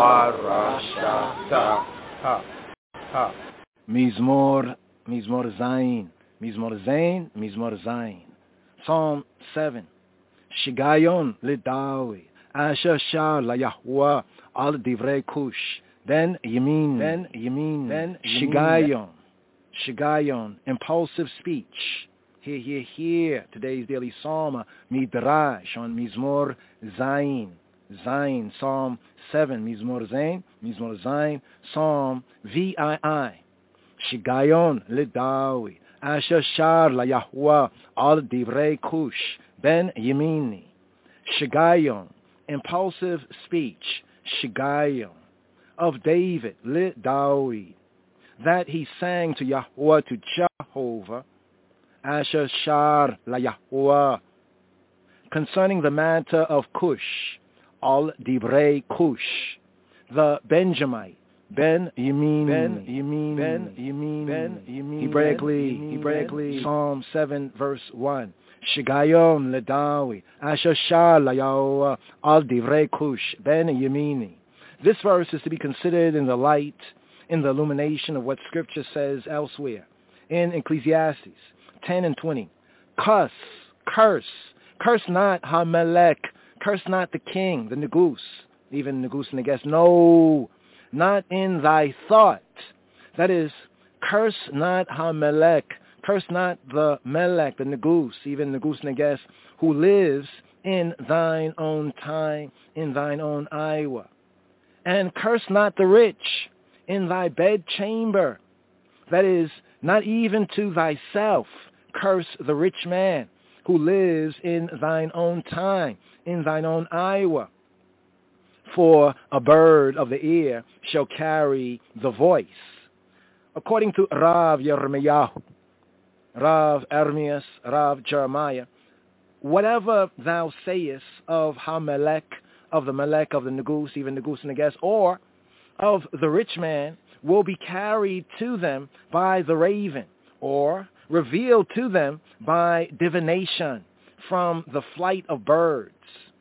Warashata. Ha, ha. Mizmor, Mizmor Zayin, Mizmor Zayin, Mizmor Zayin. Psalm seven. Shigayon Lidawi, Asher Shar La Yahweh Al Divrei Kush. Then Yamin, then Yamin, then Shigayon, Shigayon, impulsive speech. Here, here, here. Today's daily psalm, Midrash on Mizmor Zayin, Zayin, Psalm seven, Mizmor Zayin, Mizmor Zayin, Psalm V I I. Shigayon Lidawi, Asher Shar La Yahweh Al Divrei Kush. Ben Yemini. Shigayon, impulsive speech. Shigayon, of David, Lit Dawid, that he sang to Yahweh, to Jehovah, Asher Shar La Yahweh, concerning the matter of Cush, Al Divrei Cush, the Benjamite, Ben Yamin, Ben Yamin, Ben Yamin, Ben Yamin, Hebraically, Hebraically, Psalm seven, verse one. Shigayon Ledawi, Asher Shar La Yahweh, Al Divrei Cush, Ben Yamini. This verse is to be considered in the light, in the illumination of what Scripture says elsewhere. In Ecclesiastes ten and twenty, curse, curse, curse not Hamelech, curse not the king, the Negus, even Negus Neges. No, not in thy thought. That is, curse not Hamelech, curse not the Melech, the Negus, even Negus Neges, who lives in thine own time, in thine own Iowa. And curse not the rich in thy bedchamber. That is, not even to thyself curse the rich man who lives in thine own time, in thine own Iowa. For a bird of the air shall carry the voice. According to Rav Yirmiyahu, Rav Ermias, Rav Jeremiah, whatever thou sayest of Hamelech, of the Melech, of the Negus, even Negus Neges, or of the rich man, will be carried to them by the raven, or revealed to them by divination from the flight of birds.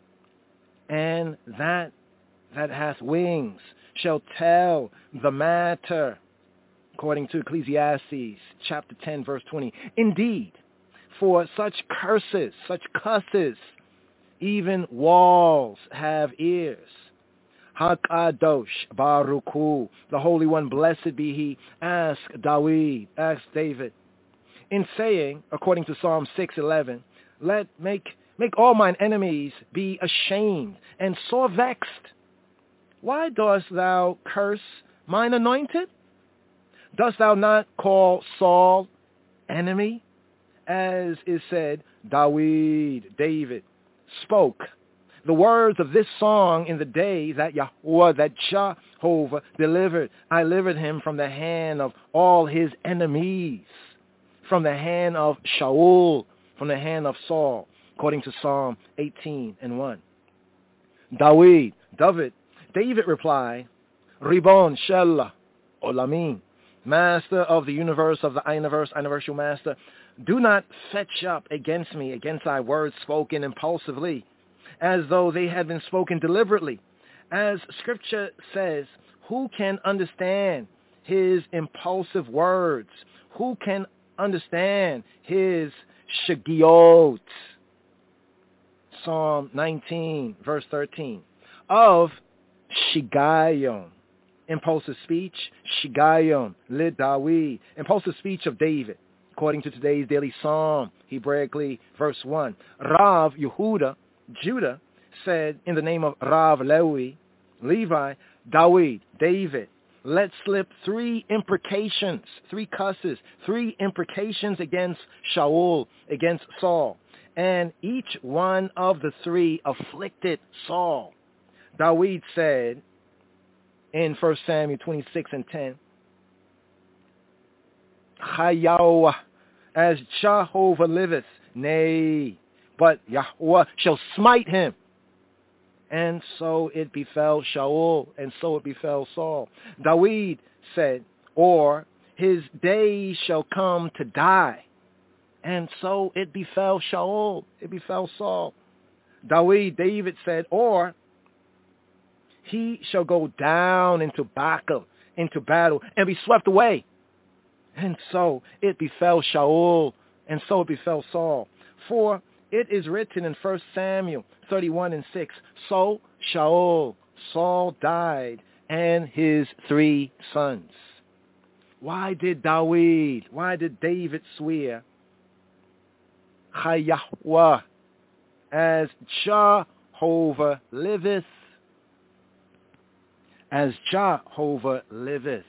And that that hath wings shall tell the matter, according to Ecclesiastes chapter ten, verse twenty. Indeed, for such curses, such cusses, even walls have ears. HaKadosh Baruch Hu, the Holy One, blessed be He, ask Dawid, ask David, in saying, according to Psalm six eleven, let make make all mine enemies be ashamed and sore vexed. Why dost thou curse mine anointed? Dost thou not call Saul enemy? As is said, Dawid, David, spoke the words of this song in the day that Yahweh, that Jehovah delivered. I delivered him from the hand of all his enemies, from the hand of Shaul, from the hand of Saul, according to Psalm eighteen and one. Dawid, David, David replied, Ribon Shella Olamim, Master of the universe, of the universe, universal master, do not fetch up against me, against thy words spoken impulsively, as though they had been spoken deliberately. As Scripture says, who can understand his impulsive words? who can understand his shagiot? Psalm nineteen, verse thirteen. Of Shigayon, impulsive speech, Shigayon, Lid Dawi, impulsive speech of David, according to today's daily psalm, Hebraically, verse one. Rav Yehuda, Judah, said in the name of Rav Lewi, Levi, Dawid, David, let slip three imprecations, three cusses, three imprecations against Shaul, against Saul. And each one of the three afflicted Saul. Dawid said in First Samuel twenty-six and ten, Chayaw, as Jehovah liveth, nay, but Yahweh shall smite him. And so it befell Shaul, and so it befell Saul. Dawid said, or his days shall come to die. And so it befell Shaul, it befell Saul. Dawid, David said, or he shall go down into battle, into battle, and be swept away. And so it befell Shaul, and so it befell Saul. For it is written in First Samuel thirty-one and six, so Shaul, Saul died, and his three sons. Why did Dawid, why did David swear, Chayahweh, as Jehovah liveth, as Jehovah liveth,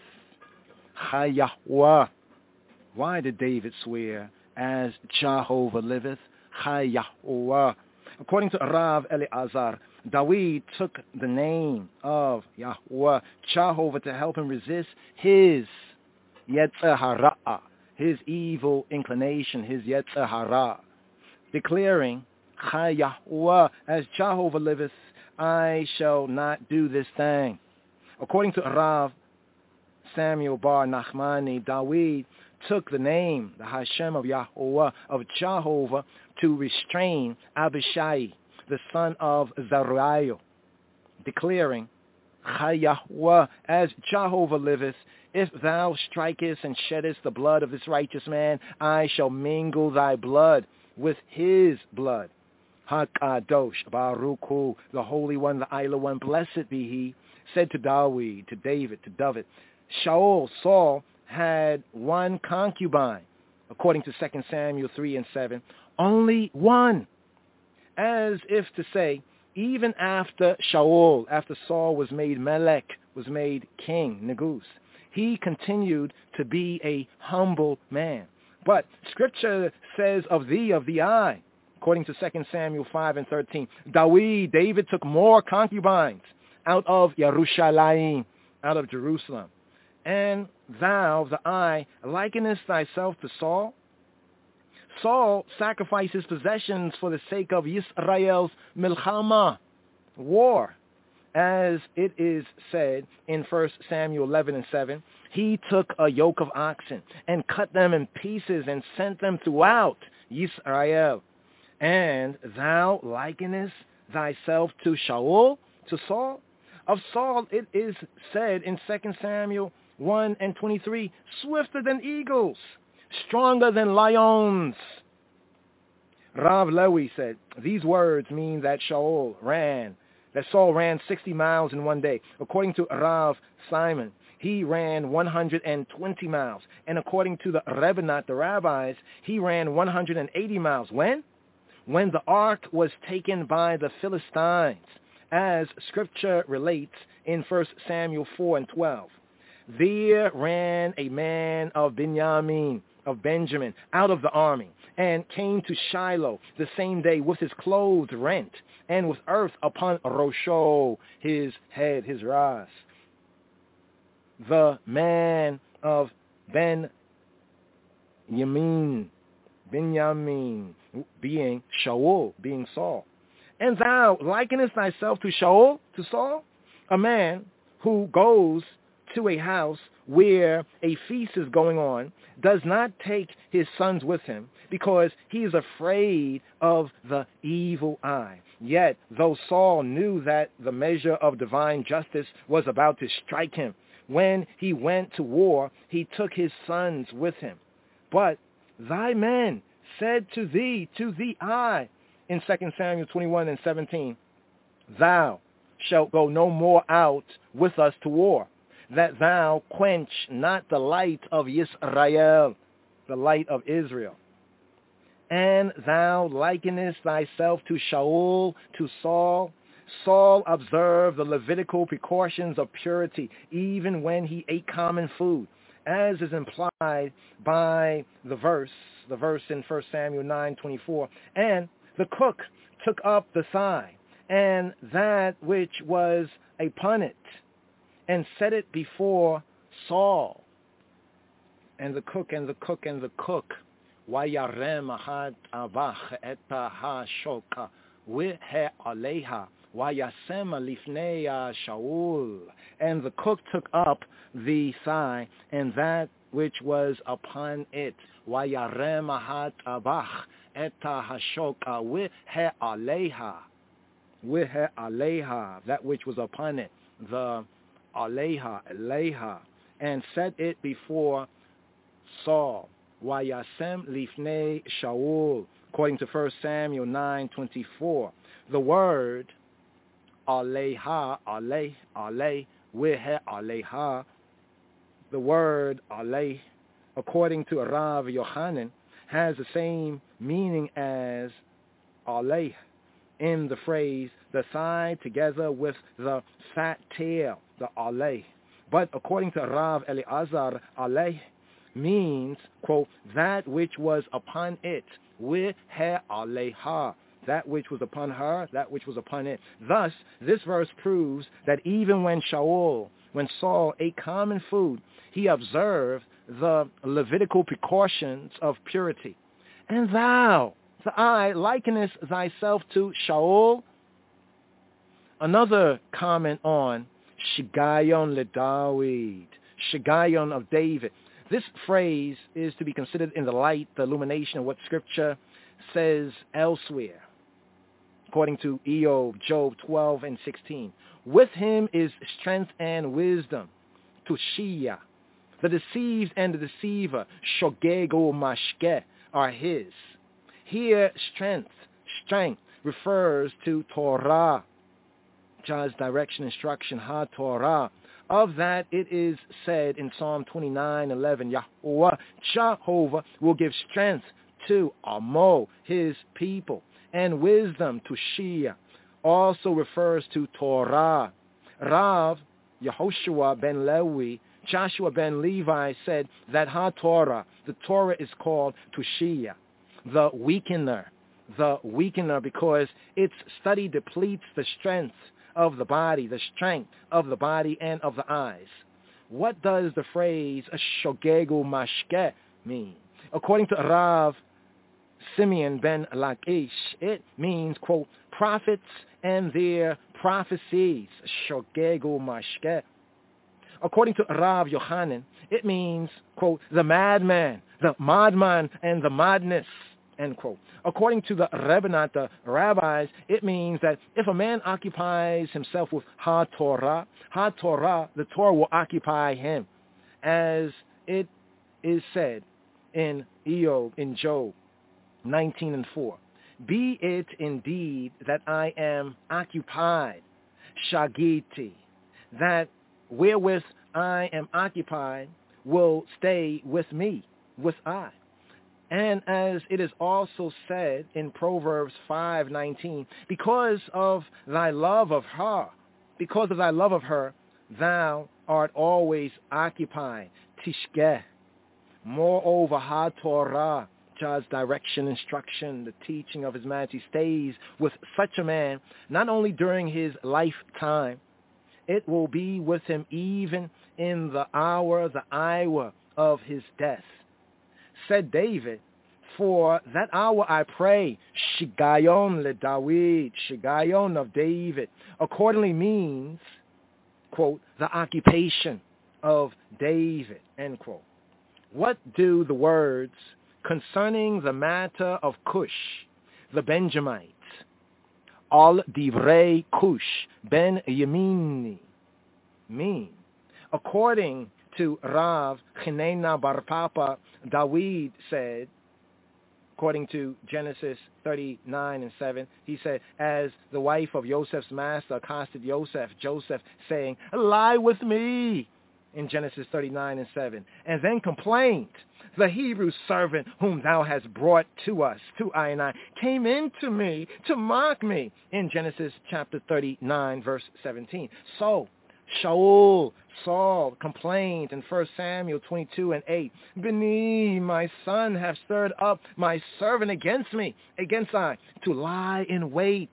Chayahweh. Why did David swear, as Jehovah liveth, Chayahweh? According to Rav Eleazar, Dawid took the name of Yahweh, Jehovah, to help him resist his Yetzer Hara, his evil inclination, his Yetzer Hara, declaring, Chayahweh, as Jehovah liveth, I shall not do this thing. According to Rav Samuel bar Nachmani, Dawid took the name, the Hashem of Yahweh, of Jehovah, to restrain Abishai, the son of Zeruiah, declaring, Chayahweh, as Jehovah liveth, if thou strikest and sheddest the blood of this righteous man, I shall mingle thy blood with his blood. HaKadosh, Baruch Hu, the Holy One, the Isla One, blessed be he, said to Dawid, to David, to David, Shaul, Saul, had one concubine, according to Second Samuel three and seven, only one, as if to say, even after Shaul, after Saul was made Melech, was made king, Negus, he continued to be a humble man. But Scripture says of thee, of the eye, according to Second Samuel five and thirteen, Dawid, David took more concubines out of Yerushalayim, out of Jerusalem. And thou, the eye, likenest thyself to Saul? Saul sacrificed his possessions for the sake of Yisrael's milchama, war. As it is said in First Samuel eleven and seven, he took a yoke of oxen and cut them in pieces and sent them throughout Yisrael. And thou likenest thyself to Shaul, to Saul? Of Saul it is said in Second Samuel one and twenty-three, swifter than eagles, stronger than lions. Rav Lewi said, these words mean that Shaul ran, that Saul ran sixty miles in one day. According to Rav Simon, he ran one hundred twenty miles. And according to the Rebbenot, the rabbis, he ran one hundred eighty miles. When? When the ark was taken by the Philistines, as Scripture relates in First Samuel four and twelve. There ran a man of Benjamin, of Benjamin, out of the army, and came to Shiloh the same day with his clothes rent, and with earth upon Rosho, his head, his ras. The man of Ben Yamin, Benjamin, being Shaul, being Saul. And thou likenest thyself to Shaul, to Saul, a man who goes to a house where a feast is going on, does not take his sons with him because he is afraid of the evil eye. Yet, though Saul knew that the measure of divine justice was about to strike him, when he went to war, he took his sons with him. But thy men said to thee, to thee I, in Second Samuel twenty-one and seventeen, thou shalt go no more out with us to war, that thou quench not the light of Yisrael, the light of Israel. And thou likenest thyself to Shaul, to Saul. Saul observed the Levitical precautions of purity, even when he ate common food, as is implied by the verse, the verse in First Samuel nine twenty-four. And the cook took up the thigh, and that which was upon it, and set it before Saul. And the cook, and the cook, and the cook, Wayarem ahad avach eta ha-shoka, wihe aleha, Wayasema lifnei Shaul. And the cook took up the thigh, and that which was upon it, Wayarem ahad avach eta ha-shoka, wihe aleha, wihe aleha, that which was upon it, the aleha, aleha, and set it before Saul. Wayasem lifnei Shaul, according to First Samuel nine twenty-four. The word aleha, ale, ale, wihe aleha, the word ale, according to Rav Yochanan, has the same meaning as ale in the phrase the thigh together with the fat tail, the ale. But according to Rav Eleazar, ale means, quote, that which was upon it, wihe aleha, that which was upon her, that which was upon it. Thus, this verse proves that even when Shaul, when Saul ate common food, he observed the Levitical precautions of purity. And thou, the I, likenest thyself to Shaul. Another comment on Shigayon le David, Shigayon of David. This phrase is to be considered in the light, the illumination of what Scripture says elsewhere. According to Eob, Job twelve and sixteen. With him is strength and wisdom, Tushia. The deceived and the deceiver, Shogego Mashke, are his. Here, strength, strength refers to Torah, God's direction, instruction, Ha-Torah. Of that, it is said in Psalm twenty-nine eleven, Yahweh, Jehovah, will give strength to Amo, his people, and wisdom to Shia. Also refers to Torah. Rav, Yehoshua ben Levi, Joshua ben Levi said that Ha-Torah, the Torah is called Tushia, the weakener, the weakener, because its study depletes the strength of the body, the strength of the body and of the eyes. What does the phrase Shogegu Mashke mean? According to Rav Simeon ben Lakish, it means, quote, prophets and their prophecies, Shogegu Mashke. According to Rav Yochanan, it means, quote, the madman, the madman and the madness, end quote. According to the Rebbeinu, the rabbis, it means that if a man occupies himself with Ha-Torah, Ha-Torah, the Torah will occupy him. As it is said in Eob, in Job nineteen and four. Be it indeed that I am occupied, Shagiti, that wherewith I am occupied will stay with me, with I. And as it is also said in Proverbs five nineteen, because of thy love of her, because of thy love of her, thou art always occupied, Tishkeh. Moreover, Ha-Torah, God's direction, instruction, the teaching of his majesty stays with such a man, not only during his lifetime, it will be with him even in the hour, the hour of his death. Said David, for that hour I pray, Shigayon le David, Shigayon of David, accordingly means, quote, the occupation of David, end quote. What do the words concerning the matter of Cush, the Benjamites, Al Divrei Cush ben Yemini, mean? According to Rav Chinena Bar Papa, Dawid said, according to Genesis thirty-nine and seven, he said, as the wife of Joseph's master accosted Joseph, Joseph saying, lie with me, in Genesis thirty-nine and seven, and then complained, the Hebrew servant whom thou hast brought to us, to I and I, came into me to mock me, in Genesis chapter thirty-nine, verse seventeen. So, Shaul, Saul, complained in First Samuel twenty-two and eight, Beni, my son, have stirred up my servant against me, against I, to lie in wait.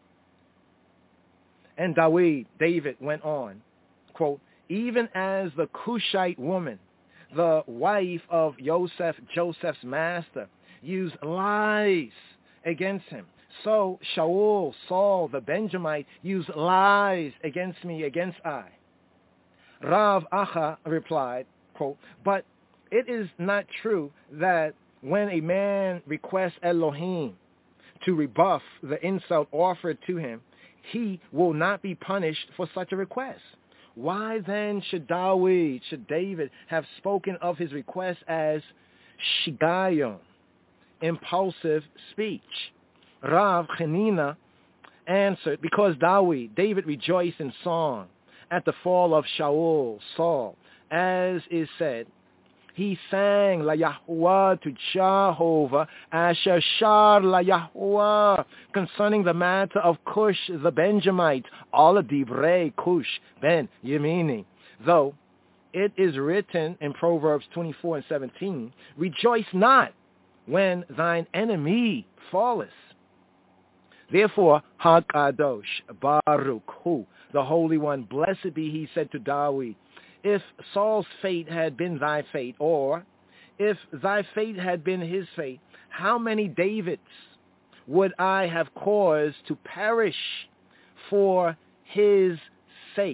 And David, David went on, quote, even as the Cushite woman, the wife of Joseph, Joseph's master, used lies against him, so Shaul, Saul, the Benjamite, used lies against me, against I. Rav Acha replied, quote, but it is not true that when a man requests Elohim to rebuff the insult offered to him, he will not be punished for such a request. Why then should David, should David have spoken of his request as shigayon, impulsive speech? Rav Chinena answered, because David, David rejoiced in song at the fall of Shaul, Saul, as is said, he sang La Yahuwah to Jehovah, Asher Shar La Yahuwah, concerning the matter of Cush the Benjamite, all divrei Cush ben Yemini. Though it is written in Proverbs twenty-four and seventeen, rejoice not when thine enemy falleth. Therefore, HaKadosh, Baruch Hu, the Holy One, blessed be he, said to David, if Saul's fate had been thy fate, or if thy fate had been his fate, how many Davids would I have caused to perish for his sake?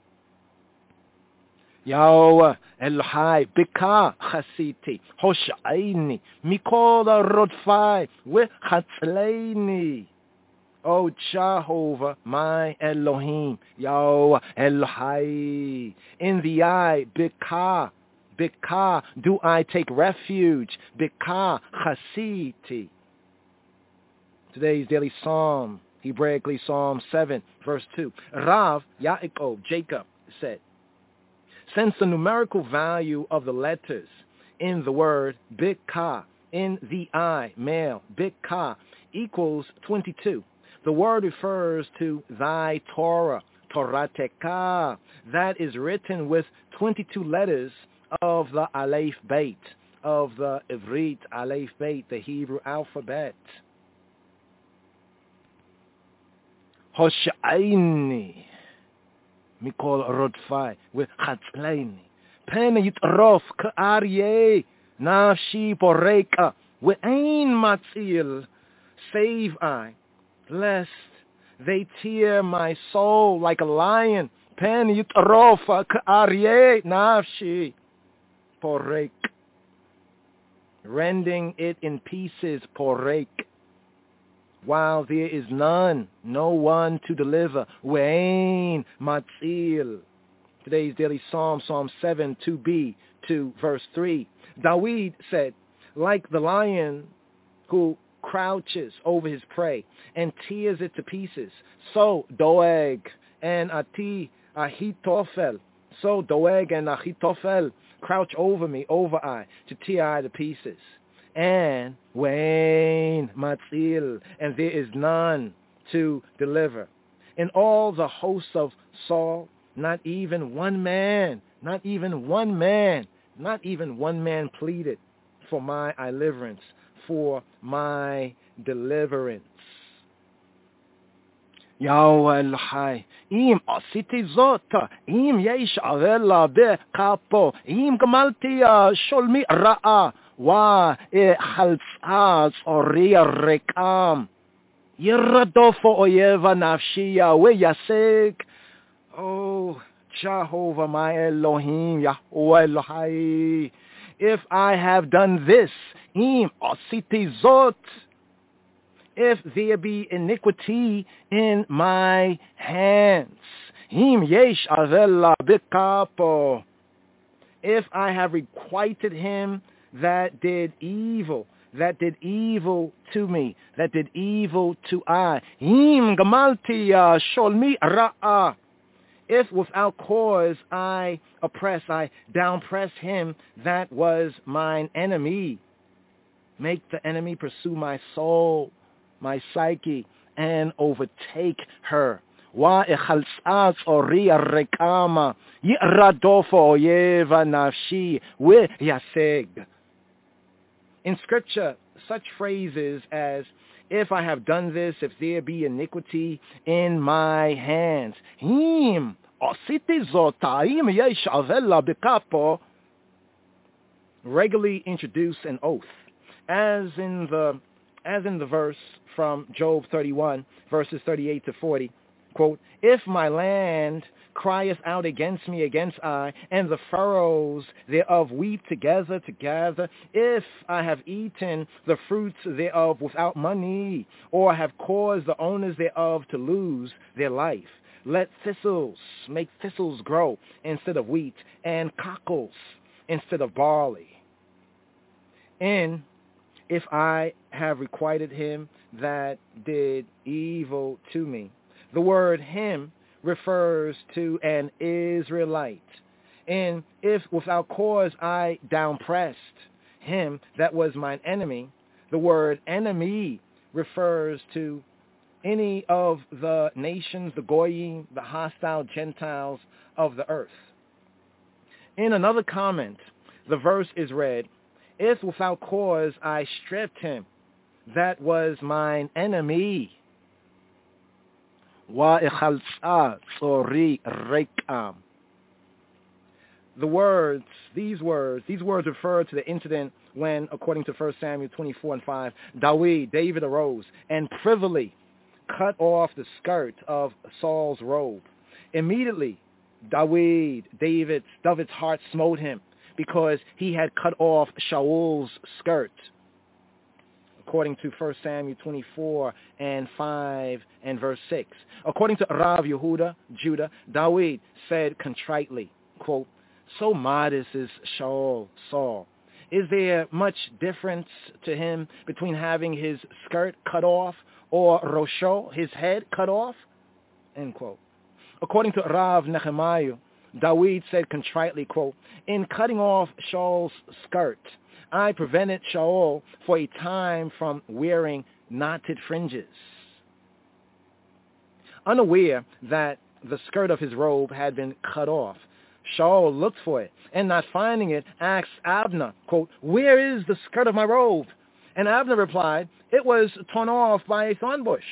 Yahweh Elohai bika chasiti hoshaini mikol rodfai v'chatzleini. O Jehovah, my Elohim, Yahweh Elohai, in the eye, bika, bika, do I take refuge, bika chasiti. Today's daily psalm, Hebraically Psalm seven, verse two. Rav Yaakov, Jacob, said, since the numerical value of the letters in the word bika, in the eye, male, bika, equals twenty-two, the word refers to thy Torah, Torateka, that is written with twenty-two letters of the Aleph Beit, of the Ivrit Aleph Beit, the Hebrew alphabet. Hoshaini, Mikol Rodfai, with Chatzleini, Pen Yitrof Ka'arye, Nafshi Poreka, with Ein Matzil, save I, lest they tear my soul like a lion. Pen yitrofa k'aryeh nafshi porek, rending it in pieces, porek, while there is none, no one to deliver. We'ain matzil. Today's daily psalm, Psalm seven, two b, two, verse three. David said, like the lion who crouches over his prey and tears it to pieces, so Doeg and Ati Ahitophel, so Doeg and Ahitophel crouch over me, over I, to tear I to pieces. And Wayne Matzil, and there is none to deliver. In all the hosts of Saul, not even one man, not even one man, not even one man pleaded for my deliverance, for my deliverance. Yahweh Elohai, im asiti zota, im yesh avela bekapo, im gamalti sholmi ra'a, wa e halzaz oria rekam, yiradofo oyeva nafshia we yasek. Oh, Jehovah, my Elohim, Yahweh Elohai, if I have done this, im asiti zot, if there be iniquity in my hands, im yesh avela bekapo, if I have requited him that did evil, that did evil to me, that did evil to I. Him gamalti sholmi ra'a. If without cause I oppress, I downpress him that was mine enemy. Make the enemy pursue my soul, my psyche, and overtake her. Wa echalsat oria rekama yiradofo yeva nafshi we yaseg. In scripture, such phrases as, if I have done this, if there be iniquity in my hands, him regularly introduce an oath, as in the as in the verse from Job thirty-one, verses thirty-eight to forty, quote, if my land crieth out against me, against I, and the furrows thereof weep together, together, if I have eaten the fruits thereof without money, or have caused the owners thereof to lose their life, let thistles make thistles grow instead of wheat, and cockles instead of barley. And if I have requited him that did evil to me, the word him refers to an Israelite. And if without cause I downpressed him that was mine enemy, the word enemy refers to any of the nations, the Goyim, the hostile Gentiles of the earth. In another comment, the verse is read, if without cause I stripped him that was mine enemy. The words, these words, these words refer to the incident when, according to First Samuel twenty-four and five, David, David arose and privily cut off the skirt of Saul's robe. Immediately, David, David, David's heart smote him because he had cut off Shaul's skirt. According to First Samuel twenty-four and five and verse six. According to Rav Yehuda, Judah, David said contritely, quote, so modest is Shaul, Saul. Is there much difference to him between having his skirt cut off or Rosho, his head cut off? End quote. According to Rav Nehemiah, David said contritely, quote, in cutting off Shaul's skirt, I prevented Shaul for a time from wearing knotted fringes. Unaware that the skirt of his robe had been cut off, Shaul looked for it, and not finding it, asked Abner, quote, where is the skirt of my robe? And Abner replied, it was torn off by a thorn bush.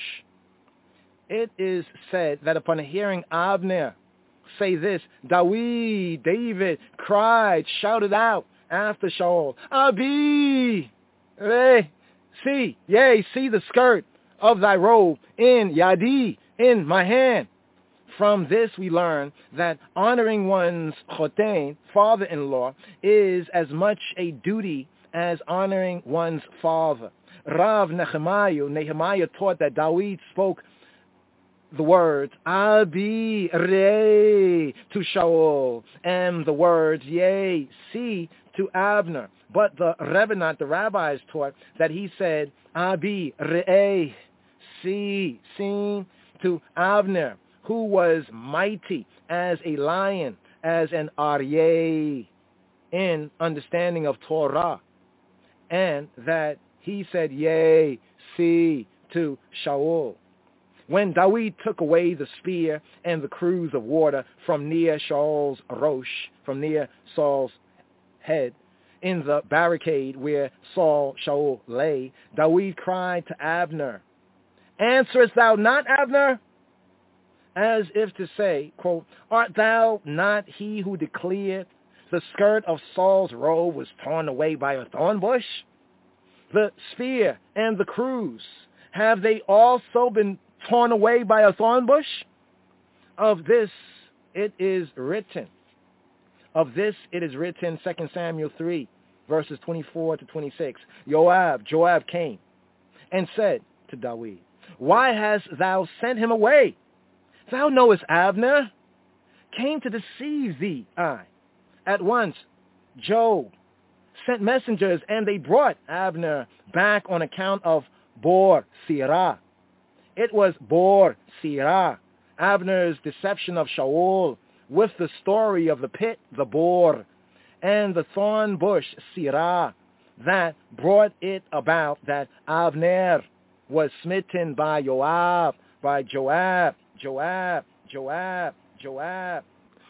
It is said that upon hearing Abner say this, David, David, cried, shouted out after Shaul, Abi, hey, see, yea, see the skirt of thy robe in Yadi, in my hand. From this we learn that honoring one's chotain, father-in-law, is as much a duty as honoring one's father. Rav Nehemiah, Nehemiah taught that David spoke the words Abi Re to Shaul and the words Yea, see to Abner. But the Rebbeinu, the rabbis taught that he said Abi Re, see, seen to Abner, who was mighty as a lion, as an Aryeh in understanding of Torah, and that he said Yea, see to Shaul. When David took away the spear and the cruse of water from near Shaul's rosh, from near Saul's head, in the barricade where Saul, Shaul lay, David cried to Abner, answerest thou not, Abner? As if to say, quote, art thou not he who declared the skirt of Saul's robe was torn away by a thorn bush? The spear and the cruse, have they also been torn away by a thorn bush? Of this it is written. Of this it is written, Second Samuel three, verses twenty-four to twenty-six. Joab, Joab came and said to David, why hast thou sent him away? Thou knowest Abner came to deceive thee. I. At once Job sent messengers, and they brought Abner back on account of Bor Sirah. It was Bor Sirah, Abner's deception of Shaul, with the story of the pit, the Bor, and the thorn bush Sirah, that brought it about that Abner was smitten by Joab, by Joab, Joab, Joab, Joab.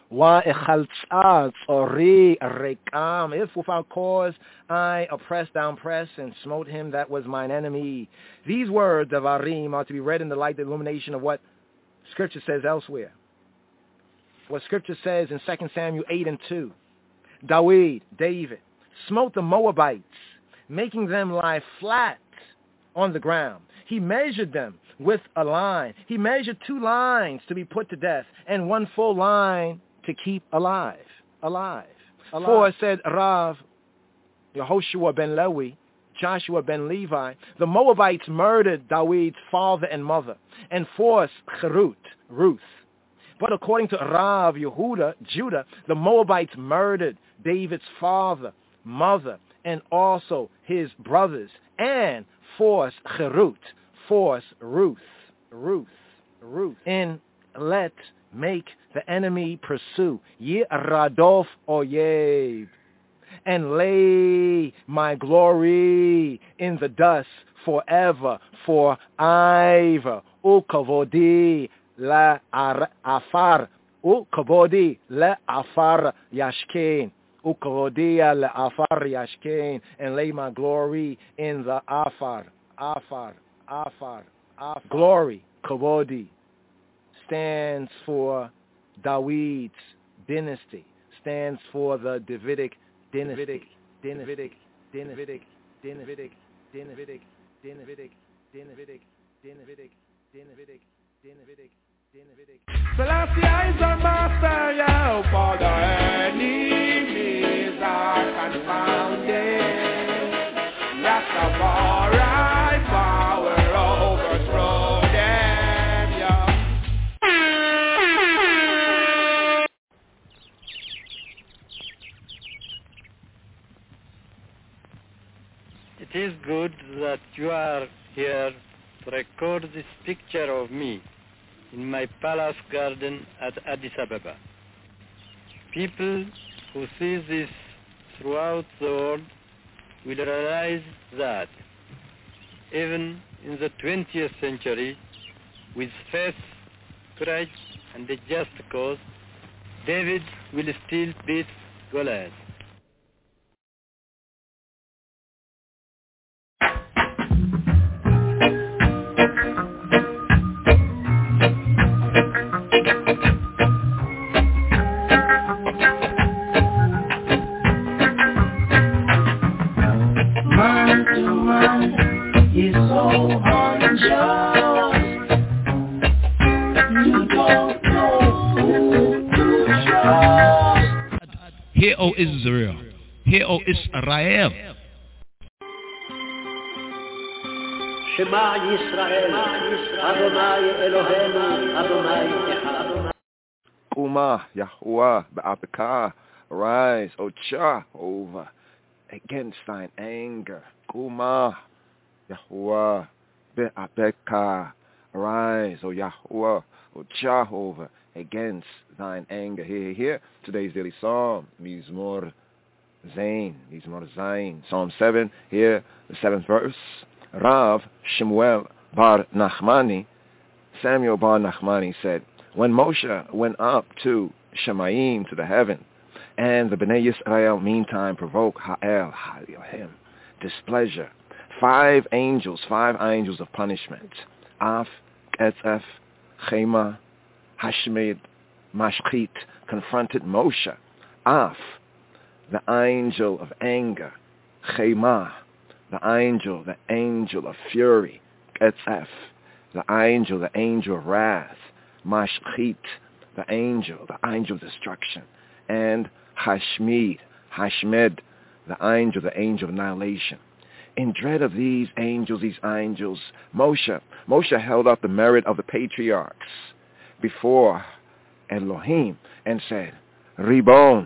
If without cause I oppressed, downpressed, and smote him that was mine enemy. These words of Arim are to be read in the light, the illumination of what Scripture says elsewhere. What Scripture says in Second Samuel eight and two. Dawid, David, smote the Moabites, making them lie flat on the ground. He measured them with a line. He measured two lines to be put to death, and one full line to keep alive, alive, alive. For, said Rav, Yehoshua ben Lewi, Joshua ben Levi, the Moabites murdered David's father and mother, and forced Cherut, Ruth. But according to Rav Yehuda, Judah, the Moabites murdered David's father, mother, and also his brothers, and forced Cherut, forced Ruth, Ruth, Ruth. And let make the enemy pursue, Yiradof Oyev, and lay my glory in the dust forever, for Iva, Ukavodi la afar, Ukavodi la afar yashkein, Ukavodia la afar yashkein, and lay my glory in the afar, afar, afar, afar. Glory, Kavodi, stands for David's dynasty, stands for the Davidic dynasty, Davidic, Davidic, Davidic, Davidic, Davidic, Davidic, Davidic, Davidic, Davidic, Davidic. Selassie is our master, yeah, for the enemies are confounded. Rastafari power overthrow them, yeah. It is good that you are here to record this picture of me in my palace garden at Addis Ababa. People who see this throughout the world will realize that even in the twentieth century, with faith, courage, and a just cause, David will still beat Goliath. Hear, O Israel. Hear, O Israel. Shema Yisrael, Adonai Eloheinu, Adonai Echad. Kuma, Yahuwah, Ba'apekah, arise, O Jehovah, against thine anger. Kuma, Yahuwah, Ba'apekah, arise, O Yahuwah, O Jehovah, against thine anger. Here, here, here. Today's daily psalm, Mizmor Zain, Mizmor Zain. Psalm seven, here, the seventh verse. Rav Shemuel bar Nachmani, Samuel bar Nachmani said, when Moshe went up to Shemayim, to the heaven, and the Bnei Yisrael meantime provoked Ha'el, Ha'elohim, displeasure, five angels, five angels of punishment, Af, Ketzef, Chema, Hashmed, Mashchit, confronted Moshe. Af, the angel of anger. Chema, the angel, the angel of fury. Ketzef, the angel, the angel of wrath. Mashchit, the angel, the angel of destruction. And Hashmed, Hashmed, the angel, the angel of annihilation. In dread of these angels, these angels, Moshe, Moshe held up the merit of the patriarchs before Elohim and said, Ribon,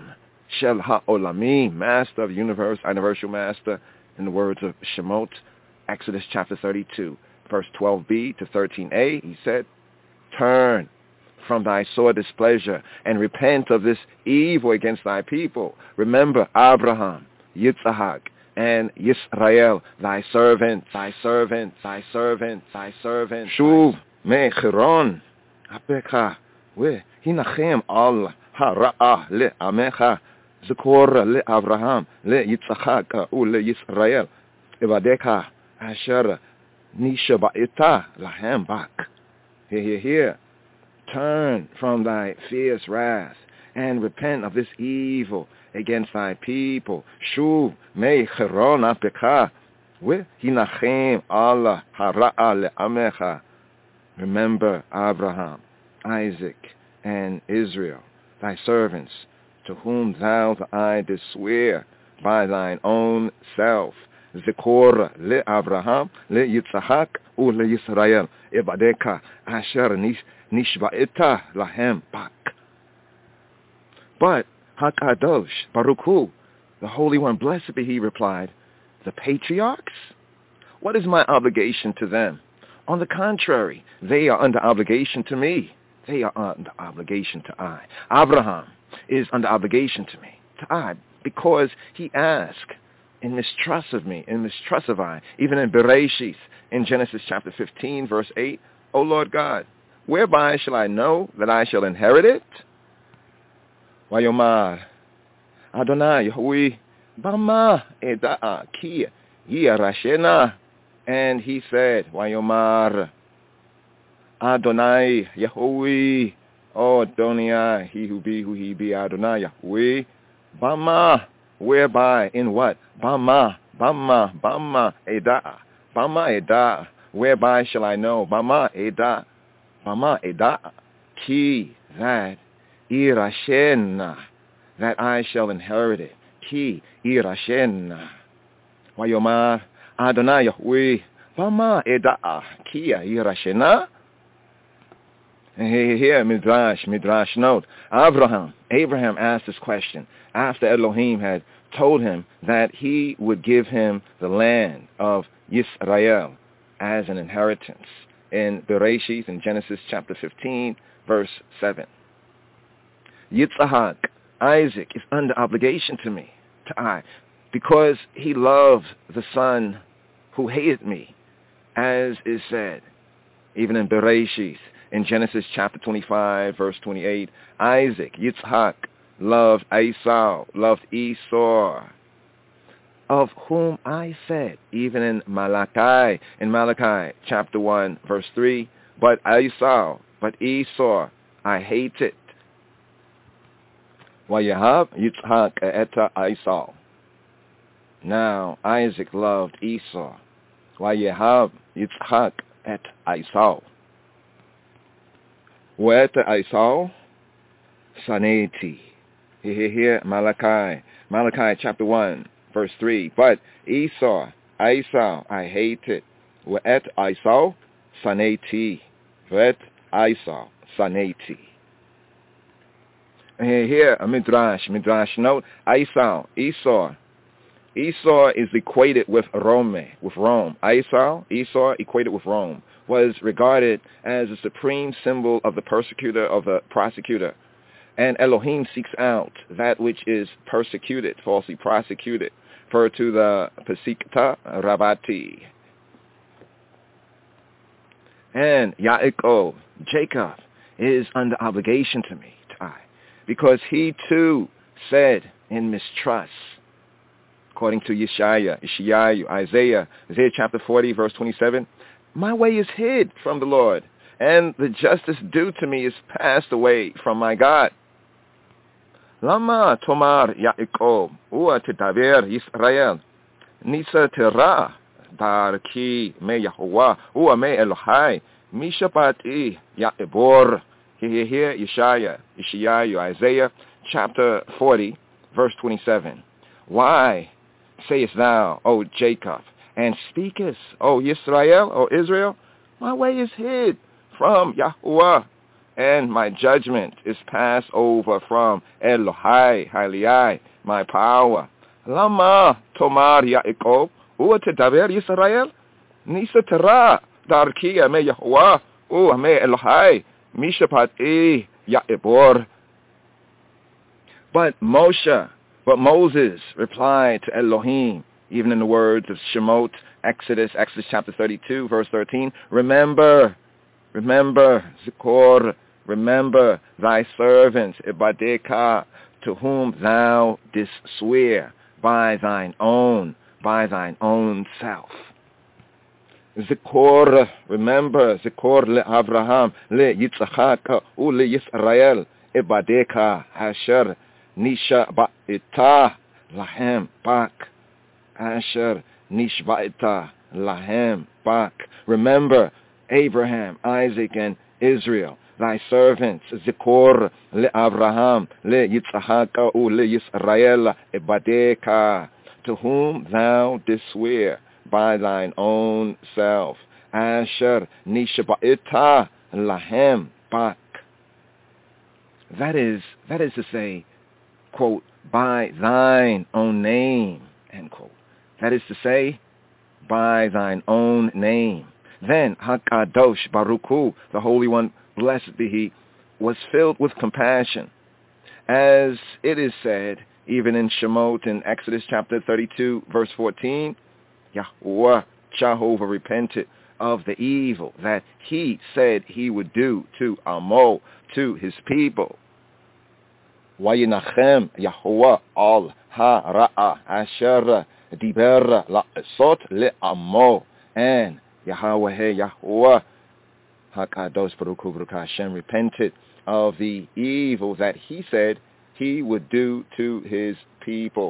Shel ha'olami, master of the universe, universal master, in the words of Shemot, Exodus chapter thirty-two, verse twelve b to thirteen a, he said, turn from thy sore displeasure and repent of this evil against thy people. Remember Abraham, Yitzhak, and Yisrael, thy servant, thy servant, thy servant, thy servant. Shuv me chiron, apecha, we hinachem al hara'ah le amecha, zikor le Abraham, le Yitzhak, u le Yisrael, evadeka asher nisha ba'ita lahem bak. Here, here, here. Turn from thy fierce wrath and repent of this evil against thy people. Shuv me chiron apecha, we hinachem al hara'ah le'amecha. Remember Abraham, Isaac, and Israel, thy servants, to whom thou the eye didst swear by thine own self. Zikor le Abraham, le Yitzhak, u le Yisrael, ebadeka asher nishba'ita lahem bak. But HaKadosh, Baruch Hu, the Holy One, blessed be He, replied, the patriarchs? What is my obligation to them? On the contrary, they are under obligation to me. They are under obligation to I. Abraham is under obligation to me, to I, because he asked in mistrust of me, in mistrust of I, even in Bereshith, in Genesis chapter fifteen, verse eight, O Lord God, whereby shall I know that I shall inherit it? Vayomar, Adonai Yahuwah, Bama eda'a ki yirashena. And he said, Vayomar, Adonai Yahuwah, O Adonai, he who be, who he be, Adonai Yahuwah, Bama, whereby, in what? Bama, Bama, Bama eda'a, Bama eda'a, whereby shall I know? Bama eda'a, Bama eda'a, ki, that, irashena, that I shall inherit it. Ki irashena. Vayomar Adonai Yahuwah, Bama eda'a, ki irashena. And here, here, Midrash, Midrash note, Abraham, Abraham asked this question after Elohim had told him that he would give him the land of Yisrael as an inheritance in Bereshith, in Genesis chapter fifteen, verse seven. Yitzhak, Isaac, is under obligation to me, to I, because he loved the son who hated me, as is said, even in Bereshith, in Genesis chapter twenty-five, verse twenty-eight, Isaac, Yitzhak, loved Esau, loved Esau, of whom I said, even in Malachi, in Malachi chapter one, verse three, but Esau, but Esau, I hated. Vayahav Yitzhak eta Esau. Now Isaac loved Esau. Vayahav Yitzhak et Esau. Weta Esau Saneti. Here, here, Malachi, Malachi chapter one, verse three. But Esau, Esau, I hated. Wet Esau Saneti. Wet Esau Saneti. Here, here, a Midrash, Midrash note, Esau, Esau. Esau is equated with Rome, with Rome. Esau, Esau equated with Rome, was regarded as a supreme symbol of the persecutor, of the prosecutor. And Elohim seeks out that which is persecuted, falsely prosecuted, referred to the Pesikta Rabati. And Yaakov, Jacob, is under obligation to me, to I, because he too said in mistrust, according to Yeshaya, Yeshayahu, Isaiah, Isaiah chapter forty, verse twenty-seven, my way is hid from the Lord, and the justice due to me is passed away from my God. Lama tomar Yaakov, ua tedaver Yisrael, nisa tera, dar ki me Yahuwah, ua me Elohai, mishapati Yaakbor. Here, here, Yeshaya, Yeshayahu, Isaiah chapter forty, verse twenty-seven. Why sayest thou, O Jacob, and speakest, O Yisrael, O Israel, my way is hid from Yahuwah, and my judgment is passed over from Elohai, Haliai, my power. Lama tomar Yaakov, u tedaber Yisrael, nisa tera darki me Yahuwah, u me Elohai, mishapat e Yaebor. But Moshe, but Moses replied to Elohim, even in the words of Shemot, Exodus, Exodus chapter thirty-two, verse thirteen, remember, remember, Zikor, remember thy servant, Ibadeka, to whom thou didst swear by thine own, by thine own self. Zikor, remember, Zikor le Abraham, le Yitzchak, u le Yisrael, Ibadeka, Asher, Nisha ba'ita lahem bak. Asher nishba'ita lahem bak. Remember Abraham, Isaac, and Israel, thy servants, Zikor le Abraham, le Yitzchak, u le Yisrael, ebadeka, to whom thou didst swear by thine own self. Asher nishba'ita lahem bak. That is, that is to say, quote, by thine own name, end quote. That is to say, by thine own name. Then HaKadosh Baruch Hu, the Holy One, blessed be He, was filled with compassion. As it is said, even in Shemot in Exodus chapter thirty-two, verse fourteen, Yahuwah Jehovah repented of the evil that He said He would do to Amo, to His people. Vayinachem Yahuwah al ha-ra'a asher diber la'asot le'amo. And Yahweh Yahuwah HaKadosh Baruch Hu Baruch Hashem repented of the evil that He said He would do to His people.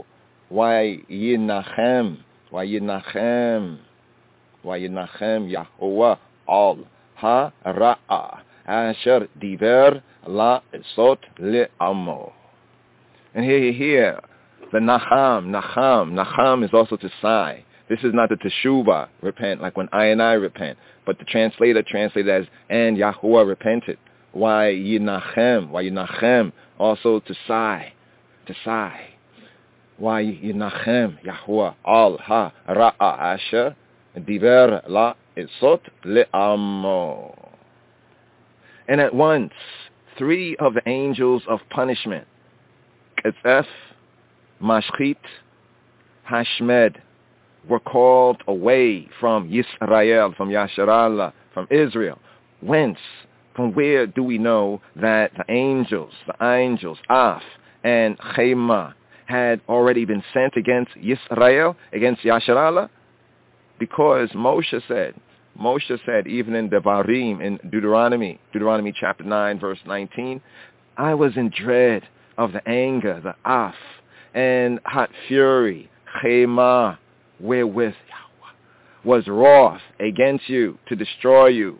Vayinachem, Vayinachem, Vayinachem Yahuwah al ha-ra'a asher diber la'asot le'amo. And here, here, the Nacham, Nacham, Nacham is also to sigh. This is not the Teshuvah, repent, like when I and I repent, but the translator translated as, and Yahuwah repented. Why Yinachem, why Yinachem, also to sigh, to sigh. Why Yinachem, Yahuwah, al ha ra'a asher, diver la esot le'amo. And at once, three of the angels of punishment, Ketzef, Mashchit, Hashmed, were called away from Yisrael, from Yasharallah, from Israel. Whence, from where do we know that the angels, the angels, Af and Chema, had already been sent against Yisrael, against Yasharallah? Because Moshe said, Moshe said, even in Devarim, in Deuteronomy, Deuteronomy chapter nine, verse nineteen, I was in dread of the anger, the Af, and hot fury, Chema, wherewith Yahweh was wroth against you to destroy you.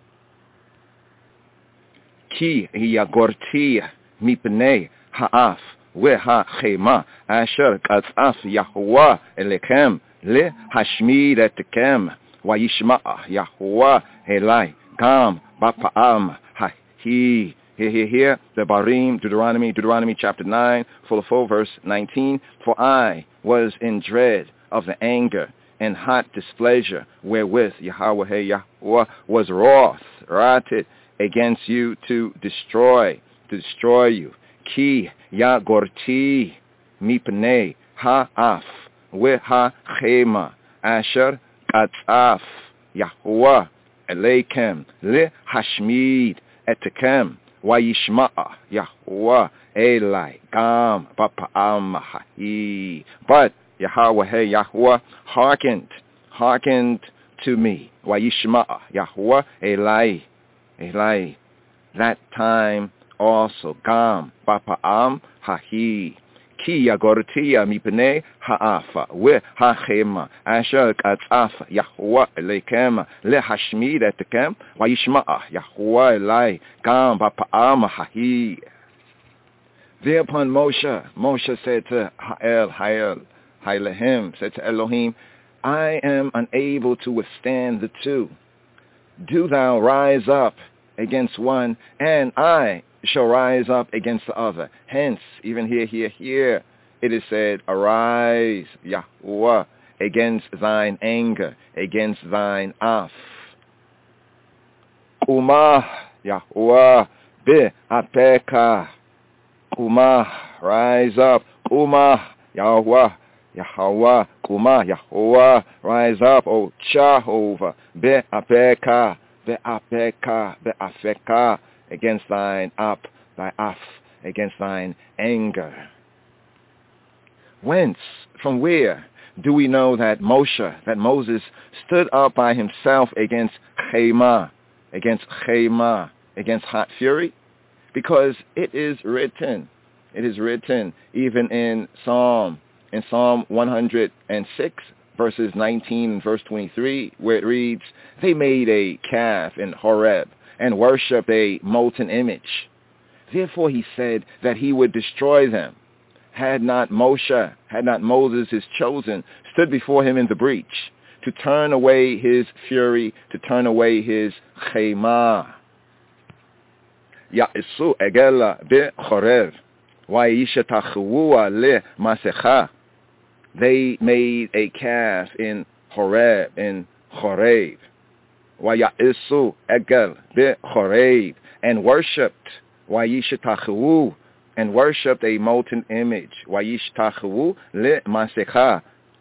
Ki yagorti mipnei ha'af veha chema asher katzaf Yahuwah elekem le hashmid etkem vayishma Yahuwah elai gam ba'pa'am ha-hi. Here, here, here, the Barim, Deuteronomy, Deuteronomy chapter nine, full of four, verse nineteen. For I was in dread of the anger and hot displeasure wherewith Yahweh Yahweh was wroth, wrathed against you to destroy, to destroy you. Ki yagorti mipnei ha'af veha chema asher katzaf Yahuwah eleikem le hashmid etkem vayishma Yahuwah elai gam ba'pa'am ha'i. But Yahweh Yahweh hearkened, hearkened to me. Vayishma Yahuwah elai, elai. That time also gam ba'pa'am ha'i. Ki yagortiya mipnei ha'afa ve ha'chema asher katzaf Yahuwah eleikem lehashmid etkem vayishma Yahuwah elai gam ba'pa'am ha'i. Thereupon Moshe, Moshe said to Ha'el, Ha'el, Ha'elahim, said to Elohim, I am unable to withstand the two. Do thou rise up against one, and I shall rise up against the other. Hence, even here, here, here, it is said, arise, Yahweh, against thine anger, against thine af. Umah, Yahweh, be apeka. Umah, rise up. Umah, Yahweh, Yahweh, Umah, Yahweh, rise up. O Jehovah, be apeka, be apeka, be afeka, against thine up, thy af, against thine anger. Whence, from where, do we know that Moshe, that Moses, stood up by himself against Chema, against Chema, against hot fury? Because it is written, it is written even in Psalm, in Psalm one hundred six, verses nineteen and verse twenty-three, where it reads, they made a calf in Horeb and worshipped a molten image. Therefore he said that he would destroy them. Had not Moshe, had not Moses, his chosen, stood before him in the breach to turn away his fury, to turn away his chema. Ya'isu egela be'chorev, wa'yishetachua le masecha. They made a calf in Horeb, in Chorev. Wa'ya'isu egel be'chorev, and worshipped, wa'yishetachua, and worshipped a molten image. Wa'yishtachu le masecha.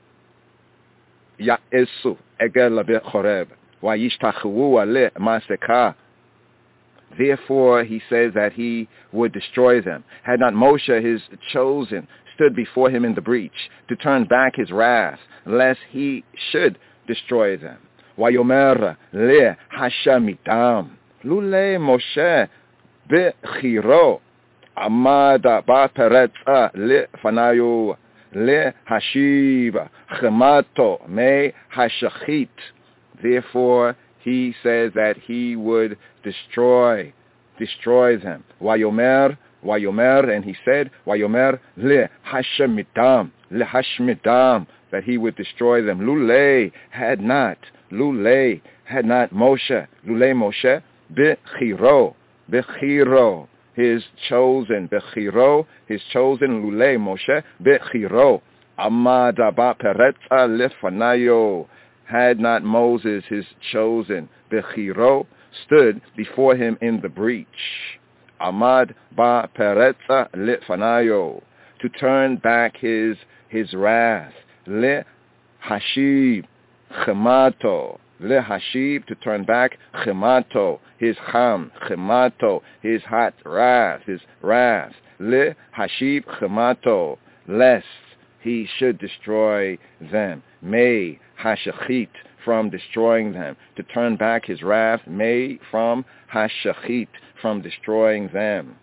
Ya'isu egel be'chorev. Wa'yishtachu le masecha. Therefore, he says that he would destroy them. Had not Moshe, his chosen, stood before him in the breach to turn back his wrath, lest he should destroy them. Wayomer le hashamitam. Lule Moshe bechiro. Amada ba peretza le fanayo le hashiva chemato me hashachit. Therefore, he says that he would destroy, destroy them. Wayomer, wayomer, and he said, wayomer le hashmitam, le hashmitam, that he would destroy them. Lule had not, lule had not Moshe, lule Moshe, bechiro, bechiro, his chosen, bechiro, his chosen, lule Moshe, bechiro, amada ba peretza lefanayo, had not Moses, his chosen, bechiro, stood before him in the breach, amad ba peretza lefanayo, to turn back his his wrath, le hashib chemato, le hashib, to turn back chemato, his ham, chemato, his hot wrath, his wrath, le hashib chemato, lest he should destroy them. May hashachit, from destroying them, to turn back his wrath, may from hashachit, from destroying them.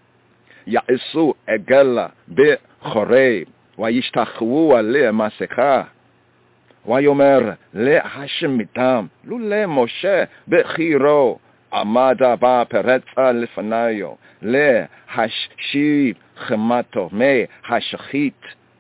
Ya'isu egela be'chorev, wa'yishtachu le masecha. Wayomer le hashemitam, lule Moshe bechiro, amada ba peretza lefanayo, le hashib chemato, me hashachit.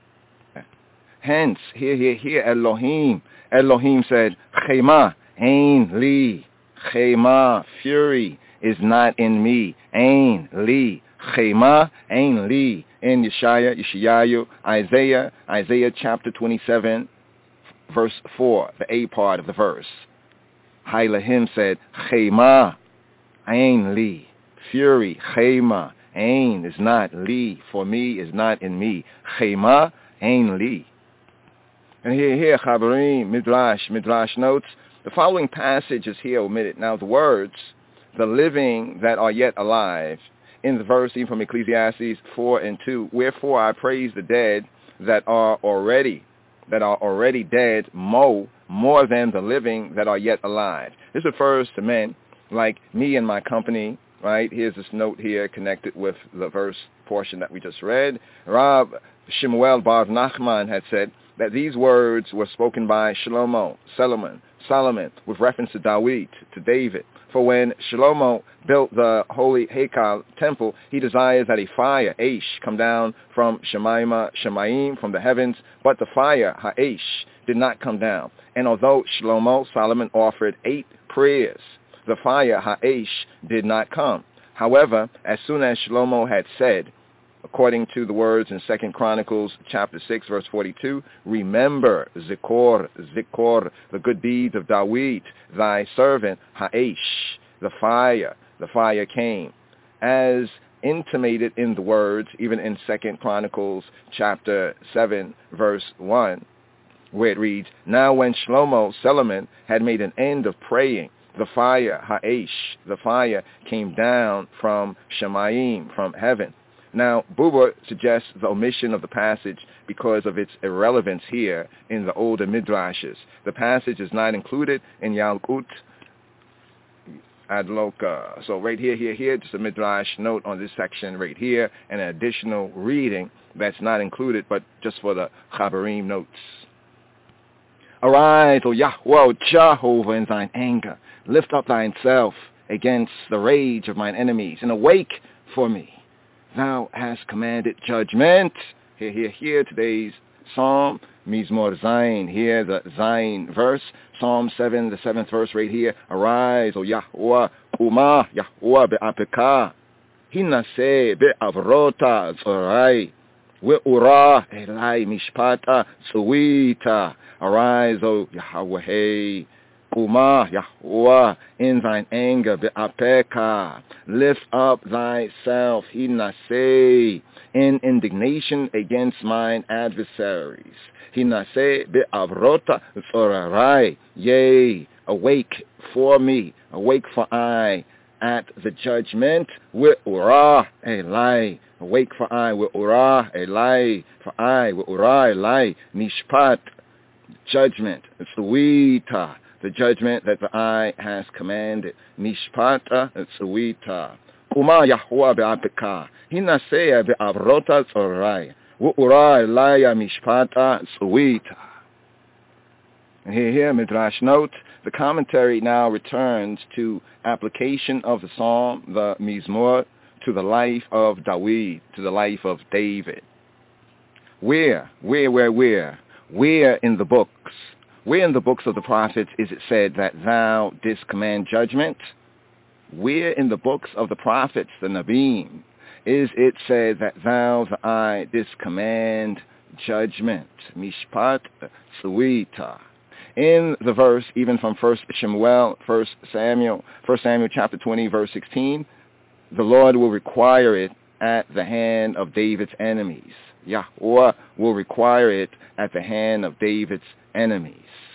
Hence, here, here, here, Elohim, Elohim said, chema ein li, chema, fury, is not in me, ein li, chema ein li, in Yeshaya, Yeshayahu, Isaiah, Isaiah chapter twenty-seven, verse four, the A part of the verse. Hailahim said, chema ein li, fury, chema, ein is not li, for me is not in me, chema ein li. And here, here, Chaverim, Midrash, Midrash notes, the following passage is here omitted. Now the words, the living that are yet alive, in the verse even from Ecclesiastes four and two, wherefore I praise the dead that are already, that are already dead, mo, more than the living that are yet alive. This refers to men like me and my company, right? Here's this note here connected with the verse portion that we just read. Rav Shemuel Bar Nachman had said that these words were spoken by Shlomo, Solomon, Solomon, with reference to Dawid, to David. For when Shlomo built the holy Heikal temple, he desires that a fire, Aish, come down from Shemaima, Shemaim, from the heavens, but the fire, Ha'aish, did not come down. And although Shlomo, Solomon, offered eight prayers, the fire, Ha'esh, did not come. However, as soon as Shlomo had said, according to the words in Second Chronicles chapter six, verse forty-two, remember, Zikor, Zikor, the good deeds of Dawid, thy servant, Ha'esh, the fire, the fire came. As intimated in the words, even in Second Chronicles chapter seven, verse one, where it reads, now when Shlomo, Solomon, had made an end of praying, the fire, Ha'esh, the fire came down from Shemayim, from heaven. Now, Buber suggests the omission of the passage because of its irrelevance here in the older Midrashes. The passage is not included in Yalkut Adloka. So right here, here, here, just a Midrash note on this section right here, and an additional reading that's not included, but just for the Chabarim notes. Arise, O Yahweh, Jehovah, in thine anger. Lift up thyself against the rage of mine enemies, and awake for me. Thou hast commanded judgment. Here, here, here, today's Psalm, Mizmor Zayin. Here, the Zayin verse. Psalm seven, the seventh verse right here. Arise, O Yahweh, Uma, Yahweh be'apeka. Hinase be'avrota zorai. We'ura elai mishpata suita. Arise, O Yahweh, Uma, Yahweh, in thine anger, be'apeka, lift up thyself, hinase, in indignation against mine adversaries. Hinase be'avrota zorarai, yea, awake for me, awake for I, at the judgment, we'ura elai, awake for I, we'ura elai, for I, we'ura elai, mishpat, judgment, suita, the judgment that the eye has commanded. Mishpata, suita. Uma Yahweh be'apeka. Hinasea be'avrota zorai. U'ura elaya mishpata suita. And here, here, Midrash note, the commentary now returns to application of the psalm, the Mizmor, to the life of Dawid, to the life of David. Where, where, where, where? Where in the books, where in the books of the prophets is it said that thou didst command judgment? Where in the books of the prophets, the Nabim, is it said that thou, the I, didst command judgment? Mishpat suita. In the verse, even from First Shemuel, First Samuel, First Samuel chapter twenty, verse sixteen, the Lord will require it at the hand of David's enemies. Yahweh will require it at the hand of David's enemies.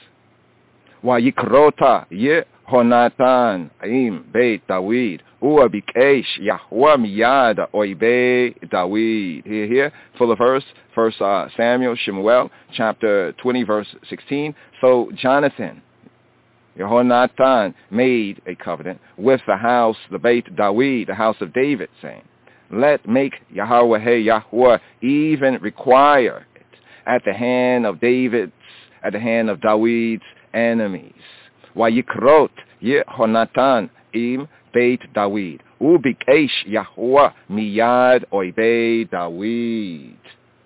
Wayikrota Yehonatan im beit Dawid ua bikesh Yahweh miyad oibe Dawid. Here, here, full of verse, First uh, Samuel, Shemuel, chapter twenty, verse sixteen. So Jonathan, Yehonatan, made a covenant with the house, the Beit Dawid, the house of David, saying, let make Yahweh, hey, Yahweh, even require it at the hand of David's, at the hand of David's enemies. Wayikrot Yehonatan im Beit Dawid. Ubikesh Yahweh miyad oibe Dawid.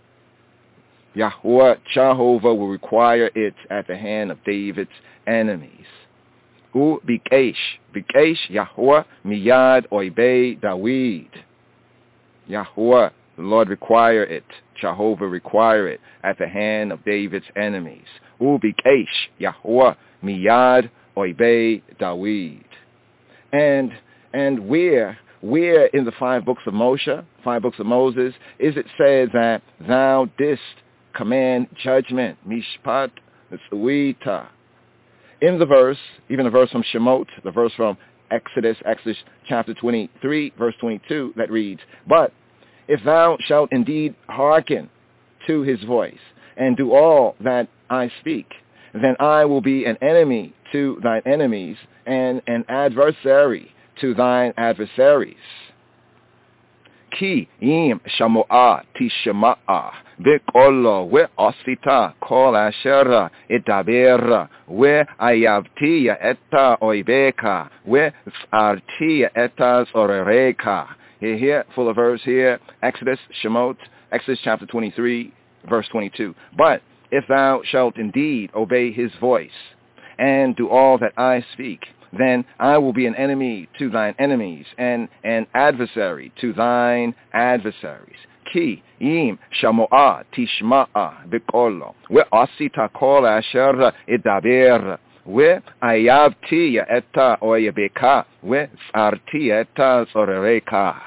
Yahweh, Jehovah, will require it at the hand of David's enemies. Ubikesh, Bikesh Yahweh miyad oibe Dawid. Yahweh, the Lord, require it. Jehovah require it at the hand of David's enemies. Ubikesh Yahweh miyad oibe Dawid. And and where where in the five books of Moshe, five books of Moses, is it said that thou didst command judgment? Mishpat suita. In the verse, even the verse from Shemot, the verse from Exodus, Exodus chapter twenty-three, verse twenty-two, that reads, but if thou shalt indeed hearken to his voice, and do all that I speak, then I will be an enemy to thine enemies, and an adversary to thine adversaries. Ki im shamo'a tishma'a beqolo we osita kol asher itaber we ayavti etta oibeka we arti etta zorereka. Here, here, full of verse here, Exodus, Shemot, Exodus chapter twenty-three, verse twenty-two. But if thou shalt indeed obey his voice, and do all that I speak, then I will be an enemy to thine enemies, and an adversary to thine adversaries. Ki im shamoa tishma'a bikolo, we asita kol asher idaber, we ayavti eta oyebeka, we sarti eta zorereka.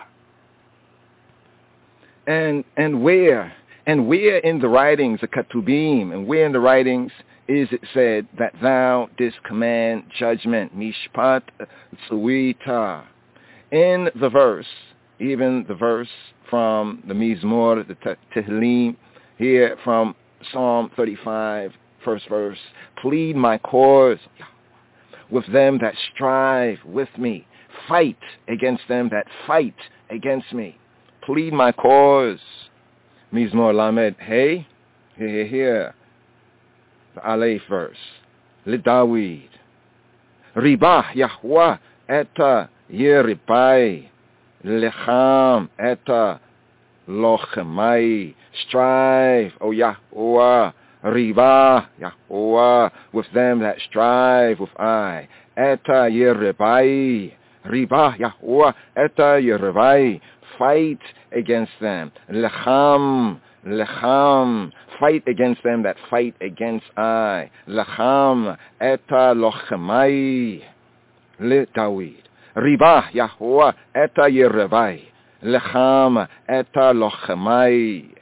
And and where and where in the writings of Ketubim, and where in the writings is it said that thou didst command judgment, mishpat tzuita? In the verse, even the verse from the Mizmor, the Tehillim, here from Psalm thirty-five, first verse, plead my cause with them that strive with me, fight against them that fight against me. Plead my cause. Mizmor Lamed, hey, here, here, here. The Aleph verse. Lidawid. Ribah Yahweh eta Yeribai. Lecham eta Lochemai. Strive, O Yahweh. Ribah Yahweh, with them that strive with I. Eta Yeribai. Ribah Yahweh eta Yeribai. Fight against them. Lecham, lecham. Fight against them that fight against I. Lecham eta lochemai. Le Dawid. Ribah Yahweh eta Yerevai. Lecham eta lochemai.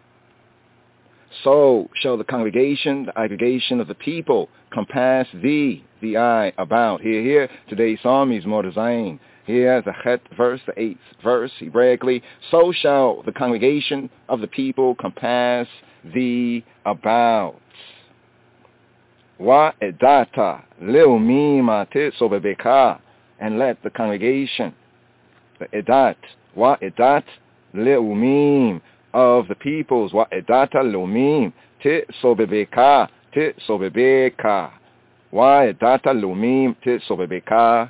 So shall the congregation, the aggregation of the people, compass thee, the I, about. Here, here, today's psalm is Mordezine. Here, the chet verse, the eighth verse, Hebraically. So shall the congregation of the people compass thee about. Wa edata leumim sobebeka, and let the congregation, the edat, wa edat leumim, of the peoples, wa edata leumim te sobebeka, te sobebeka, wa edata leumim te sobebeka.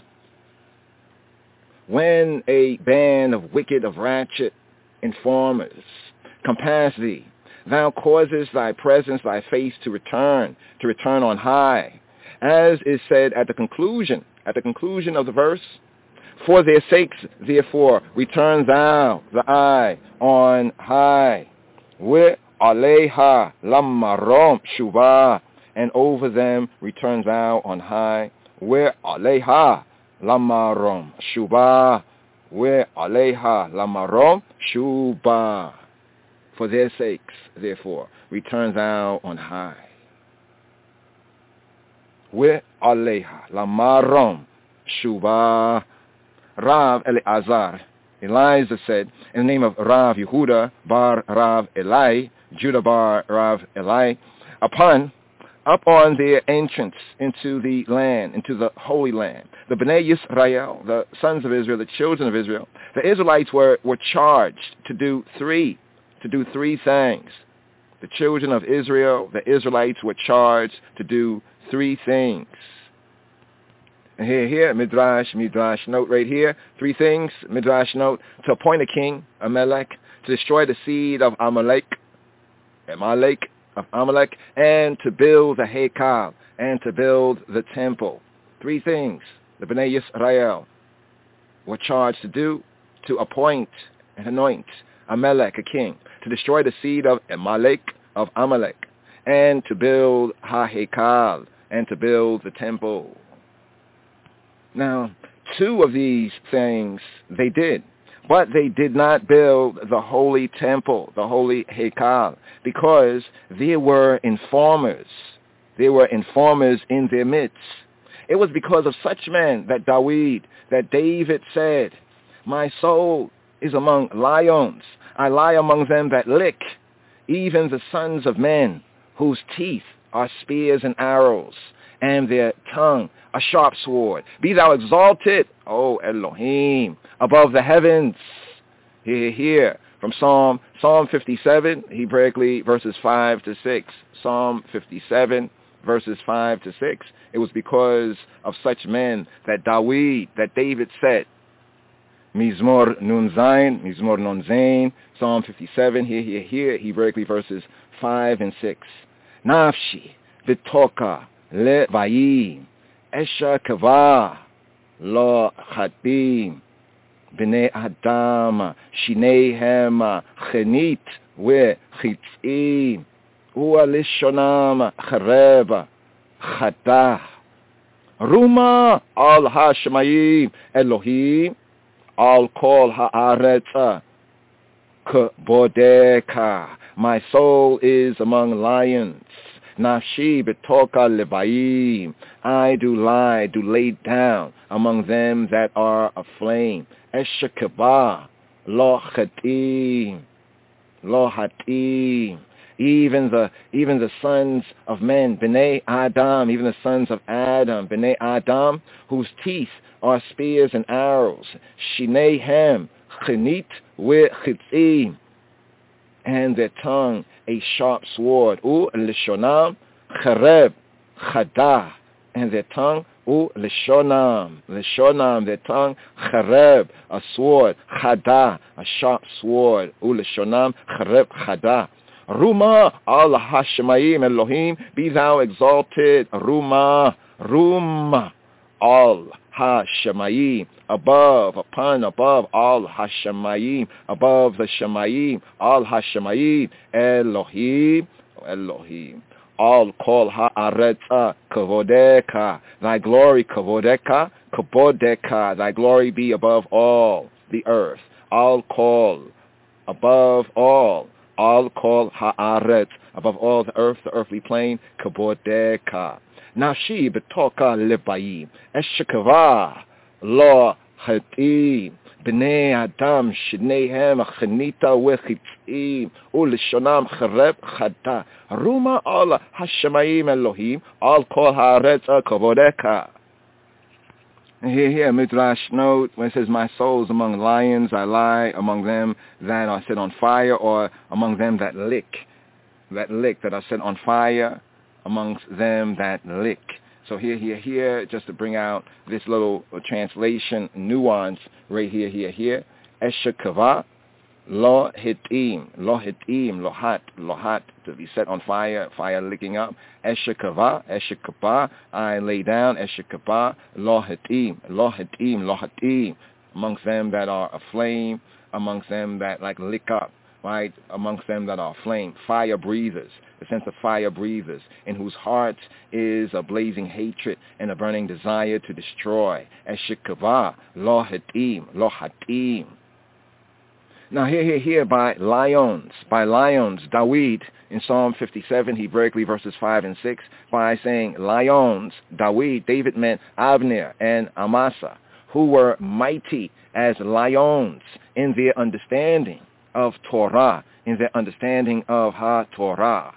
When a band of wicked, of ratchet informers compass thee, thou causest thy presence, thy face to return, to return on high. As is said at the conclusion, at the conclusion of the verse, for their sakes, therefore, return thou the eye on high. We aleha lamarom shuva, and over them return thou on high. We aleha lamarom shuba, we aleha lamarom shuba. For their sakes, therefore, return thou on high. We aleha lamarom shuba. Rav Eleazar, Eliza said, in the name of Rav Yehuda bar Rav Eli, Judah bar Rav Eli, upon up on their entrance into the land, into the Holy Land, the Bnei Yisrael, the sons of Israel, the children of Israel, the Israelites were, were charged to do three, to do three things. The children of Israel, the Israelites were charged to do three things. And here, here, Midrash, Midrash note right here, three things, Midrash note, to appoint a king, Amalek, to destroy the seed of Amalek, Amalek, of Amalek, and to build the Heikal, and to build the temple. Three things the Bnei Yisrael were charged to do, to appoint and anoint Amalek, a king, to destroy the seed of Amalek, of Amalek, and to build Ha-Heikal, and to build the temple. Now, two of these things they did, but they did not build the holy temple, the holy Heikal, because there were informers. There were informers in their midst. It was because of such men that Dawid, that David said, my soul is among lions. I lie among them that lick, even the sons of men, whose teeth are spears and arrows, and their tongue a sharp sword. Be thou exalted, O Elohim, above the heavens. Here, here, from Psalm, Psalm fifty-seven, Hebraically, verses five to six. Psalm fifty-seven, verses five to six. It was because of such men that Dawid, that David said, Mizmor Nun Zayin, Mizmor Nun Zayin, Psalm fifty-seven, here, here, here, Hebraically, verses five and six. Nafshi, Vitoka, Le Vayim, Esha Kava, lo hatim, b'nei adam, shinehem chenit vechitzim, u'alishonam chareb, chadah. Ruma al hashemayim Elohim al kol haaretz k'bodeka. My soul is among lions. Nafshi betoka lebayim. I do lie, do lay down among them that are aflame. Eshekeba lo chatim, lo hatim. Even the even the sons of men, B'nai Adam, even the sons of Adam, B'nai Adam, whose teeth are spears and arrows, Shinehem, Chenit vechitzim, and their tongue a sharp sword, U lishonam, Chareb, Chadah, and their tongue, U lishonam, lishonam, their tongue, Chareb, a sword, Chadah, a sharp sword, U lishonam, Chareb, Chadah. Ruma al hashemayim Elohim, be thou exalted. Ruma, Ruma al hashemayim, above, upon, above, al hashemayim, above the shemayim, al hashemayim, Elohim, Elohim. Al kol haaretz kavodeka, thy glory kavodeka, kabodeka, thy glory be above all the earth. Al kol, above all. Al kol haaretz, above all the earth, the earthly plane, kabodeka. Nafshi betoka lebayim, eshekava lo hatim, b'nei adam shnehem achenita vechitzim, ulishonam chareb chada. Ruma al hashemayim Elohim, al kol haaretz kabodeka. Here, here, Midrash note, when it says, my soul is among lions, I lie among them that are set on fire, or among them that lick, that lick, that are set on fire, amongst them that lick. So here, here, here, just to bring out this little translation nuance, right here, here, here, Eshekava, lo hitim, lo hitim, lo hat, lo hat, to be set on fire, fire licking up. Eshekava, eshekaba, I lay down. Eshekaba, lo hitim, lo hitim, lo hatim, amongst them that are aflame, amongst them that like lick up, right? Amongst them that are aflame, fire breathers, the sense of fire breathers, in whose hearts is a blazing hatred and a burning desire to destroy. Eshekava, lo hitim, lo hatim. Now here, here, here, by lions, by lions, Dawid, in Psalm fifty-seven, Hebraically verses five and six, by saying lions, Dawid, David meant Avner and Amasa, who were mighty as lions in their understanding of Torah, in their understanding of Ha-Torah.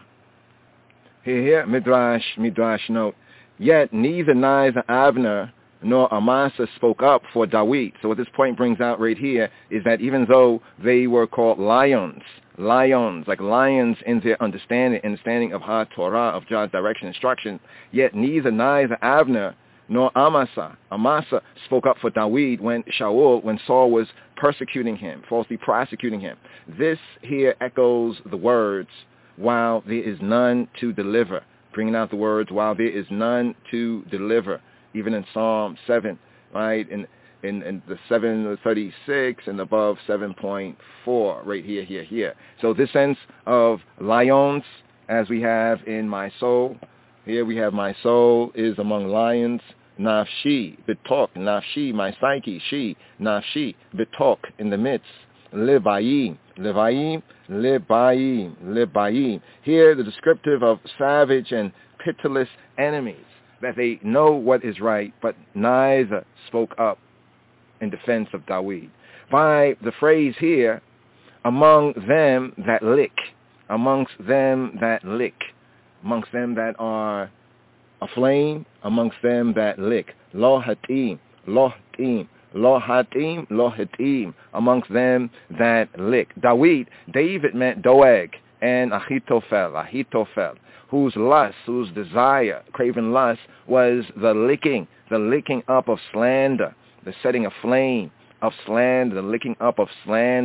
Here, here, Midrash, Midrash note, yet neither neither Avner nor Amasa spoke up for Dawid. So what this point brings out right here is that even though they were called lions, lions, like lions in their understanding, understanding of Ha-Torah, of God's direction, instruction, yet neither neither Avner nor Amasa, Amasa spoke up for Dawid when Shaul, when Saul was persecuting him, falsely prosecuting him. This here echoes the words, while there is none to deliver, bringing out the words, while there is none to deliver. Even in Psalm seven, right, in, in, in the seven thirty-six and above seven point four, right here, here, here. So this sense of lions, as we have in my soul, here we have my soul is among lions, nafshi, betok, nafshi, my psyche, she, nafshi, betok, in the midst, lebayim, lebayim, lebayim, lebayim. Here the descriptive of savage and pitiless enemies, that they know what is right, but neither spoke up in defense of Dawid. By the phrase here, among them that lick, amongst them that lick, amongst them that are aflame, amongst them that lick, lo hatim, lo hatim, lo hatim, lo hatim, amongst them that lick. Dawid, David meant Doeg, and Ahitophel, Ahitophel, whose lust, whose desire, craven lust, was the licking, the licking up of slander, the setting aflame of slander, the licking up of slander,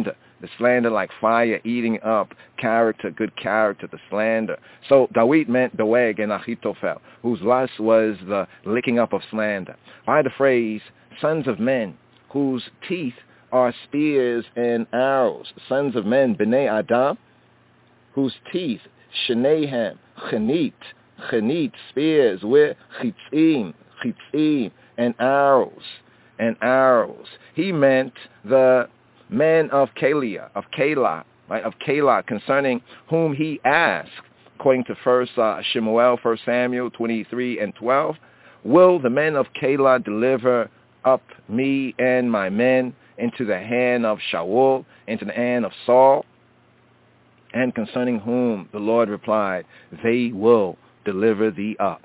the slander like fire eating up character, good character, the slander. So Dawid meant Doeg and Achitophel, whose lust was the licking up of slander. By the phrase, sons of men, whose teeth are spears and arrows. Sons of men, B'nai Adam, whose teeth, Shenehem, Chenit, Chenit, spears, with Chitzim, Chitzim, and arrows, and arrows. He meant the men of Keilah, of Keilah, right, of Keilah, concerning whom he asked, according to First uh, Shemuel, First Samuel twenty-three and twelve, will the men of Keilah deliver up me and my men into the hand of Shaul, into the hand of Saul? And concerning whom the Lord replied, they will deliver thee up.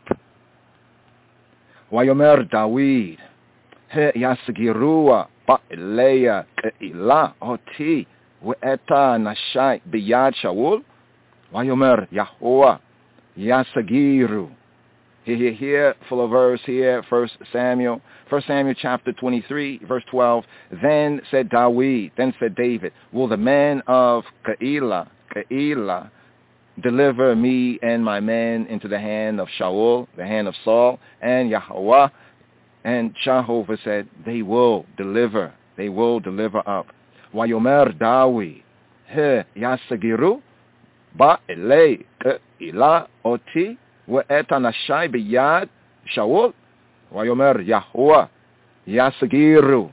Wayomer Dawid, he yasgirua ba'eleya ke'ilah oti ve'eta nashai biyad Shaul. Wayomer Yahuwah yasagiru. Here, here, full of verse here, First Samuel, First Samuel chapter twenty-three, verse twelve. Then said Dawid, then said David, will the men of Keilah, Keilah, deliver me and my men into the hand of Shaul, the hand of Saul, and Yahweh? And Jehovah said, they will deliver, they will deliver up. Wayomer Dawid, he yasagiru, ba'elei Keilah oti, ve'eta nashai biyad Shaul. Wayomer Yahuwah yasagiru.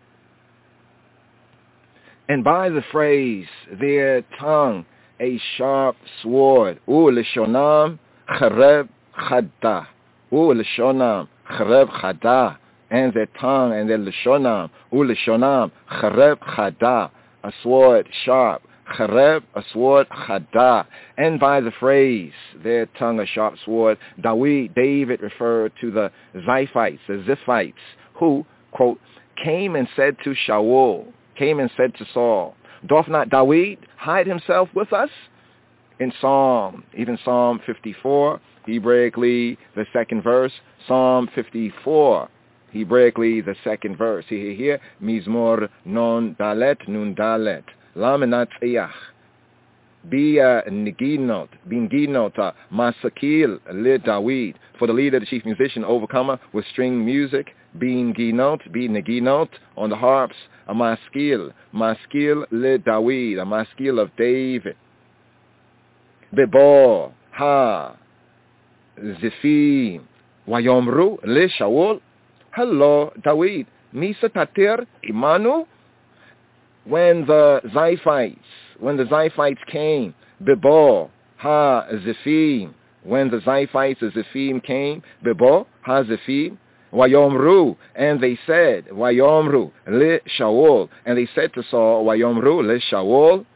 And by the phrase, their tongue, a sharp sword. U lishonam chareb chada. U lishonam chareb chada. And their tongue and their lishonam. U lishonam chareb chada. A sword sharp. Chareb, a sword, chada. And by the phrase, their tongue a sharp sword, Dawid, David referred to the Ziphites, the Ziphites, who, quote, came and said to Shaul, came and said to Saul, doth not Dawid hide himself with us? In Psalm, even Psalm fifty-four, Hebraically, the second verse, Psalm fifty-four, Hebraically, the second verse. Here, here, Mizmor non dalet nun dalet. Laminat eyach, Bia Niginot, Binginota, Masakil, Le Dawid, for the leader, the chief musician, overcomer, with string music, Binginot, Be Niginot, on the harps, a Maskil, Maskil Le Dawid, a Maskil of David. Bebo, Ha, Zifim, Wayomru, Le Shaul, hello, Dawid, Misa Tatir, Imanu. When the Ziphites, when the Ziphites came, Bebo, Ha, Zephim, when the Ziphites, the Zephim came, Bebo, Ha, Zephim, Wayomru, and they said, Wayomru, Le Shaul, and they said to Saul, Wayomru, Le Shaul,